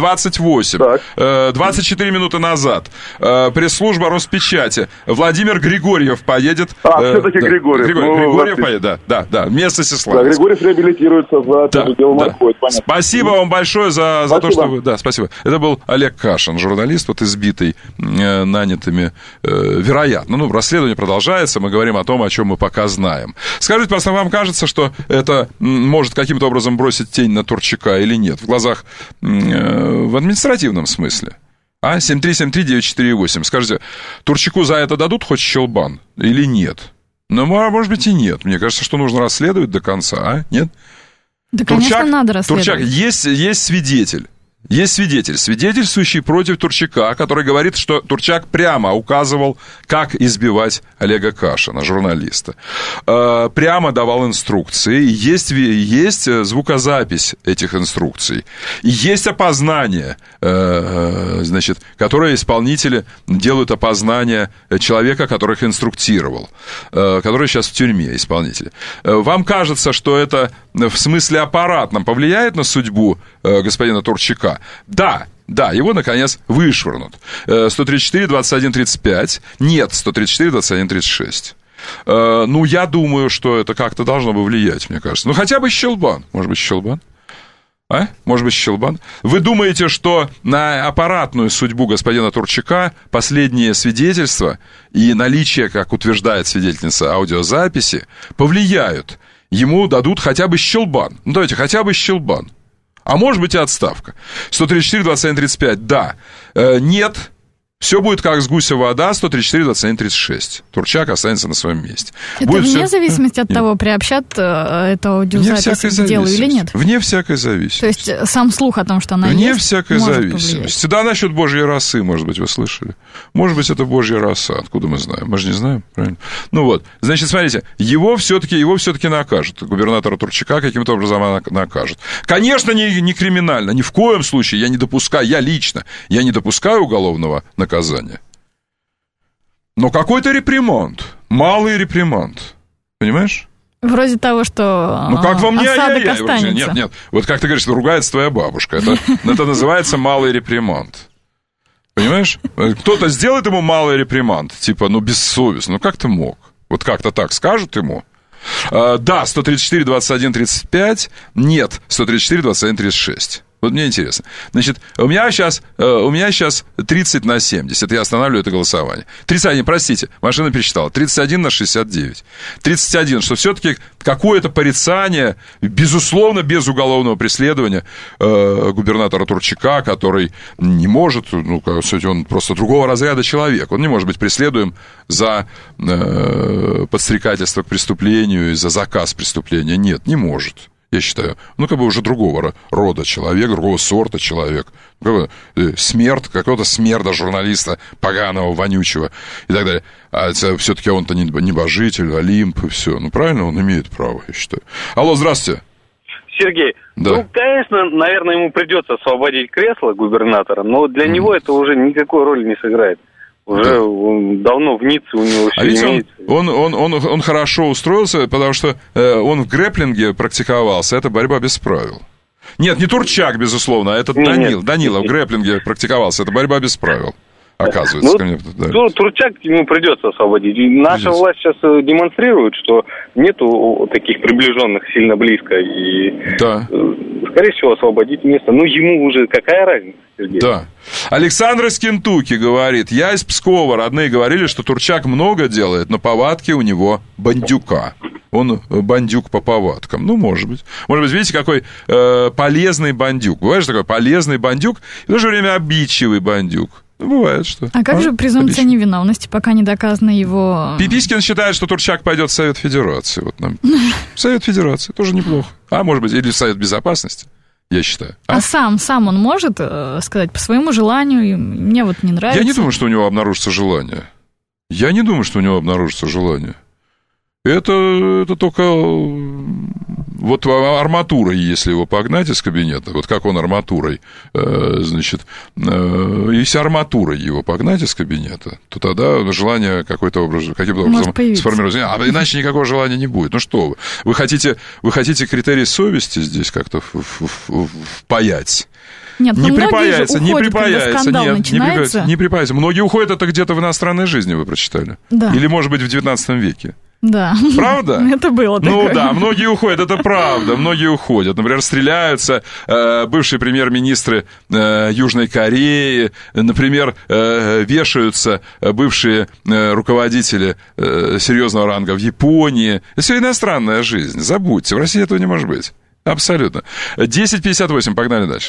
10:28, 24 минуты назад, пресс-служба Роспечати. Владимир Григорьев поедет. Все-таки Григорьев. Григорьев поедет, да, вместо Всеславинского. Да, Григорьев реабилитируется за дело Маркво, понятно. Спасибо вам большое за то, что вы... Да, спасибо. Это был Олег Кашин, журналист, вот избитый нанятыми, вероятно. Расследование продолжается, мы говорим о том, о чем мы пока знаем. Скажите, просто вам кажется, что это может каким-то образом бросить тень на Турчака или нет? В глазах, в административном смысле? 7373948. Скажите, Турчаку за это дадут хоть щелбан или нет? Ну, может быть, и нет. Мне кажется, что нужно расследовать до конца, Нет? Да, конечно, надо расследовать. Турчак, есть свидетель. Есть свидетель, свидетельствующий против Турчака, который говорит, что Турчак прямо указывал, как избивать Олега Кашина, журналиста. Прямо давал инструкции. Есть звукозапись этих инструкций. И есть опознание, значит, которое исполнители делают опознание человека, который их инструктировал, который сейчас в тюрьме, исполнители. Вам кажется, что это в смысле аппаратном повлияет на судьбу господина Турчака? Да, его, наконец, вышвырнут. 134-21-35. Нет, 134-21-36. Я думаю, что это как-то должно бы влиять, мне кажется. Хотя бы щелбан. Может быть, щелбан? Может быть, щелбан? Вы думаете, что на аппаратную судьбу господина Турчака последние свидетельства и наличие, как утверждает свидетельница, аудиозаписи, повлияют? Ему дадут хотя бы щелбан. Давайте, хотя бы щелбан. А может быть и отставка. 134-21-35, да. Нет, все будет как с гуся вода, 134-21-36. Турчак останется на своем месте. Это вне зависимости от того, приобщат эту аудиозапись к делу или нет? Вне всякой зависимости. То есть сам слух о том, что она вне есть, всякой зависимости. Да, насчет Божьей росы, может быть, вы слышали. Может быть, это Божья роса. Откуда мы знаем? Мы же не знаем, правильно? Значит, смотрите, его все-таки накажут. Губернатора Турчака каким-то образом накажут. Конечно, не криминально. Ни в коем случае я не допускаю уголовного наказания. Но какой-то реприманд. малый реприманд. Понимаешь? Вроде того, что ну, как вам осадок останется. Нет. Вот как ты говоришь, ругается твоя бабушка. Это называется малый реприманд. Понимаешь? Кто-то сделает ему малый реприманд. Типа, бессовестно. Ну, как ты мог? Вот как-то так скажут ему. Да, 134, 21, 35. Нет, 134, 21, 36. Вот мне интересно. Значит, у меня сейчас 30/70. Я останавливаю это голосование. 31, простите, машина пересчитала. 31/69. 31, что все-таки какое-то порицание, безусловно, без уголовного преследования губернатора Турчака, который не может, кстати, он просто другого разряда человек. Он не может быть преследуем за подстрекательство к преступлению и за заказ преступления. Нет, не может. Я считаю, уже другого рода человек, другого сорта человек. Смерть, какого-то смерда журналиста поганого, вонючего и так далее. А все-таки он-то небожитель, Олимп и все. Правильно, он имеет право, я считаю. Алло, здравствуйте. Сергей, да. Конечно, наверное, ему придется освободить кресло губернатора, но для него это уже никакой роли не сыграет. Уже он давно в Ницце, у него все имеется. Он хорошо устроился, потому что он в грэпплинге практиковался, это борьба без правил. Нет, не Турчак, безусловно, а это Данила в грэпплинге практиковался, это борьба без правил. Оказывается. Турчак ему придется освободить. И наша власть сейчас демонстрирует, что нету таких приближенных сильно близко. И, скорее всего, освободить место. Ему уже какая разница, Сергей? Да. Александр из Кентукки говорит, я из Пскова, родные говорили, что Турчак много делает, но повадки у него бандюка. Он бандюк по повадкам. Может быть. Может быть, видите, какой полезный бандюк. Бывает же такой полезный бандюк и в то же время обидчивый бандюк. Бывает, что. А как же презумпция невиновности, пока не доказано его... Пипискин считает, что Турчак пойдет в Совет Федерации. Вот нам. Совет Федерации тоже неплохо. А может быть, или в Совет Безопасности, я считаю. А сам он может сказать по своему желанию, мне вот не нравится? Я не думаю, что у него обнаружится желание. Это только вот арматурой, если его погнать из кабинета, вот как он арматурой, если арматурой его погнать из кабинета, то тогда желание каким-то образом сформируется. А иначе никакого желания не будет. Ну что вы хотите критерий совести здесь как-то впаять? Нет, не припаяется. Многие уходят, это где-то в иностранной жизни, вы прочитали. Да. Или, может быть, в 19 веке. Да. Правда? Это было такое. Многие уходят, это правда, многие уходят. Например, стреляются бывшие премьер-министры Южной Кореи, например, вешаются бывшие руководители серьезного ранга в Японии. Это все иностранная жизнь, забудьте, в России этого не может быть. Абсолютно. 10:58, погнали дальше.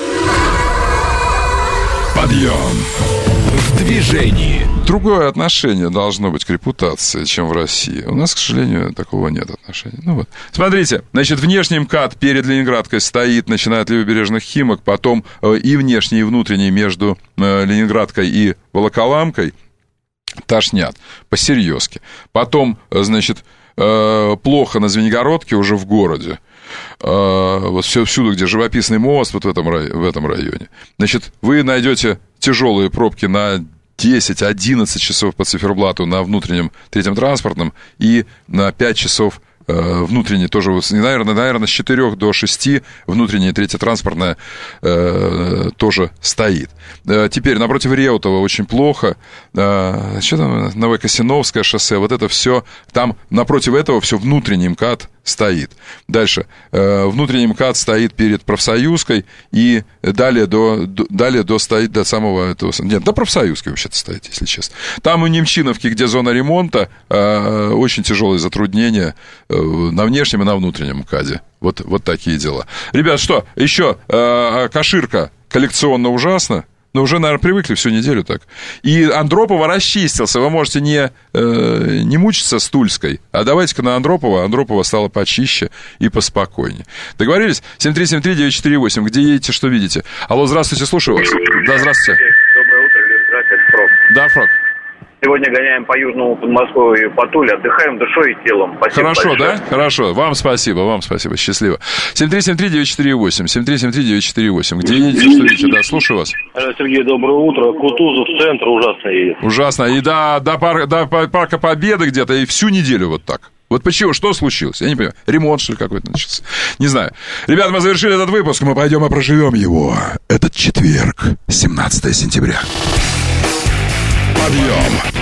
Подъем в движении. Другое отношение должно быть к репутации, чем в России. У нас, к сожалению, такого нет отношения. Смотрите, внешний МКАД перед Ленинградкой стоит, начиная от левобережных Химок, потом и внешний, и внутренний между Ленинградкой и Волоколамкой тошнят, по-серьезки. Потом, плохо на Звенигородке уже в городе. Вот всюду, где живописный мост, вот в этом районе. Вы найдете тяжелые пробки на 10-11 часов по циферблату на внутреннем третьем транспортном и на 5 часов внутренний тоже, наверное, с 4 до 6 внутренняя третья транспортная тоже стоит. Теперь напротив Реутова очень плохо. Что там, Новокосиновское шоссе, вот это все, там напротив этого все внутренний МКАД стоит. Дальше. Внутренний МКАД стоит перед Профсоюзкой и далее стоит до самого этого... Нет, до Профсоюзки вообще-то стоит, если честно. Там у Немчиновки, где зона ремонта, очень тяжелые затруднения на внешнем и на внутреннем МКАДе. Вот такие дела. Ребят, что? Еще Каширка коллекционно ужасно. Но уже, наверное, привыкли всю неделю так. И Андропова расчистился. Вы можете не мучиться с Тульской, а давайте-ка на Андропова. Андропова стала почище и поспокойнее. Договорились? 7373948. Где едете, что видите? Алло, здравствуйте, слушаю вас. Да, здравствуйте. Доброе утро, Фрог. Да, Фрог. Сегодня гоняем по Южному Подмосковью и по Туле, отдыхаем душой и телом. Спасибо Хорошо, большое. да? Хорошо. Вам спасибо. Счастливо. 7373948, 7373948. Где едете, что видите? Да, слушаю вас. Сергей, доброе утро. Кутузов, центр ужасно едет. Ужасно. И до Парка Победы где-то, и всю неделю вот так. Вот почему? Что случилось? Я не понимаю. Ремонт, что ли, какой-то начался? Не знаю. Ребята, мы завершили этот выпуск. Мы пойдем и проживем его. Этот четверг, 17 сентября. Подъем.